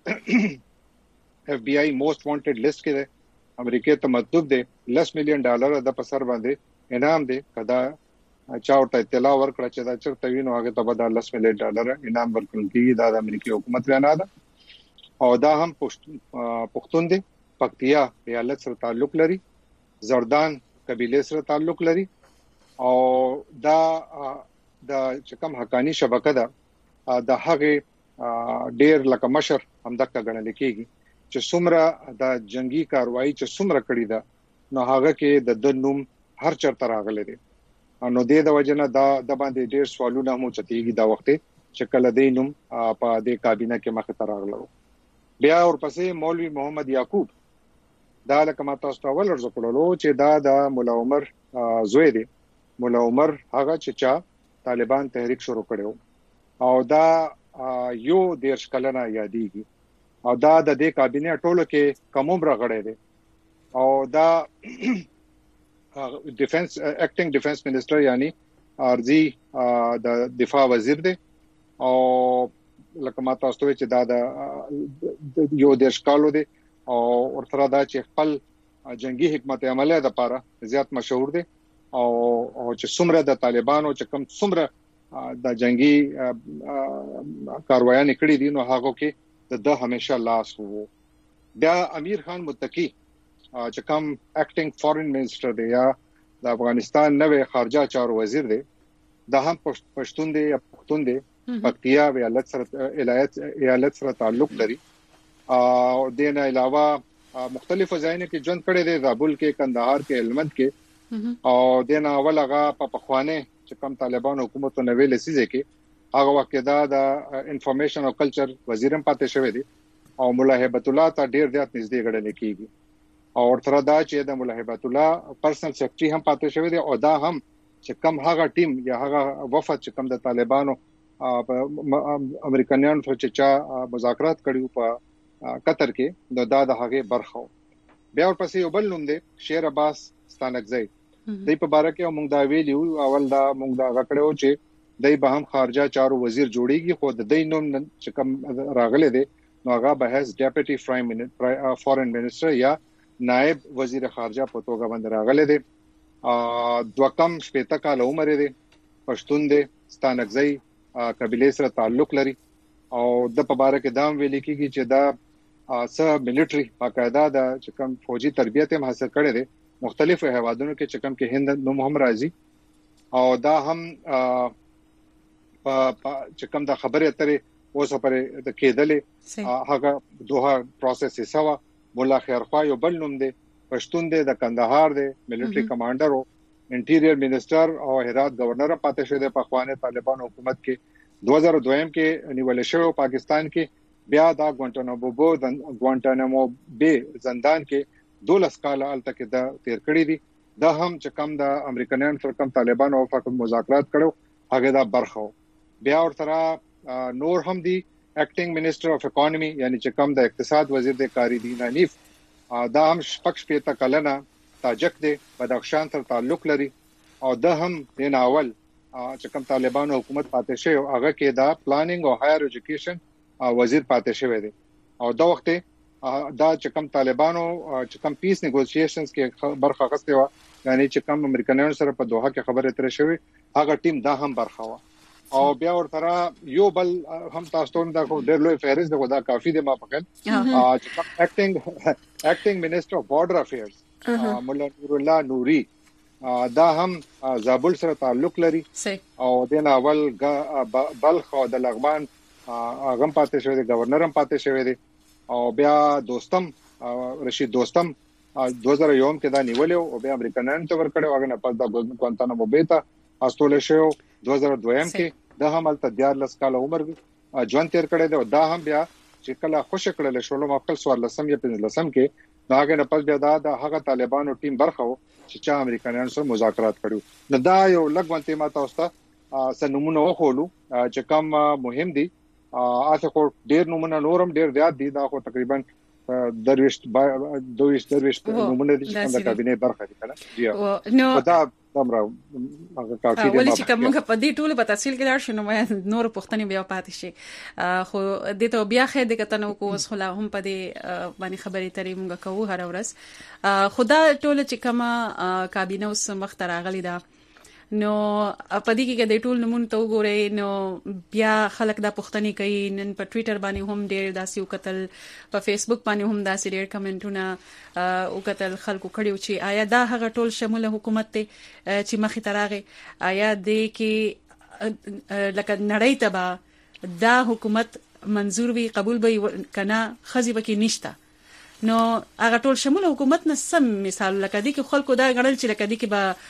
اف بی آئی موسٹ وانټډ لیست کې دی. امریکای ته مطلوب دی لس میلیون ډالر د پسر باندې انعام دی کدا چا ورته اطلاع ورکړه چې دا چرته وینو هغه ته به لس میلیون ډالر انعام ورکړل کیږي. دا د امریکای حکومت بیان ده. او دا هم پښتون دی، پکتیا ایالت سره تعلق لري، زردان قبیله سره تعلق لري. او دا د چکم حقانی شبکه ده د هغه ډیر لکه مشر همدغه غنل کیږي چې څومره د جنگي کاروایی چې څومره کړی ده نو هغه کې د د نوم هر چرته راغلی دی. نو د د وجنه دا د باندې ډیر سوالونه مو چتیږي دا وخت چې کله د نوم په د کابینه کې مخ ته راغلو. بیا ورپسې مولوی محمد یعقوب، دا لکه ما تاسو ته ولر زکړلو چې دا د مولا عمر زوی دی. مولا عمر هغه چې چا طالبان تحریک شروع کړو او دا یو دیرش کلنه یادېږي او دا د دې کابینه ټولو کې کوم راغړی دی. او دا ډیفنس اکټینګ ډیفنس منسٹر یعنی ارزي د دفاع وزیر دی. او لکه ما تاسو ته چې دا د یو دیرش کالو دی او ورته دا چې خپل جنگي حکمت عمله د لپاره زیات مشهور دی. او چې څومره د طالبانو چې کوم څومره د جنگي کاروایان کړی دي نو هغه کې د همیشه لاس وو. بیا امیر خان متقی چې کوم اکټینګ فورن منسٹر دی یا د افغانستان نوې خارجه چارو وزیر دی، دا هم پښتون دی یا پښتون دی، پکتیا ایالت سره ایالت ایالت سره تعلق لري. او دین علاوه مختلفو ځایونو کې ژوند کړی دی، زابل کې، کندهار کې، هلمند کې. او دین اول هغه په پخوانه چې کوم طالبان حکومت نو ویل سيزه کې هغه وخت دا د انفارمیشن او کلچر وزیرم پاتې شوی دی او مولا هیبت الله ته ډیر زیات نږدې غړل کیږي. او تر دا چې د مولا هیبت الله پرسنل سیکریټری هم پاتې شوی دی. او دا هم چې کوم هغه ټیم یا هغه وفد چې کوم د طالبانو امریکایانو سره چې چا مذاکرات کړیو په قطر کې نو دا د هغه برخه. بیا ورپسې یو بل نوم دی شیر عباس ستانکزی. دای په باره کې موږ دا ویلیو اول دا موږ دا غکړو چې دای به هم خارجه چارو وزیر جوړیږي، خو د دای نوم چې کوم راغله دی نو هغه به هیڅ ډیپټي پرایم منسٹر فورن منسٹر یا نائب وزیر خارجه په توګه باندې راغله دی. دوه کم شپږ کال عمر دی، پښتون دی، ستانکزی قبیله سره تعلق لري. او د په باره کې دا ویل کیږي چې دا څه ملټری باقاعده د چې کوم فوجي تربیت هم حاصل کړي دي مختلفو هوادونو کې چې کوم کې هند نوم هم راځي. او دا هم په چې کوم د خبرې اترې اوس پرې د کېدلې هغه دوه پروسس یې سوا. مولا خیرخوا یو بل نوم دی، پښتون دی، د کندهار دی، ملټری کمانډر او انټیریر منسٹر او هرات گورنر پاتې شوی دی په خوانه طالبان حکومت کې. دو هزار دو کې نیول شو پاکستان کې. بیا دا ګوانټانامو بو ګوانټانامو بے زندان کې دولس کال الته کې دا تیر کړی دي. دا هم چې کوم د امریکایانو سره کوم طالبان او وفاق مذاکرات کړو هغه دا برخه بیا ورته نور هم دی اکټینګ منسٹر اف اکانومي یعنی چې کوم د اقتصاد وزیر د کاری دی نانیف دا هم شپږ شپږ کلنه تاجک دی بدخشان سره تعلق لري او دا هم د ناول چې کوم طالبانو حکومت پاتې شوی هغه کې دا پلانینګ او هایر ایجوکیشن وزیر پاتې شوی دی او دا وخت دا چې کوم طالبانو چې کوم پیس نیګوسییشنز کې برخه اخیسته و یعنی چې کوم امریکایانو سره په دوحه کې خبره تر شوی هغه ټیم دا هم برخه و او بیا ورته یو بل هم تاسو ته دا کو ډېر لوی فهرست دی دا کافي دی ما پکې چې کوم اکټینګ اکټینګ منسٹر اف بارډر افیرز مولا نور الله نوري دا هم زابل سره تعلق لري او د ناول بلخ او د لغمان هغه پاتې شوی دی گورنر هم پاتې شوی دی او بیا دوستم رشید دوستم دو هزار یو کې دا نیولیو او بیا امریکایانو ته ورکړو هغه نه پس دا کوانتانامو بیتا استول شو دو هزار دو کې دا هم تل دیار لس کال عمر ژوند تیر کړی دی او دا هم بیا چې کله خوش کړل شو نو خپل سوال لسم یا پنځه لسم کې دا هغه نه پس بیا دا د هغه طالبانو ټیم برخه چې چا امریکایانو سره مذاکرات کړو نو دا یو لګونته ما تاسو ته سنمونه وخولو چې کوم مهم دي اته کو ډیر نمونه نورم ډیر زیات دي دا خو تقریبا درويشت دویشت درويشت نمونه دي چې د کابینه برخه دي کنه نو دا تمره هغه کافي دی ولې چې کومه په دې ټوله په تفصیل کې لاړ شو نو نور پوښتنې بیا پاتې شي خو د ته بیا خې د کتنو کو اوس خلا هم په دې باندې خبرې ترې مونږ کوو هر ورځ خدا ټوله چې کومه کابینه اوس مخ ته راغلي دا نو په دې کې د ټول نمونه تو ګورې نو بیا خلک دا پوښتنې کوي نن په ټوئیټر باندې هم ډېر داسې وکتل په فیسبوک باندې هم داسې ډېر کمنټونه وکتل خلکو کړیو چې آیا دا هغه ټول شموله حکومت ته چې مخې ته راغی آیا دې کې لکه نړۍ ته به دا حکومت منظور وي قبول به کنه خزي بکی نشته نو هغه ټول شموله حکومت نه سم مثال لکه دې کې خلکو دا غړل چې لکه دې کې به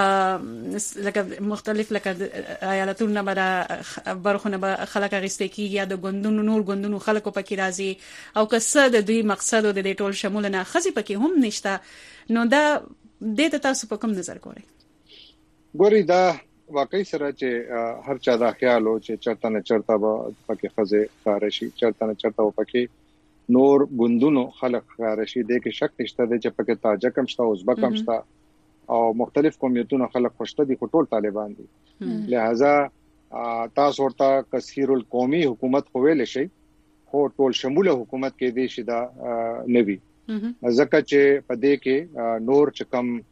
لکه مختلف لکه ایالتونو برا برخونه به خلک غسته کیږي یا د غوندونو نور غوندونو خلکو پکې راځي او کسه د دوی مقصد د دې ټول شمول نه خزي پکې هم نشته نو دا د تاسو په کوم نظر ګورئ ګوري دا واقعي سره چې هر چا دا خیال او چې چرته نه چرته به پکې خزه خارشي چرته نه چرته پکې نور غوندونو خلک خارشي د کې شک نشته چې پکې تاجک هم شته ازبک هم شته او مختلف قومیتونو خلک خوشته دي ټول طالبان دي لہذا تاسو ورته کثیر القومي حکومت خو ویل شي خو ټول شموله حکومت کې دي شي دا نوي ځکه چې په دې کې نور چې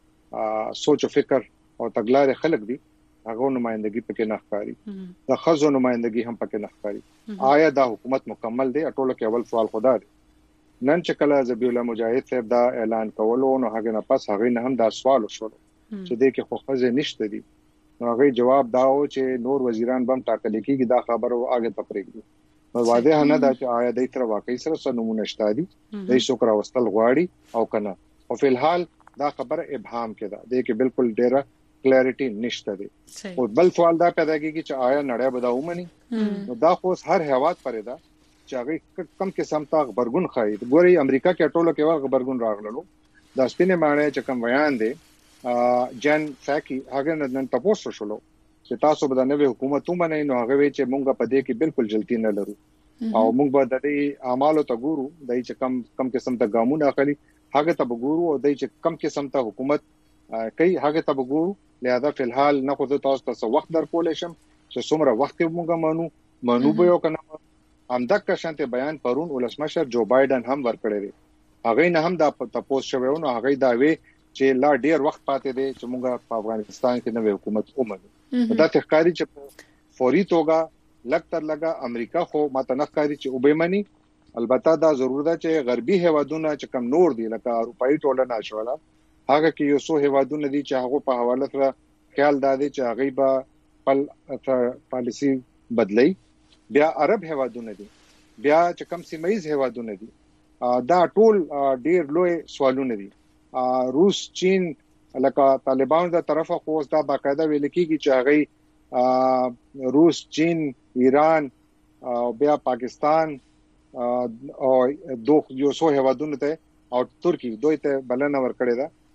کم سوچ او فکر او تګلارې خلک دي هغه نمائندګي پکې نه ښکاري د خزو نمائندګي هم پکې نه ښکاري آیا دا حکومت مکمل دی ټول کې اول سوال خدا دی نن چې کله ذبیح الله مجاهد صاحب دا اعلان کولو نو هغه نه پس هغه نه هم دا سوال وشول چې دې کې خو خزه نشته دي نو هغه جواب داو چې نور وزیران بم ټاکل کیږي دا خبره اگې تفریق نو واضح نه دا چې آیا د تر واقعي سره سنمونه شته دي د شکر واستل غواړي او کنه او په الحال دا خبره ابهام کې ده د کې بالکل ډیره کلیریټي نشته دي او بل سوال دا پیدا کیږي چې آیا نړۍ به دا ومني نو دا خو هر هیواد پرې ده چې هغه کم قسم ته خبرګون خای ګوري امریکا کې ټولو کې وا خبرګون راغلو د سپینې معنی چې کوم بیان دی جن فاکی هغه نن تاسو شولو چې تاسو به د نوې حکومت ومنئ نو هغه وی چې مونږ په دې کې بالکل جلتی نه لرو او مونږ به د دې اعمالو ته ګورو دای چې کم کم قسم ته ګامونه اخلي هغه ته ګورو او دای چې کم قسم ته حکومت کوي هغه ته ګورو لہذا فی الحال نه خو تاسو ته وخت در کولې شم چې څومره وخت مونږ مانو مانو به یو کنه همدغه شانته بیان پرون ولسمشر جو بایدن هم ورکړی دی هغه نه هم دا تاسو شوو نو هغه دا وی چې لا ډیر وخت پاتې دی چې موږ په افغانستان کې نوې حکومت ومنو دا تخکاری چې فوري توګه لکتر لگا امریکا خو ماته نخکاری چې وبېمني البته دا ضرور ده چې غربي هوادونه چې کم نور دي لکه اروپאי ټولنه شواله هغه کې یو څو هوادونه دي چې هغه په حواله سره خیال دادي چې هغه به خپل پالیسی بدلی بیا عرب هوادونه دي بیا چې کم سیمایز هوادونه دي دا ټول ډیر لوی سوالونه دي روس چین لکه طالبان د طرفه خو دا باقاعده ویل کیږي چې هغه روس چین ایران او بیا پاکستان او دوه یو څو هوادونه ته او ترکی دوی ته بلنه ورکړې ده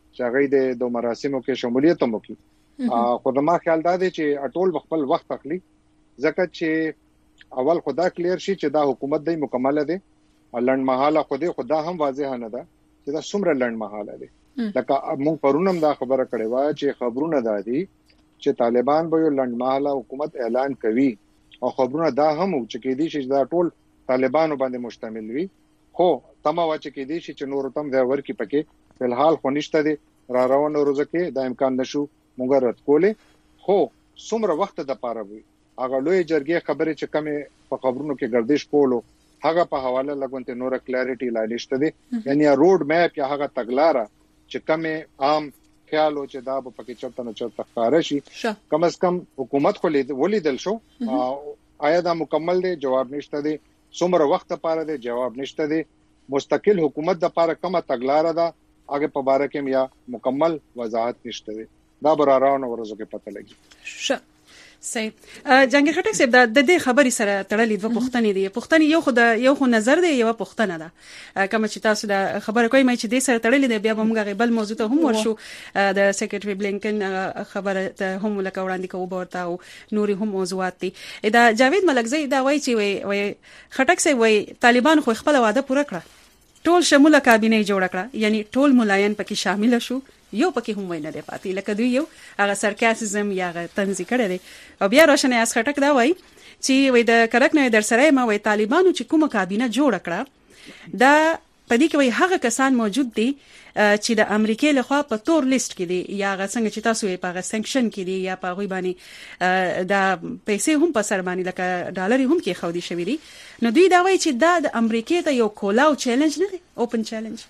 چې هغه د مراسمو کې شمولیت هم وکړي خو د ما خیال دا دی چې ټول خپل وخت اخلي ځکه چې اول خدا کلیر شي چې دا حکومت دی مکمل دی لړن مهاله خو دی خدا هم واضح نه ده چې دا څومره لړن مهاله دی لکه موږ پرونم دا خبره کړې و چې خبرونه دا دي چې طالبان به یو لړن مهاله حکومت اعلان کوي او خبرونه دا هم چې کې دي چې دا ټول طالبانو باندې مشتمل وي خو تمه واچ کې دي چې نور تم دا ورکی پکې په الحال خو نشته دي را روانو روزه کې دا امکان نشو مونږ رات کولې خو څومره وخت د پاره وي هغه لوی جرګې خبره چې کمه په خبرونو کې گردش کولو هغه په حواله لګونته نور کلیریټي لا نشته دي یعنی روډ میپ یا هغه تګلارہ چې کمه عام خیالو چې دا په پکې چرته نه چرته ښکار شي کم از کم حکومت خو ولیدل شو آیا دا مکمل دی جواب نشته دی څومره وخت لپاره دی جواب نشته دی مستقل حکومت د لپاره کومه تګلارہ ده هغه په باره کې یا مکمل وضاحت نشته دی دا برارانو ورځو کې پته لګي ش صحیح جنگي خټک صاحب د دې خبرې سره تړلې دوه پوښتنې دي پوښتنې یو خو د یو خو نظر دی یو پوښتنه ده کوم چې تاسو د خبره کوي مې چې د سره تړلې دی بیا به موږ غیبل موضوع ته هم ورشو د سیکریټري بلینکن خبره ته هم لکه وړاندې کوو ورته او نوري هم موضوعات دي دا جاوید ملکزی دا وایي چې وای خټک صاحب وای طالبان خو خپل وعده پوره کړه ټول شموله کابینه جوړ کړه یعنی ټول ملایان پکې شامل شو یو پکې هم وینه دی پاتې لکه دوی یو هغه سرکاسزم یا هغه طنزي کړي دي او بیا روشنه اس خټک دا وای چې وای د کرک نه در سره ما وای طالبانو چې کومه کابینه جوړ کړه دا پدې کې وای هغه کسان موجود دي چې د امریکای لخوا په تور لیست کې دي یا هغه څنګه چې تاسو یې په سانکشن کې دي یا په غوي باندې دا پیسې هم په سر باندې لکه ډالر هم کې خو دي شوی دي نو دوی دا وای چې دا د امریکای ته یو کولاو چیلنج نه دی اوپن چیلنج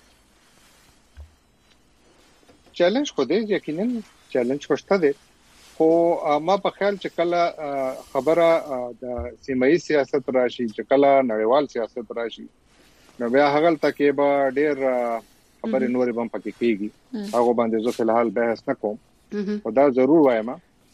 چیلنج خو دې یقینا چیلنج خوشته دي خو ما په خیال چې کله خبره د سیمایي سیاست راشي چې کله نړیوال سیاست راشي نو بیا هغه تکي به ډېر خبرې نورې بم پکې کیږي هغه باندې زه فلحال بحث نه کوم او دا ضرور وایم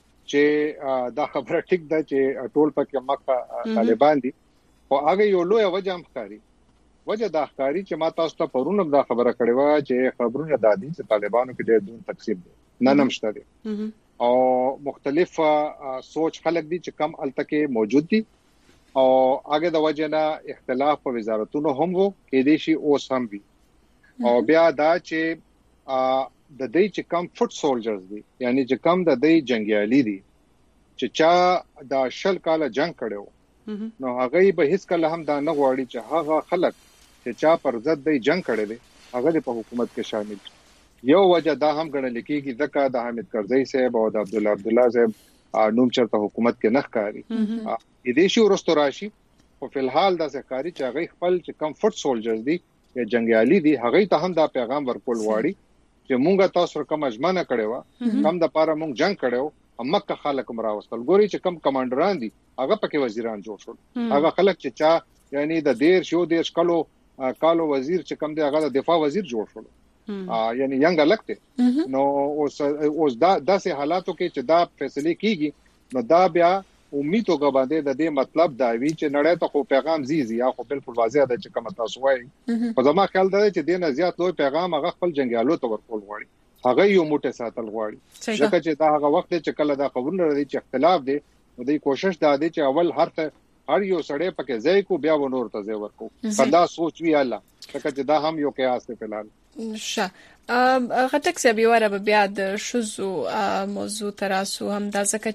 چې دا خبره ټیک ده چې ټول پکې مکه طالبان دي او هغه یو لوی وجه هم ښکاری وجه دا ښکاری چې ما تاسو ته پرونم دا خبره کړې و چې خبرونه دادي چې طالبانو کې ډېر دون تقسیم دي نه نمشته دي او مختلف سوچ خلک دي چې کم التکه موجود دي او هغه د وجه نه اختلاف په وزارتونو هم وو کې دي شي اوس هم وي او بیا دا چې د دې چې کم فوټ سولجرز دي یعنی چې کم د دې جنگیالي دي چې چا د شل کاله جنگ کړو نو هغه به هیڅ کله هم دا نه غواړي چې هغه خلک چې چا پر ضد دی جنگ کړي دي هغه په حکومت کې شامل یو وجه دا هم ګڼل کېږي ځکه د حامد کرزی صاحب او د عبد الله عبد الله صاحب نوم چرته حکومت کې نه ښکاری اې دې شی ورستو راشي او په الحال دا ښکاری چې هغه خپل چې کم فوټ سولجرز دي یا جنگیالي دي هغه ته هم دا پیغام ورکول واړي چې مونږه تاسو کوم اجمنه کړو کم د پاره مونږ جنگ کړو مکه خلک مراوستل ګوري چې کم کمانډران دي هغه پکې وزیران جوړ شول هغه خلک چې چا یعنی د دیر شو دیر کالو کالو وزیر چې کم دی هغه د دفاع وزیر جوړ شول یعنی ینګ لګته نو اوس اوس دا داسې حالاتو کې چې دا فیصله کیږي نو دا بیا امید او غواړي د دې مطلب دا وی چې نړۍ ته خو پیغام زیږي یا خو بالکل واضح ده چې کوم تاسو وایي په زما خیال ده چې د نه زیات لوی پیغام هغه خپل جنگیالو ته ورکول غواړي هغه یو موټه ساتل غواړي ځکه چې دا هغه وخت چې کله دا خبرونه لري چې اختلاف دي نو د کوشش دا دی چې اول هر ته هر یو سړی پکې ځای کو بیا ونور ته ځای ورکو پدا سوچ وی الله ځکه چې دا هم یو قیاس دی فلحال شه غټک سبي وره به بیا د شذو موضوع تراسو هم دا ځکه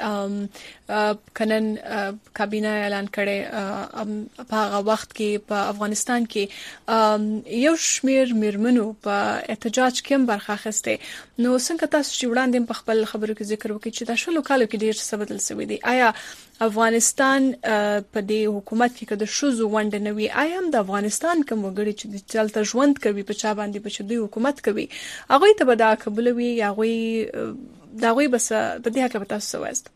چې کنن کابینه اعلان کړي په هغه وخت کې په افغانستان کې یو شمیر میرمنو په احتجاج کې برخه اخیسته نو څنګه تاسو چې وړاندې په خپل خبرو کې ذکر وکړي چې دا شلو کالو کې ډیر څه بدل شوی دی آیا افغانستان په دې حکومت کې کده شذو وند نه وی آیا هم د افغانستان کوم وګړي چې چلته ژوند کوي په چا باندې په دې حکومت کوي هغه ته به دا قبول وي هغه دا غوي بس په دې حق به تاسو وایست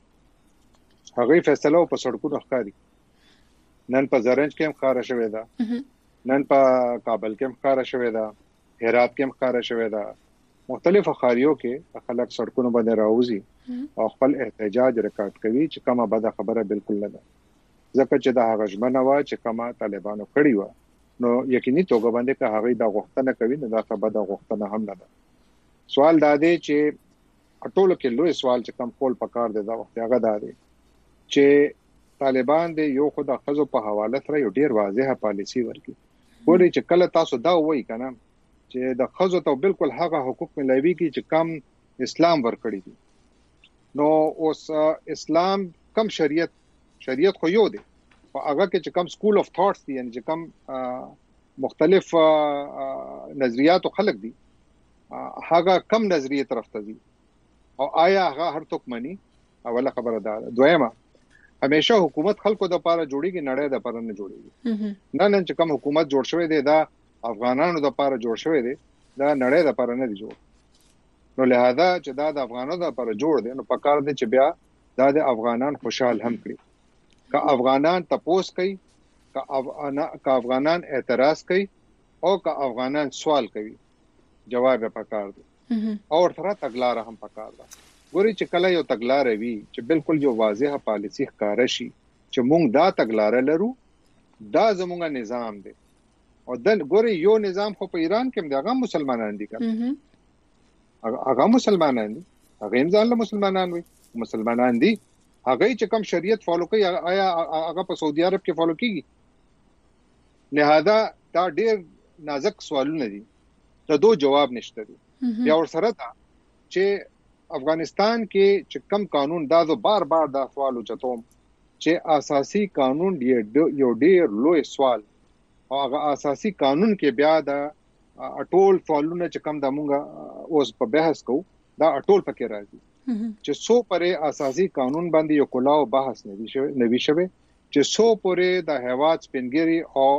هغه فیصله په سړکونو ښکاری نن په زرنج کې هم خاره شوې ده نن په کابل کې هم خاره شوې ده هرات کې هم خاره شوې ده مختلفو خاریو کې خلک سړکونو باندې راوځي او خپل احتجاج ریکارډ کوي چې کومه بده خبره بالکل نه ده ځکه چې دا هغه ژمنه وا چې کومه طالبانو کړی و نو یقیني توګه باندې که هغه دا غوښتنه کوي نو دا خبره دا غوښتنه هم نه ده سوال دا دی چې ټولو کې لوی سوال چې کم کول پکار دی دا وخت هغه دا دی چې طالبان د یو خدای خزو په حواله سره یو ډیر واضحه پالیسی ورکړي. ګوري چې کله تاسو دا وایي کنه چې د خزو ته بالکل هغه حقوق ملوي کی چې کم اسلام ورکړي دي، نو اوس اسلام کم شریعت شریعت خو یو دی او هغه کې چې کم سکول اف ثاټس دي، یعنی چې کم مختلف نظریات او خلق دي هغه کم نظریه طرف ته دي او آیا هغه هر څوک مني؟ اوله خبره ده. دویمه، همیشه حکومت خلکو د لپاره جوړیږي، نړۍ د لپاره نه جوړیږي. نن نن چې کوم حکومت جوړ شوی دی دا افغانانو د لپاره جوړ شوی دی، دا نړۍ د لپاره نه دی جوړ. نو لہذا چې دا د افغانانو د لپاره جوړ دی نو پکار دی چې بیا دا د افغانان خوشحال هم کړي. که افغانان تپوس کوي، که افغانان اعتراض کوي او که افغانان سوال کوي، جواب یې پکار دی او تر تګلار هم پکار ده. ګوري چې کله یو تګلار وي چې بالکل یو واضحه پالیسی ښکار شي چې موږ دا تګلار لرو، دا زموږ نظام دی. او د ګوري یو نظام خو په ایران کې هغه مسلمانان دي کنه، هغه مسلمانان دي، هغه هم ځان له مسلمانان وي، مسلمانان دي، هغه چې کوم شریعت فالو کوي آیا هغه په سعودي عرب کې فالو کیږي؟ لہذا دا ډیر نازک سوالونه دي، ته دو جواب نشته دي. بیا ور سره دا چې افغانستان کې چې کم قانون دا زه بار بار دا سوال وچتوم چې اساسي قانون یو ډیر لوی سوال او هغه اساسي قانون کې بیا دا اټول سوالونه چې کم د مونږه اوس په بحث کو دا اټول پکې راځي چې سو پرې اساسي قانون باندې یو کلاو بحث نه وی شوی نه وی شوی چې سو پرې د هواد سپینګری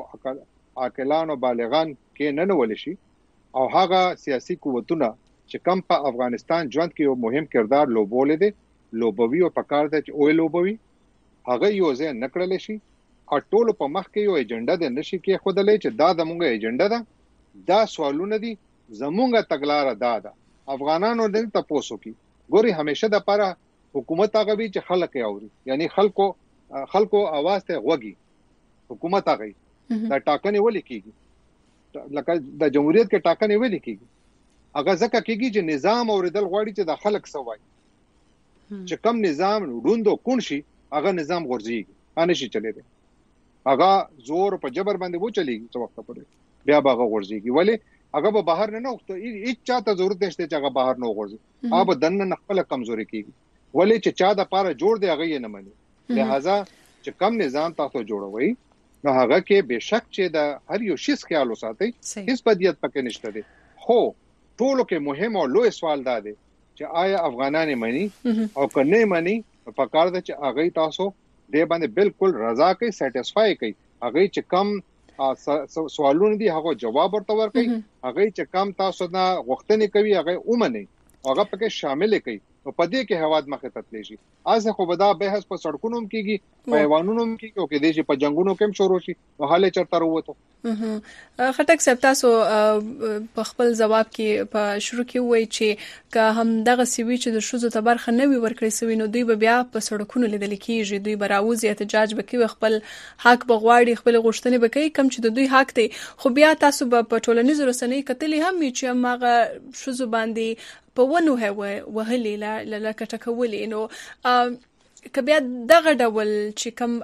او عاقلان او بالغان کې نه نول شي او هغه سیاسي قوتونه چې کم په افغانستان ژوند کې یو مهم کردار لوبولې دي لوبوي او پکار دي چې او لوبوي هغه یو ځای نکړل شي او ټول په مخ کې یو ایجنډا د نشي کې خودلې چې دا زموږ ایجنډا ده، دا سوالونه دي زموږ تګلار ده ده افغانانو د تاسو کې ګوري همیشه د لپاره حکومت هغه وی چې خلک یې اوري، یعنی خلکو خلکو आवाज ته غوږی حکومت هغه دا ټاکنې ولې کیږي، لکه د جمهوریت کې ټاکنې ولې کیږي؟ هغه ځکه کېږي چې نظام اوریدل غواړي چې د خلک سوای چې کم نظام روندو کون شي هغه نظام غورځيږي، ان شي چلے دی هغه زور په جبر باندې وو چلیږي څو وخت پورې بیا هغه غورځيږي، ولی هغه به بهر نه نوخته هیڅ چاته ضرورت نشته چې هغه بهر نه غورځي، هغه دنه خپل کمزوري کیږي، ولی چې چا د پاره جوړ دی هغه یې نه مني. لہذا چې کم نظام تاسو جوړوي نو هغه کې بشک چې د هر یو شخص خیال وساتي، هیڅ بدیت پکې نشته دی. خو ټولو کې مهم او لوی سوال دا دی چې آیا افغانان مني او کنه مني په کار ده چې هغه تاسو دې باندې بالکل رضا کوي، سټیسفای کوي، هغه چې کم سوالونه دي هغه جواب ورته ورکوي، هغه چې کم تاسو نه غوښتنې کوي هغه اومني هغه پکې شامل کوي او په دې کې هواد مخه تتلی شي. ازه خو به دا بحث په سړکونو کېږي، په ایوانونو کېږي او کې دې چې په جنگونو کې شروع شي او حاله چرته وروته. خټک صاحب تاسو په خپل جواب کې په شروع کې وایي چې که هم دغه سوي چې د شوزو ته برخه نه وي ورکړي سوي نو دوی به بیا په سړکونو لیدل کېږي، دوی به راوځي احتجاج وکړي، خپل حق بغواړي، خپل غوښتنې وکړي کم چې د دوی حق دی. خو بیا تاسو به په ټولنیزو رسنیو کتلې هم چې هغه شوزو باندې په ونه هو وهلي لا لا کټکولې نو کبیا دغه ډول چې کم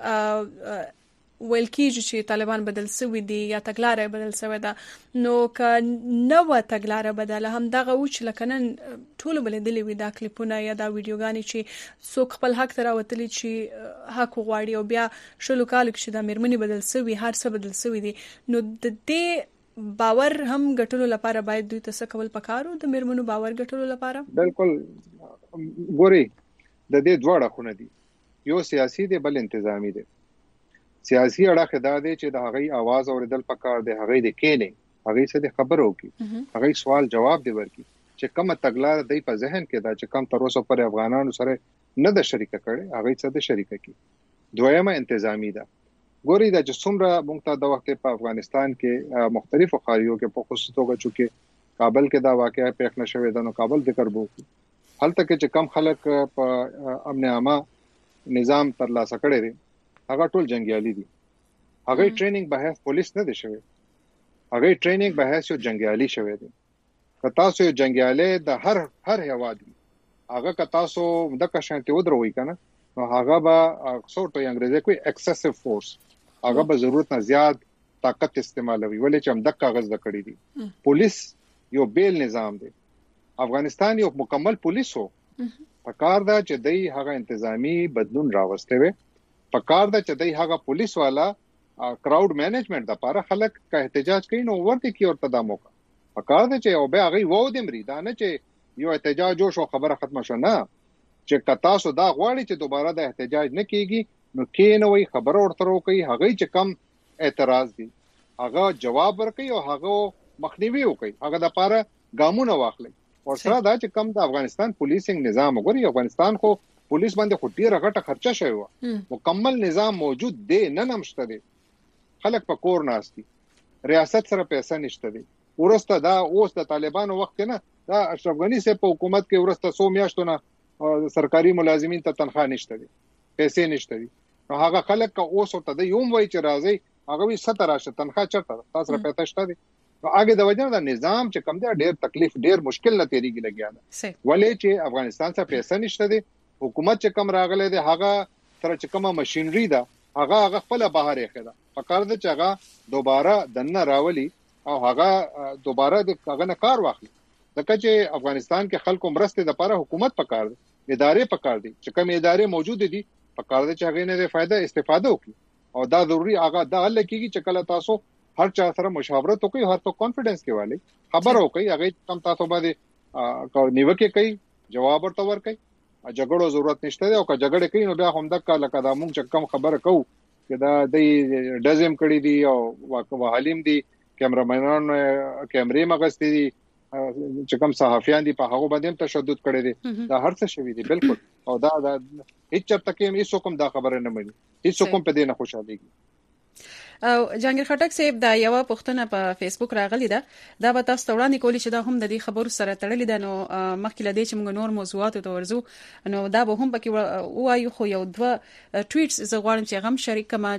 ویل کېږي چې طالبان بدل سوي دي یا تګلارې بدل سوي ده، نو که نو تګلارې بدله هم دغه و چې لکه نن ټول بلدلې وي دا کلیپونه یا دا ویډیوګانې چې څوک خپل حق ته راوتلي چې حق غواړي او بیا شلو کال چې د میرمنې بدل سوي هر څه بدل سوي دي، نو د دې باور هم ګټلو لپاره باید دوی څه کول پکارو د میرمنو باور ګټلو لپاره؟ بالکل ګوري د دې دواړه خونه دي، یو سیاسي دی بل انتظامی دی. سیاسي اړه دا دی چې د هغې आवाज اوریدل پکار دی، هغې د کېنه هغې څه د خبرو کی، هغې سوال جواب دی ورکی چې کومه تګلار دی په ذهن کې دا چې کم تر اوسه پر افغانانو سره نه د شریک کړي هغې څه د شریک کی. دویمه انتظامی ده. ګوري دا چې څومره موږ ته د وخت په افغانستان کې مختلفو خاریو کې په خصوص توګه چې کابل کې دا واقعیا پېښ نشوي د نو کابل ذکر بو هلته کې چې کم خلک په امن عامه نظام ترلاسه کړي دي هغه ټول جنگیالي دي، هغه ټریننګ به پولیس نه دي شوی، هغه ټریننګ به یو جنگیالي شوی دي. که تاسو یو جنگیاله د هر هر هواد هغه که تاسو د کشانته ودروي کنه نو هغه به اکثر ته انګریزي کوئی ایکسسیو فورس هغه به ضرورت نه زیات طاقت استعمالوي ولې چې هم د کاغذ د کړی دي پولیس یو بیل نظام دی افغانستان یو مکمل پولیس وو پکار دا چې دای هغه انتظامی بدلون راوستي وي پکار دا چې دای هغه پولیس والا کراود مینجمنت د لپاره خلک کا احتجاج کوي نو ورته کی ورته د موقع پکار دا چې او به هغه وو د مری دا نه چې یو احتجاج او خبره ختمه شو نه چې کتا سو دا غواړي چې دوباره د احتجاج نه کیږي نو کینوي خبره ورته کوي هغه چې کم اعتراض دي هغه جواب ورکړي او هغه مخنیوي وکړي هغه د لپاره ګامونه واخلي او سره دا چې کم د افغانستان پولیسینګ نظام وګوري افغانستان خو پولیس باندې خو ډیره غټه خرچه شوی و مکمل نظام موجود دی نه نمشته دی خلک په کور ناشتي ریاست سره پیسې نشته دي ورسته دا اوس د طالبانو وخت نه دا اشرف غنی سه په حکومت کې ورسته سو میاشتونه سرکاري ملازمین ته تنخواه نشته دي پیسې نشته دي نو هغه خلک که اوس ته د یوم وای چې راځي هغه وي ستر راشه تنخواه چرته تاسو را پیسې شته دي نو هغه د وجه د نظام چې کم دی ډېر تکلیف ډېر مشکل نه تیریږي لګیا ده ولې چې افغانستان څخه پیسې نشته دي حکومت چې کم راغله دی هغه تر چې کومه ماشينري ده هغه هغه خپل بهر یې خدا پکار د چاغه دوباره دنه راولي او هغه دوباره د هغه نه کار واخلي ځکه چې افغانستان کې خلکو مرسته د لپاره حکومت پکار دي ادارې پکار دي چې کوم ادارې موجود دي پکار دي چې هغه نه فائدہ استفاده وکړي او دا ضروری هغه دا حل کیږي چې کله تاسو هر چا سره مشاورت وکړي هر څو کانفیډنس کې والي خبر وکړي هغه کم تاسو باندې نیوکه کوي جواب ورته ورکړي جګړو ضرورت نشته او که جګړه کوي نو بیا هم د کال لکه دا مونږ چې کم خبره کوو چې دا د ډزم کړی دی او وحالیم دی کیمرامانان کیمرې مغستې دي چې کوم صحافیان دي په هغه باندې تشدد کړی دی دا هر څه شوی دی بالکل او دا دا هیڅ چرته کې هیڅ کوم دا خبره نه مانی هیڅ کوم په دې نه خوشاليږي او جهانگیر خټک صاحب دا یو پښتنه په فیسبوک راغلی ده دا به تاسو وړاندې کولی چې دا هم د دې خبرو سره تړلې ده نو مخکې لدې چې موږ نور موضوعات ته ورزو نو دا به هم پکې وایو خو یو دوه ټویټس زه غواړم چې هم شریک کما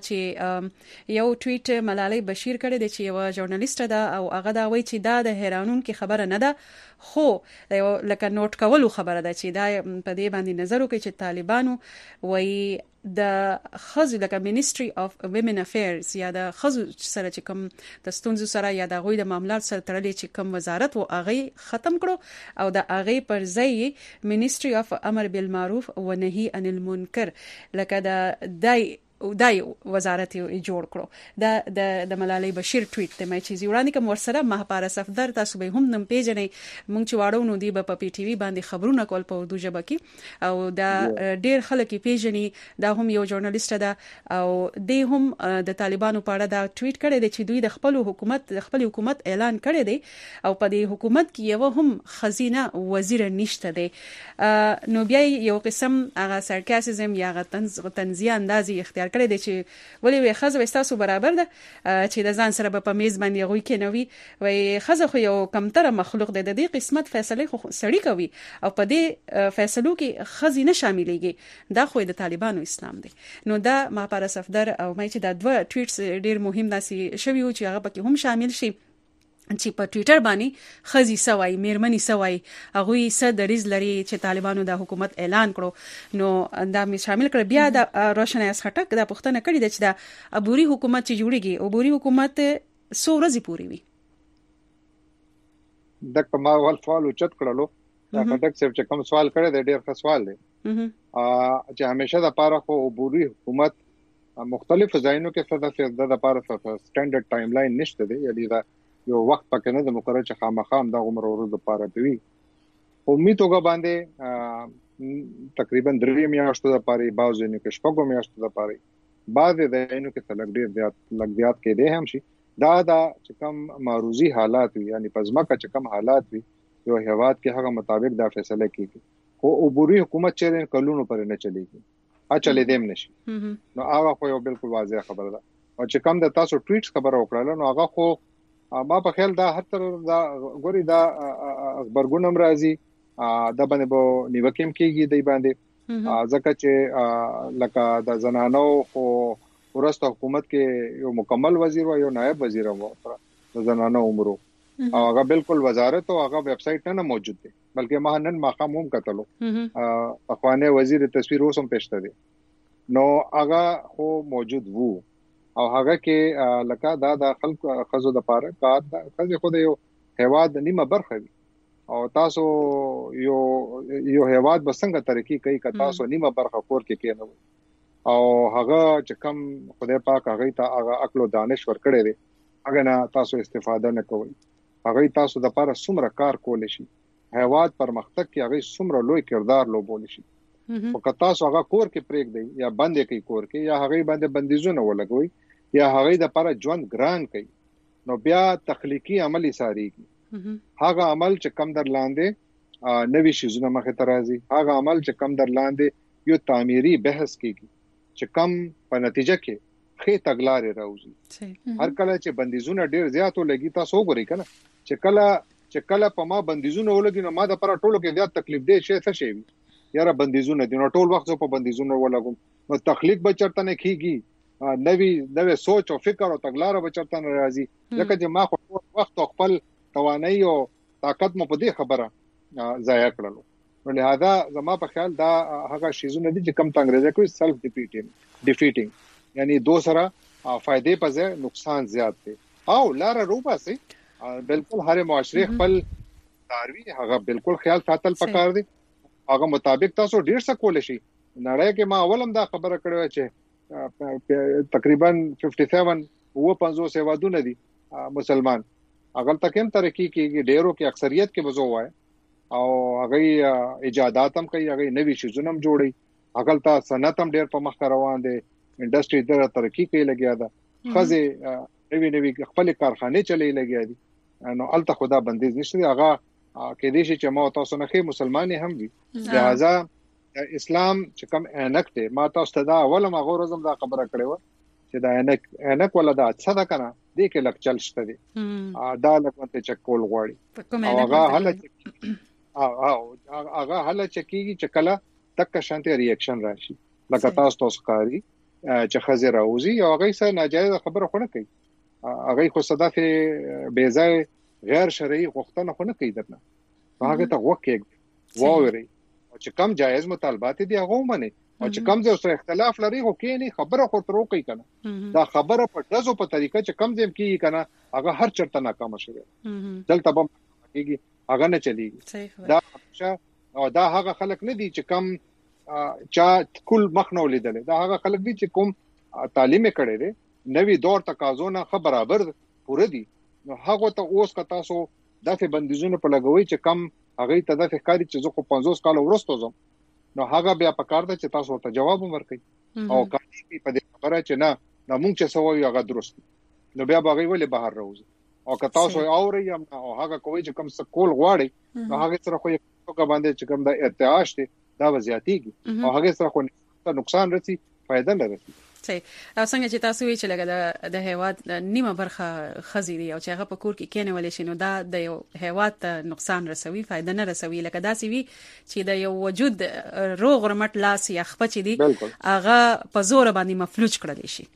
چې یو ټویټ ملالۍ بشیر کړی دی چې یو ژورنالیست ده او هغه دا وایي چې دا د حیرانون کې خبره نه ده خو لکه نوٹ کولو خبره ده چې دا په دې باندې نظر وکړي چې طالبانو وایي د خزو لکه منیسټری اف ویمن افیرز یا د خزو سره چې کوم د ستونزو سره یا د غوي د معاملات سره تړلې چې کوم وزارت و هغه ختم کړو او د هغه پر ځای منیسټری اف امر بالمعروف و نهي عن المنکر لکه د دای دای وزارت جوړ کړو د د د ملالۍ بشیر ټویټ ته مې چې وړاندې کوم ورسره مهپاره صفدر تاسو به هم نم پیژنې مونږ چې واړو نو دی په پی ټی وی باندې خبرونه کول په اردو ژبه کې او دا ډېر خلک پیژنې دا هم یو ژورنالیست ده او دی هم د طالبانو په اړه دا ټویټ کړی دی چې دوی د خپل حکومت د خپل حکومت اعلان کړی دی او په دې حکومت کې یو هم خزینه وزیر نشته دی نو بیا یو قسم هغه سرکاسیزم یا تنزیه اندازي اختیار کړی دی چې ولې وي خزه وستاسو برابر ده چې د ځان سره په میز باندې غوي کې نوي وي خزه خو یو کمتره مخلوق دی د دې قسمت فیصله خو سړی کوي او په دې فیصلو کې خزینه شاملېږي دا خو د طالبانو اسلام دی نو دا ما پر صفدر او مې چې دا دوه ټویټس ډیر مهم ناسي شوی او چې هغه پکې هم شامل شي چې په ټوئیټر باندې خزي سوای میرمنی سوای هغه یې صدریز لري چې طالبانو د حکومت اعلان کړو نو دا می شامل کړ بیا د روشن اس خټک د پښتنه کړی د چې د عبوري حکومت چې جوړیږي عبوري حکومت سو ورځې پوری وي د کما ول سوال اوچت کړلو دا خټک صاحب چې کوم سوال کړی دی ډیر ښه سوال دی ا چې همیشه د پاره خو عبوري حکومت مختلف ځایونو کې څه د د لپاره سټانډرډ ټایم لاین نشته دی یعنی دا یو وخت پکې نه د مقرر چې خامخام د عمر ورځ لپاره دی امید وګ باندې تقریبا درې میاشتو لپاره بعضو نه کې شپږ میاشتو لپاره بعض د عینو کې تلګ ډیر زیات لګ زیات کې دی هم شي دا دا چې کوم معروضی حالات وي یعنی پزما کا چې کوم حالات وي یو هواد کې هغه مطابق دا فیصله کیږي خو عبوري حکومت چې کلونو پر نه چلیږي ا چلې دیم نشي نو هغه خو یو بالکل واضح خبره ده او چې کوم د تاسو ټویټس خبره وکړه نو هغه خو ما په خیال دا هر تر دا غوري دا خبرګونم راځي د باندې بو نیوکیم کېږي دی باندې ځکه چې لکه د زنانو خو ورسته حکومت کې یو مکمل وزیر او یو نائب وزیر وو د زنانو عمرو او هغه بالکل وزارت او هغه ویب سټ نه موجود دی بلکې ما نن ما کوم کتلو اخوانه وزیر تصویر اوسم پېشته دی نو هغه خو موجود وو او هغه کې لکه دا د خلک خزو د پاره کار د خزو خو د یو هواد نیمه برخه وي او تاسو یو یو هواد بسنګ ترقی کوي که تاسو نیمه برخه کور کې کېنو او هغه چې کم خدای پاک هغه ته هغه عقل او دانش ورکړي دي هغه نه تاسو استفاده نه کوئ هغه تاسو د پاره څومره کار کول شي هواد پرمختګ کې هغه څومره لوی کردار لوبول شي او که تاسو هغه کور کې پریک دی یا باندې کوي کور کې یا هغه باندې بندیزونه ولګوي یا هغه د لپاره ژوند ګران کوي نو بیا تخلیقي عملی ساريږي هغه عمل چې کم در لاندې نوې شیزونه مخه ترازی هغه عمل چې کم در لاندې یو تعمیري بحث کیږي چې کم په نتیجه کې خې تګلارې راوځي هر کله چې بندیزونه ډیر زیاتو لګي تاسو وګورئ کنه چې کله چې کله په ما بندیزونه ولګي نو ما د پر ټولو کې زیات تکلیف دی شي څه شي یاره بندیزونه دي نو ټول وخت په بندیزونه ولګم نو تخلیق به چرته نه کیږي نوې نوې سوچ او فکر او تګلارې به چرته نه راځي لکه چې ما خو وخت خپل توانایي او طاقت مو په دې خبره ضایع کړلو نو لہذا زما په خیال دا هغه شیزونه دي چې کم انګریزي کوي سلف ډیفیټینګ ډیفیټینګ یعنی دو سره فائدې په ځای نقصان زیات دي او لار روبا سي بالکل هر معاشري خپل داروي هغه بالکل خیال ساتل پکار دي هغه مطابق تاسو ډیر څه کول شي نړۍ کې ما اولم دا خبره کړو چې تقریبا سپنځه وو پنځوس هوادونه دي مسلمان اغل تکم ترقی کیږي ډیرو کې اکثریت کې وځو وای او هغه ایجادات هم کوي هغه نوې شیزونه هم جوړي اغل تا صنعت هم ډیر په مخ روان دي انډستری در ترقی کوي لګیا ده خزه نوې نوې خپل کارخانه چلي لګیا دي نو الته خدا بندیز نشته هغه کې دي چې ما تاسو نه خې مسلمان هم وي لہذا اسلام چې کوم انک ته ما تاسو ته دا اول ما غوړم دا خبره کړې و چې دا انک انک ولا دا څه دا کنه دې کې لک چل شته دي دا لکه چې کول غواړي او هغه حل او هغه حل چې کیږي چې کله تک شانتي ریاکشن راشي لکه تاسو تاسو کاری چې خزر اوزي او هغه سره ناجایز خبره خونه کوي هغه خو صدفه بیزای غیر شرعي غوښتنه خونه کوي درنه هغه ته وکړي ووري او چې کم جایز مطالبات دي هغه ومني او چې کم ځای سره اختلاف لري خو کې نه خبره خو تر وکي کنه دا خبره په دزو په طریقه چې کم ځای کې کنه هغه هر چرته ناکام شي دلته به کېږي هغه نه چلیږي دا او دا هغه خلک نه دي چې کم چا کل مخ نه ولیدل دا هغه خلک دي چې کوم تعلیم کړي دي نوې دور تقاضو نه برابر پوره دي نو هغه ته اوس کا تاسو دغه بندیزونه په لګوي چې کم هغه ته د فکرې چې زه خو پنځوس کال ورسته زم نو هغه بیا پکار ده چې تاسو ته جواب ورکړئ او کله په دې خبره چې نه نو موږ چې سوي هغه درست نو بیا باغی ولې بهر راوځي او که تاسو اوري او هغه کوی چې کوم څه کول غواړي نو هغه سره خو یو څه باندې چې کوم د ارتعاش دي دا وضعیتيږي او هغه سره خو نقصان رسي فائدہ نه رسي صحیح او څنګه چې تاسو وی چې لګا د هیواد نیمه برخه خزي دي او چې هغه په کور کې کېنه ولې شنو دا د یو هیواد ته نقصان رسوي فائدہ نه رسوي لکه دا سی وی چې د یو وجود روغ رمټ لاس یا خپچ دي هغه په زور باندې مفلوج کړل شي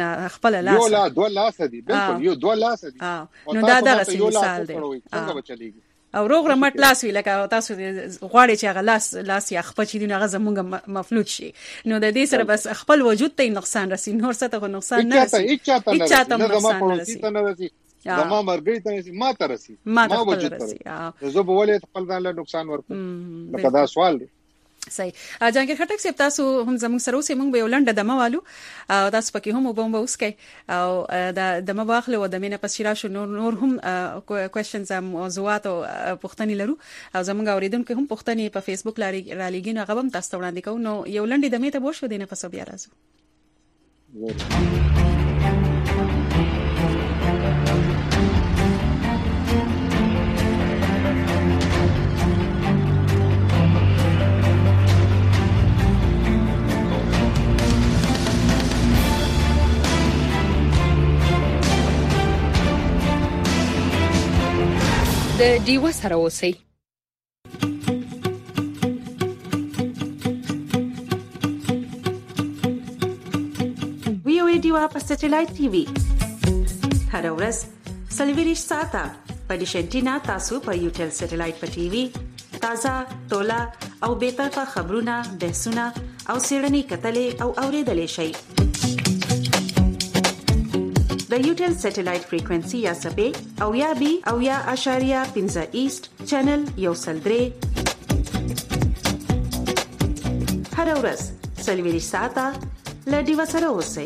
خپل لاس یو لا دوه لاس دي بالکل یو دوه لاس دي نو دا دا مثال دی څنګه بچلېږي او روغ رمټ لاس وی لکه تاسو غواړئ چې هغه لاس لاس یا خپل چې دغه زمونږ مفلوج شي نو د دې سره بس خپل وجود ته نقصان رسي نور څه ته نقصان نه رسي هیڅ چاته نقصان نه رسي زما مرګي ته رسي ما ته رسي ما وجود ته رسي زه به ولې خپل ځان له نقصان ورکړم لکه دا سوال دی صحیح جانګیر خټک صاحب تاسو هم زموږ سره اوسې موږ به ولنډه دمه والو او تاسو پکې هم وبم وسکي او دا دمه واخله و د مینه پس شرا نور نور هم کوېسچنز او موضوعات او پوښتنې لرو او زموږ اوریدونکو هم پوښتنې په فیسبوک لاري را لګین هغه هم تاسو وړاندې کوو نو یو لنډه دمه ته بوښو دینه پس بیا راځو د ډیو سره اوسئ وی او ای ډیو په سټلایټ ټي وي هر ورځ سلویریش ساته پدیشنټینا تاسو په یوټل سټلایټ په ټي وي تازه تولا او به طرفه خبرونه بحثونه او سیړنی کتلې او اوریدلې شي د یوټل سټلایټ فریکوئنسي یا سبې او یا بي او یا اشاریه پنځه ایست چینل یو سلدري هر ورځ سلویری ساعته لډي وسره اوسئ.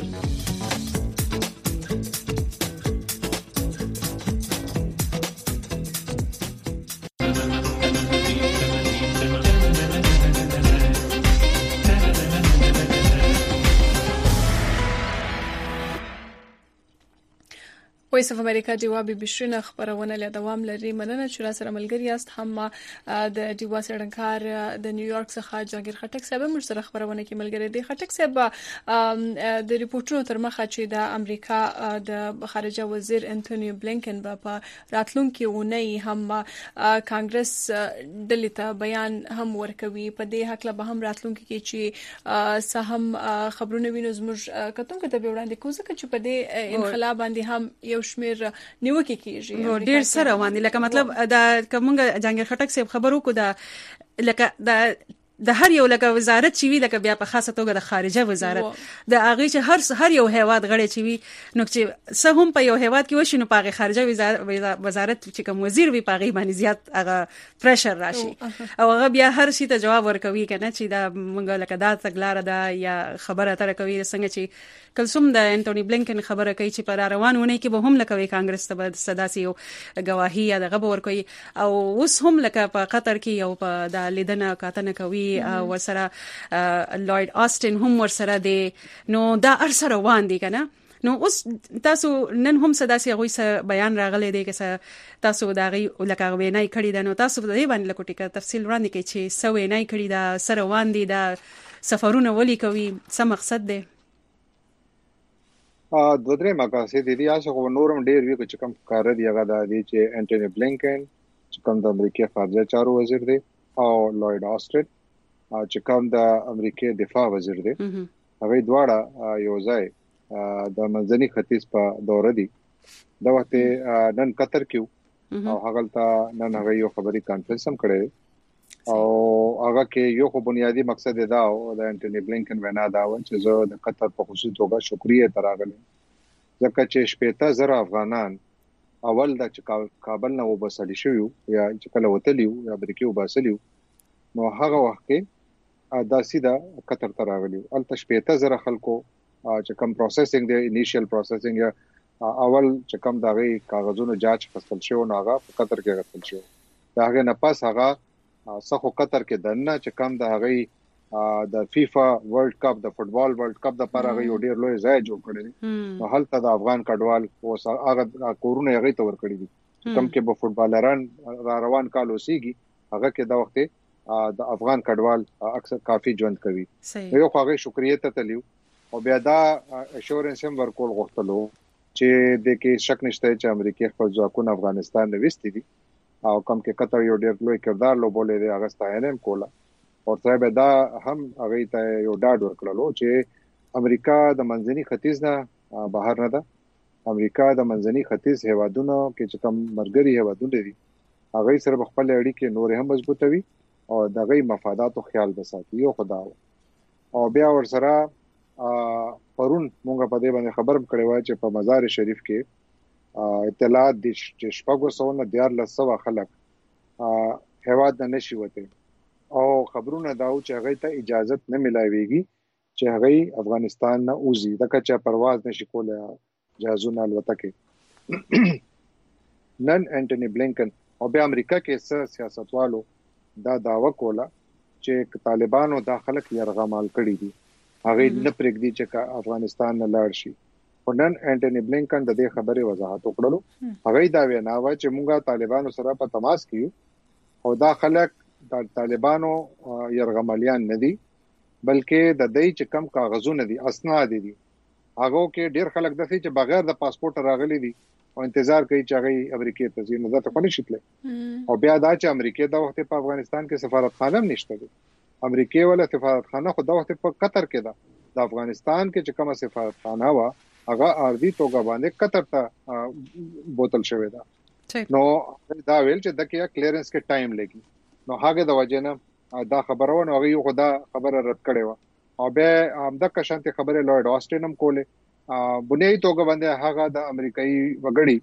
وایس اف امریکا دیوا بي بي شنه خبرونه له دوام لري. مننه چې را سره ملګری است. هم د دیوا سړنکار د نیویارک څخه جاګیر خټک صاحب موږ سره خبرونه کې ملګری دی. خټک صاحب د ریپورتونو تر مخه چې د امریکا د خارجه وزیر انټونی بلینکن په راتلونکي اونۍ هم کانګرس ډلې ته بیان هم ورکوي. په دې حق له به هم راتلونکي کې چې سهم خبرونه وینو زموږ کتونکو ته وړاندې کوو ځکه چې په دې انقلاب باندې هم یو شمیر نیوکه کیږي. ډیر سره باندې لکه مطلب دا کومه جنگیر خټک صاحب خبرو کو دا لکه دا د هر یو لکه وزارت چې وی لکه بیا په خاصه توګه د خارجه وزارت د هغه چې هر هر یو هیواد غړي چې وی نو چې سهم په یو هیواد کې وشي نو په خارجه وزارت چې کوم وزیر وی په غي باندې زیات هغه پریشر راشي او هغه بیا هر شي ته جواب ورکوي کنه چې دا مونږ لکه دا تګلار ده یا خبره تر کوي څنګه چې کلسوم د انټونی بلینکن خبره کوي چې پر روانونه کې به هم لکه کانګرس ته صدا سي او گواهی یا دغه ورکوي او اوس هم لکه په قطر کې او په د لیدنه کاتنه کوي ورسره لارډ آستن هم ورسره دی نو دا ارسره روان دي کنه. نو اوس تاسو نن هم صدا سي غوي سره بیان راغلي دی که تاسو دا غي لکه وینای کړی دا نو تاسو په دې باندې لکه ټیکه تفصیل وړاندې کوي چې سو وینای کړی دا سره روان دي دا سفرونه ولي کوي څه مقصد دی. ا دوه درې مقاصد دي یا څنګه نورم ډیر وی چې کوم کار دی هغه د دې چې انټونی بلینکن چې کوم د امریکا خارجه چارو وزیر دی او لارډ آستن چې کوم د امریکا دفاع وزیر دی هغه دواړه یو ځای د منځني ختیځ په دوره دي دا وخت نن قطر کې او هغه ته نن هغه یو خبري کانفرنس هم کړی او هغه کې یو خو بنیادی مقصد دا او د انټونی بلینکن وینا دا و چې زه د قطر په خصوصي توګه شکریا تراغلم ځکه چې شپږ زره افغانان اول د کابل نه وبسل شو یا چې کله وتلیو یا امریکا وباسلیو نو هغه وخت کې دا سیده قطر تراغلیو الته شپږ زره خلکو چې کوم پروسیسینګ دی انیشیل پروسیسینګ اول چې کوم دغه کاغذونو جاج خپل شو نو هغه په قطر کې غوښتل شو دا هغه نه پاس هغه څخه قطر کې دنه چې کوم د هغه د فیفا ورلد کپ د فوتبال ورلد کپ د پر هغه یو ډیر لوی ځای جوړ کړی نو هلته د افغان کډوال او هغه کورونه هغه ته ور کړی دي کوم کې به فوتبالران را روان کال اوسېږي هغه کې د وخت د افغان کډوال اکثر کافي ژوند کوي یو هغه شکریا ته تلیو او بیا دا اشورنس هم ورکول غوښتلو چې د کې شک نشته چې امریکا خپل ځواکونه افغانستان نه وستي دي او کوم کې قطر یو ډیر لوی کردار لوبولې دی هغه ستاینم کوله او تر به دا هم هغه ته یو ډاډ ورکړلو چې امریکا د منځني ختیځ نه بهر نه ده امریکا د منځني ختیځ هیوادونو کې چې کوم مرګري هیوادونه دي هغه سره خپل اړیکې نور هم مضبوطوي او دغه مفاداتو خیال بساتي یو خدا او بیا ور سره پرون مونږ په دې باندې خبرم کړې و چې په مزار شریف کې اطلاعات د شپږو سو نه دیار لسو خلک هیواد نه نشي وته او خبرونه داو چې هغه ته اجازه نه ملایويږي چې هغه افغانستان نه اوزي دغه چې پرواز نشي کولای جهازونه الوته کې نن انټونی بلینکن او بیا امریکا کې سیاستوالو دا داوا کوله چې طالبانو داخله کې يرغمال کړی دي هغه نه پرېږدي چې افغانستان نه لاړ شي ونن انټونی بلینکن د دې خبرې وضاحت وکړلو هغه دا وینا و چې موږ طالبانو سره په تماس کیو او دا خلک د طالبانو يرغمالیان نه دي بلکې د دې چې کم کاغذونه دي اسناد دي هغه کې ډیر خلک د چې بغیر د پاسپورت راغلي دي او انتظار کوي چې هغه امریکا ته ځي نو دا ته پنځه شتله او بیا دا چې امریکا د وخت په افغانستان کې سفارتخانه هم نشته دي امریکا ولا سفارتخانه خو د وخت په قطر کې ده د افغانستان کې چې کومه سفارتخانه و هغه ارضی توګه باندې قطر ته بوتل شوې ده نو دا ویل چې دغه کلیرنس کې ټایم لګي. نو هغه د وجنه دا خبره ونه هغه یو خدا خبره رد کړي و او به هم د کشانت خبره لوید آسټین هم کوله. بنیادی توګه باندې هغه د امریکایي وګړي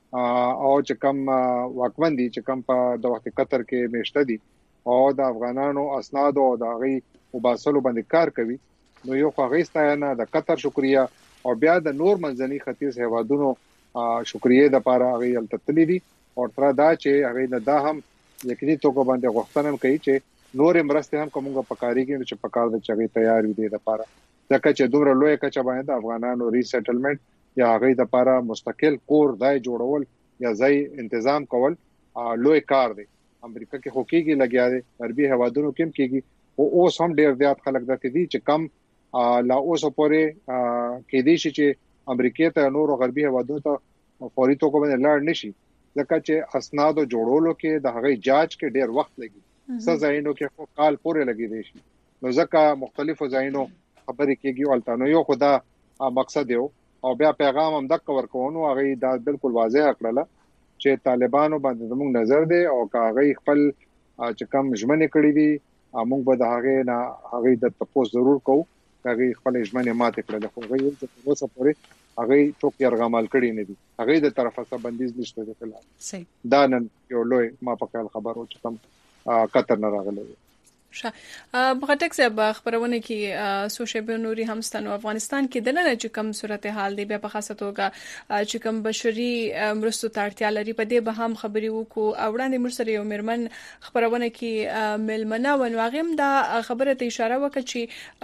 او چې کوم واکمن دي چې کوم په د وخت قطر کې میشته دي او د افغانانو اسناد او د غي وباسلو باندې کار کوي. نو یو هغه ستاینه د قطر شکریا او بیا د نور منځني ختیځ هوادونو شکریا د لپاره هغه التتلی دي او تر دا چې هغه نه دا هم یقیني توګه باندې غوښتنه کوي چې نور مرسته هم کومه پکاري کې چې پکار د چغې تیار وي د لپاره ځکه چې دومره لوی کچه باندې افغانانو ریسټلمنت یا هغه د لپاره مستقل کور ځای جوړول یا ځای تنظیم کول لوی کار دی. امریکا کې حقوقي لګیا دي غربي هوادونو کې کېږي او اوس هم ډېر زیات خلک دته دي چې کم لا اوس پورې کې دي چې امریکا ته نور غربي هوادونو ته فوري توګه باندې لړ نشي ځکه چې اسناد جوړولو کې د هغه جاج کې ډېر وخت لګي. سزاینو کې خو کال پورې لګي دي شي. نو ځکه مختلفو ځایونو خبرې کېږي ولته نو یو خدا مقصد یو او بیا پیغام هم د کور کوونو هغه دا بالکل واضح کړل چې طالبانو باندې زموږ نظر دی او هغه خپل چې کوم ژمنه کړې دي موږ به د هغه نه هغه د تاسو ضرور کوو هغه خپل ژمنه ماته کړل خو هغه چې اوسه پورې هغه ټوک یرغمال کړی نه دي هغه د طرفه څخه بندیز نشته د خلاف. صحیح. دا نن یو لوی ما په کال خبرو چې کوم قطر نه راغلی. شه بغټک صاحب خبرونه کې سوشل نوري همستانو افغانستان کې د نن چې کوم صورتحال دی بیا په خاصه توګه چې کوم بشري مرستو ته اړتیا لري په دې به هم خبري وکړو. وړاندې مرسره یو مرمن خبرونه کې ملمنه ونواغم دا خبره ته اشاره وکړه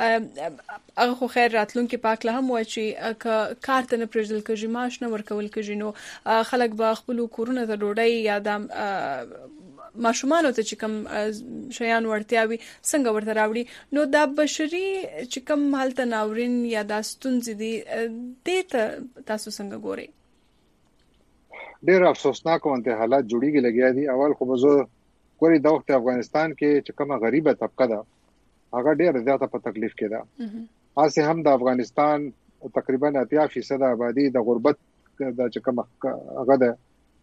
چې هغه خو خیر راتلونکي پاک له هم و چې کار ته نه پرځل کېږي معاش نه ورکول کېږي نو خلک به خپل کورونه ته ډوډۍ یا د ماشومان ته چې کوم شیان ورتیاوي څنګه ورته راوړي نو دا بشري چې کوم حالت ناورین یا د ستونزې دي د تاسو څنګه ګوري؟ ډېر افسوسناک ونته حالات جوړیږي لګیا دي. اول خو بزو ګوري د وخت افغانستان کې چې کومه غریبه طبقه ده هغه ډېر زیاته په تکلیف کې ده. اسه هم د افغانستان تقریبا اتیا فیصد آبادی د غربت د چې کومه هغه ده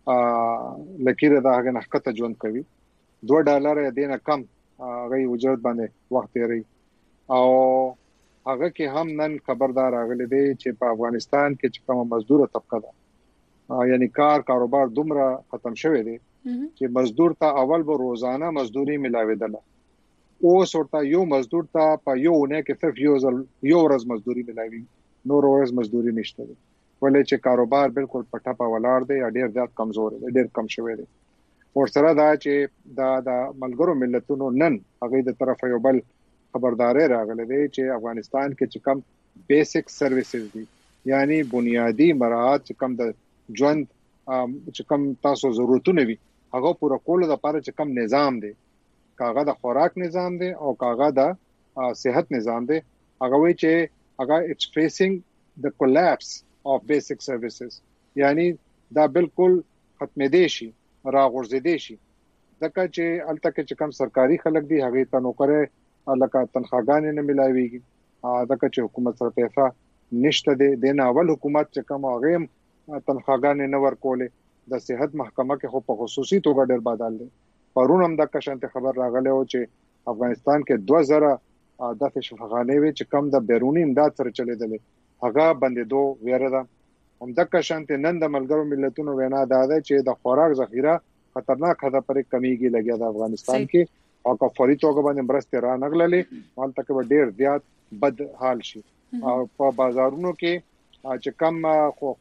لکیره دا هغه نحقته ژوند کوي. دو ډالر یا دینه کم هغه وجود باندې وخت لري او هغه کې هم نن خبردار راغلي دي چې په افغانستان کې چې کومه مزدور طبقه ده یعنی کار کاروبار دومره ختم شوی دی چې مزدور ته اول به روزانه مزدوري ملاویدله او ورته یو مزدور ته په یو نه کې صرف یو یو ورځ مزدوري ملاوي نور ورځ مزدوري نشته ولې چې کاروبار بالکل پټه ولاړ دی ډېر زیات کمزور دی ډېر کم شوی دی. ورسره دا چې دا د ملګرو ملتونو نن هغه د طرفه یو بل خبرداري راغله دی چې افغانستان کې چې کم بیسیک سرویسز دي یعنی بنیادی مراحت چې کم د ژوند چې کم تاسو ضرورتونه وي هغه پوره کول لپاره چې کم نظام دی کاغه د خوراک نظام دی او کاغه د صحت نظام دی هغه وی چې هغه اټس فیسینګ د کولاپس of basic services یعنی دا بالکل ختمې دي شي راغورځې دي شي ځکه چې الته کې کوم سرکاري خلک دي هغه ته نوکره لکه تنخواګانې نه ملایويږي ځکه چې حکومت سره پیسې نشته دي د ناول حکومت چې کوم هغه تنخواګانې نه ورکولې د صحت محکمه کې خو په خصوصي توګه ډېر بدل دي. پرون هم د کشانت خبر راغله او چې افغانستان کې دوه زره د شفاخانه وي چې کم د بیرونی امداد سره چلیدل هغه بندیدو ویره ده. هم د کشانت نن د ملګرو ملتونو وینا ده چې د خوراک ذخیره خطرناک حد پرې کمیږي لګیا د افغانستان کې او که فوري توګه باندې مرسته را نغللې مال تک به ډیر زیات بد حال شي او په بازارونو کې چې کم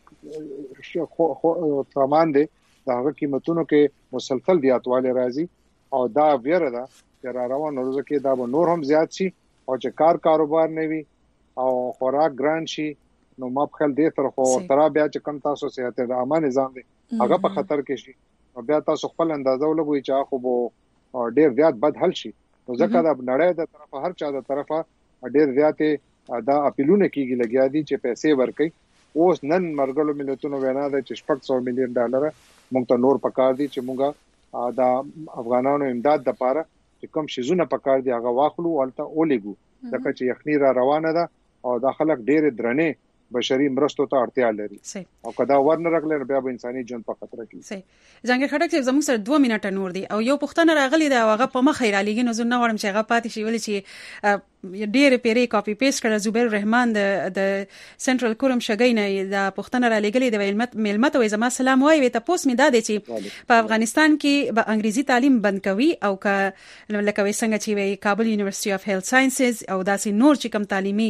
خوراک سامان دي د هغه قیمتونو کې مسلسل زیاتوالی راځي او دا ویره ده چې را روان ورځ کې دا به نور هم زیات شي او چې کار کاروبار نه وي او خوراک ګران شي نو ما په خل دې تر خو تر بیا چې کم تاسو صحت عامه نظام دی هغه په خطر کې شي او بیا تاسو خپل اندازه ولګوي چې خو به ډیر زیات بد حل شي نو ځکه د نړۍ د طرفه هر چا د طرفه ډیر زیات دا اپیلونه کیږي لګیا دي چې پیسې ورکړي اوس نن مرګلو ملتونو وینا ده چې شپږ سوه میلیون ډالر موږ ته نور پکار دي چې موږ د افغانانو امداد د پاره چې کوم شیزونه پکار دي هغه واخلو ولته اولېګو ځکه چې یخني را روانه ده او د خلک ډېر درنې بشري مرستو ته اړتیا لري او کدا ورن راغله بیا به انساني ژوند په خطر کې صحیح. جنګ خټک چې زموږ سره دوه منټه نور دي او یو پښتنه راغلی دا هغه په مخ را لګي نو زه نه غواړم چې هغه پاتې شي ولې چې ډېر پیری کاپی پیسټ کړه. زبیر رحمان د د سنټرل کورم شګی نه دا پښتنه را لګلې د ملمت ملمت وې زما سلام وایي ته پوس می دا دي چې په افغانستان کې به انګریزي تعلیم بند کوي او ک لکه وې څنګه چې وې کابل یونیورسيټي اف هیلث ساينسز او داسې نور چې کوم تعلیمي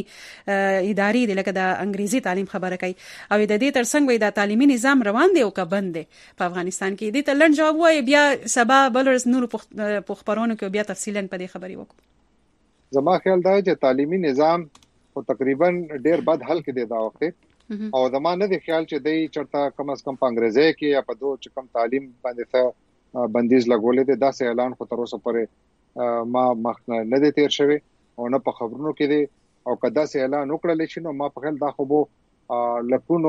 ادارې د لکه د انګریزي تعلیم خبره کوي او د دې ترڅنګ وې د تعلیمي نظام روان دی او ک بند دی په افغانستان کې. دې ته لن جواب وایي بیا سبا بلرز نور پخبرونو کې بیا تفصیلا په دې خبري وکړو. زما خیال دا چې تعلیمي نظام او تقریبا ډیر بد حل کې دی دا وخت او زمانه د خیال چې دی چرته کم از کم په انګریزي کې یا په دوه چې کم تعلیم باندې ته بندیز لګولې ده داسې اعلان خو تر اوسه پورې ما مخ نه دی تیر شوی او نه په خبرونو کې دی او کدا سه اعلان وکړل شي نو ما په خیال دا خو بو لکونو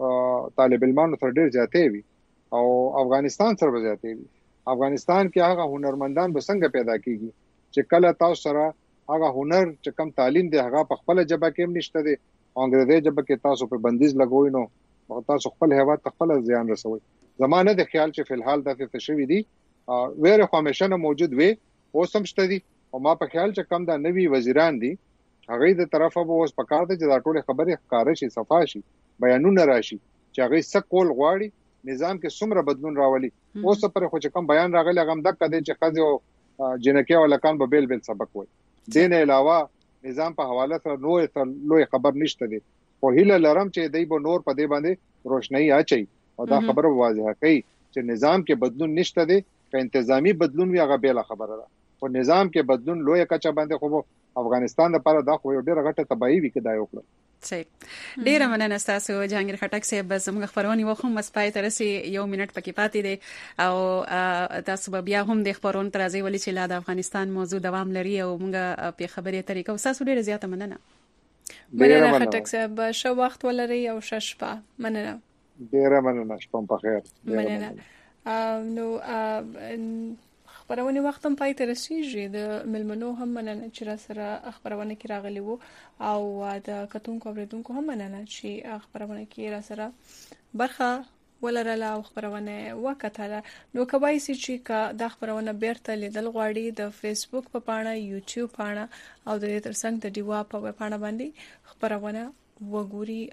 طالب علمانو تر ډیر زیاتې وي او افغانستان سره زیاتې وي. افغانستان کې هغه هنرمندان به څنګه پیدا کیږي چې کله تاسو سره هغه هنر چې کم تعلیم دی هغه په خپل جبه کې نشته دی انګریزي جبه کې تاسو په بندیز لګوي نو تاسو خپل هیواد ته خپل زیان رسوي. زمانه د خیال چې فلحال د تشوي دي ویره خو همیشه موجود وي او سمشته دي او ما په خیال چې کم دا نوی وزیران دي هغه د طرفه به اوس پکار دي چې دا ټول خبره ښکار شي صفا شي بیانونه راشي چې هغه سکول غواړي نظام کې څومره بدلون راولي. اوس پر خو چې کم بیان راغلی هغه دک کده چې خځو جنکه ولکان به بیل بیل سبق وي. دین علاوه نظام په حواله سره نوې لوی خبر نشته دي او هیله لرم چې دای به نور په دې باندې روشنايي اچي او دا خبره واضحه کوي چې نظام کې بدلون نشته دي که انتظامی بدلون وی هغه بیل خبره ده او نظام کې بدلون لوی کچا باندې خو افغانستان لپاره دا خو ډیره غټه تباہي وی کېدای وکړه. صحیح. ډیره مننه تاسو جهانگیر خټک صاحب بس موږ خبرونه وخم مسپای ترسي یو منټ پکې پاتې دي او تاسو بیا هم د خبرون ترازی ولې چې لا د افغانستان موضوع دوام لري او موږ په خبرې طریقو تاسو ډیره زیاته مننه. مننه خټک صاحب شو وخت ولري او ششپا مننه. ډیره مننه شپه په خیر. مننه. نو خبرونه وخت هم پای ته رسیږي د ملمنو هم مننه چې را سره خبرونه کې راغلي وو او د کتونکو اوریدونکو هم مننه چې خبرونه کې را سره برخه ولرله او خبرونه وکټله. نو کبای سي چې کا د خبرونه بیرته لیدل غواړي د فیسبوک په پاڼه یوټیوب پاڼه او د دې ترڅنګ د ډیوا په پاڼه باندې خبرونه وګوري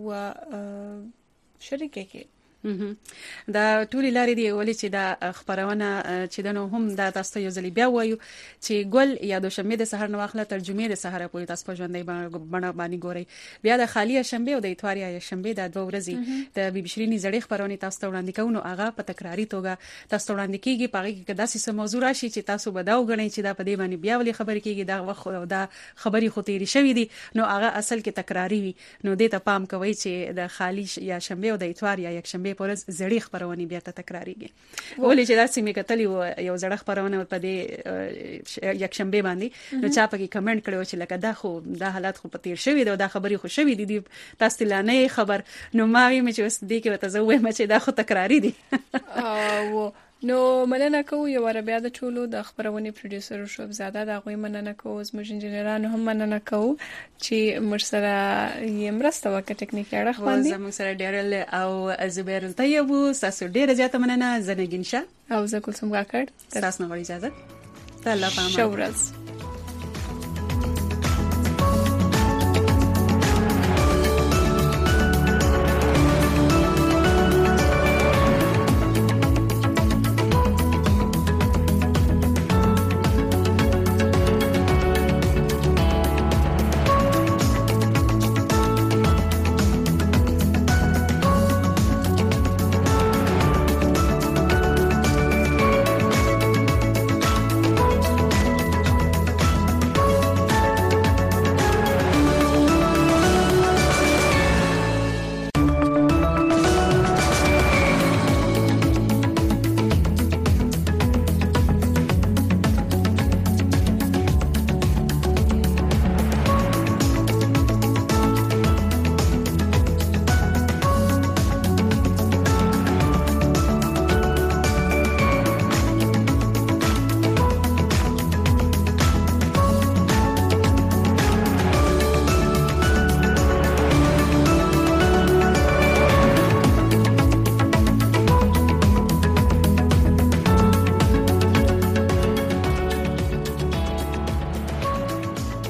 او شریکه کې دا ټولي لارې دی ولې چې دا خبرونه چې دنو هم دا تاسو یو ځلی بیا وایو چې ګل یا د شنبه د سحر نو واخله ترجمه د سحر په تاسو په ژوندۍ باندې باندې ګوري بیا د خالی شنبه او د اتوار یا شنبه د دوه ورځې د بي بي شيريني زړې خبرونه تاسو ته وړاندې کوو نو هغه په تکراری توګه تاسو ته وړاندې کیږي پاره کې داسې څه موضوع راشي چې تاسو به دا وګڼئ چې دا په دې باندې بیا ولې خبرې کیږي دا وخت دا خبري خو تیری شوې دي نو هغه اصل کې تکراری وي نو دې ته پام کوئ چې د خالی یا شنبه او د اتوار یا یک شنبه پر ورځ زړې خبرونه بیا ته تکراریږي ولې چې دا سیمه کتلی یو زړه خبرونه په دې یک شنبه باندې نو چا پکې کمنټ کړو چې لکه دا خو دا حالت خو په تیر شوی دی دا خبري خو شوی دي تاسو لانه خبر نو ما وی مې چې اوس دې کې وته زوې مې چې دا خو تکراری دي او نو مننه کوو یو ور بیا د ټولو د خبرونه پروډوسر شوب زاده د غوي مننه کوو زموږ انجنیرانو هم مننه کوو چې مرسره یې مرسته وکړه ټکنیکي اړه باندې زموږ سره ډیرل او زبیر طیب تاسو ډیره زیاته مننه زنګینشه او زه کوم څنګه کړ تاسو نو اجازه ته الله پامه شورز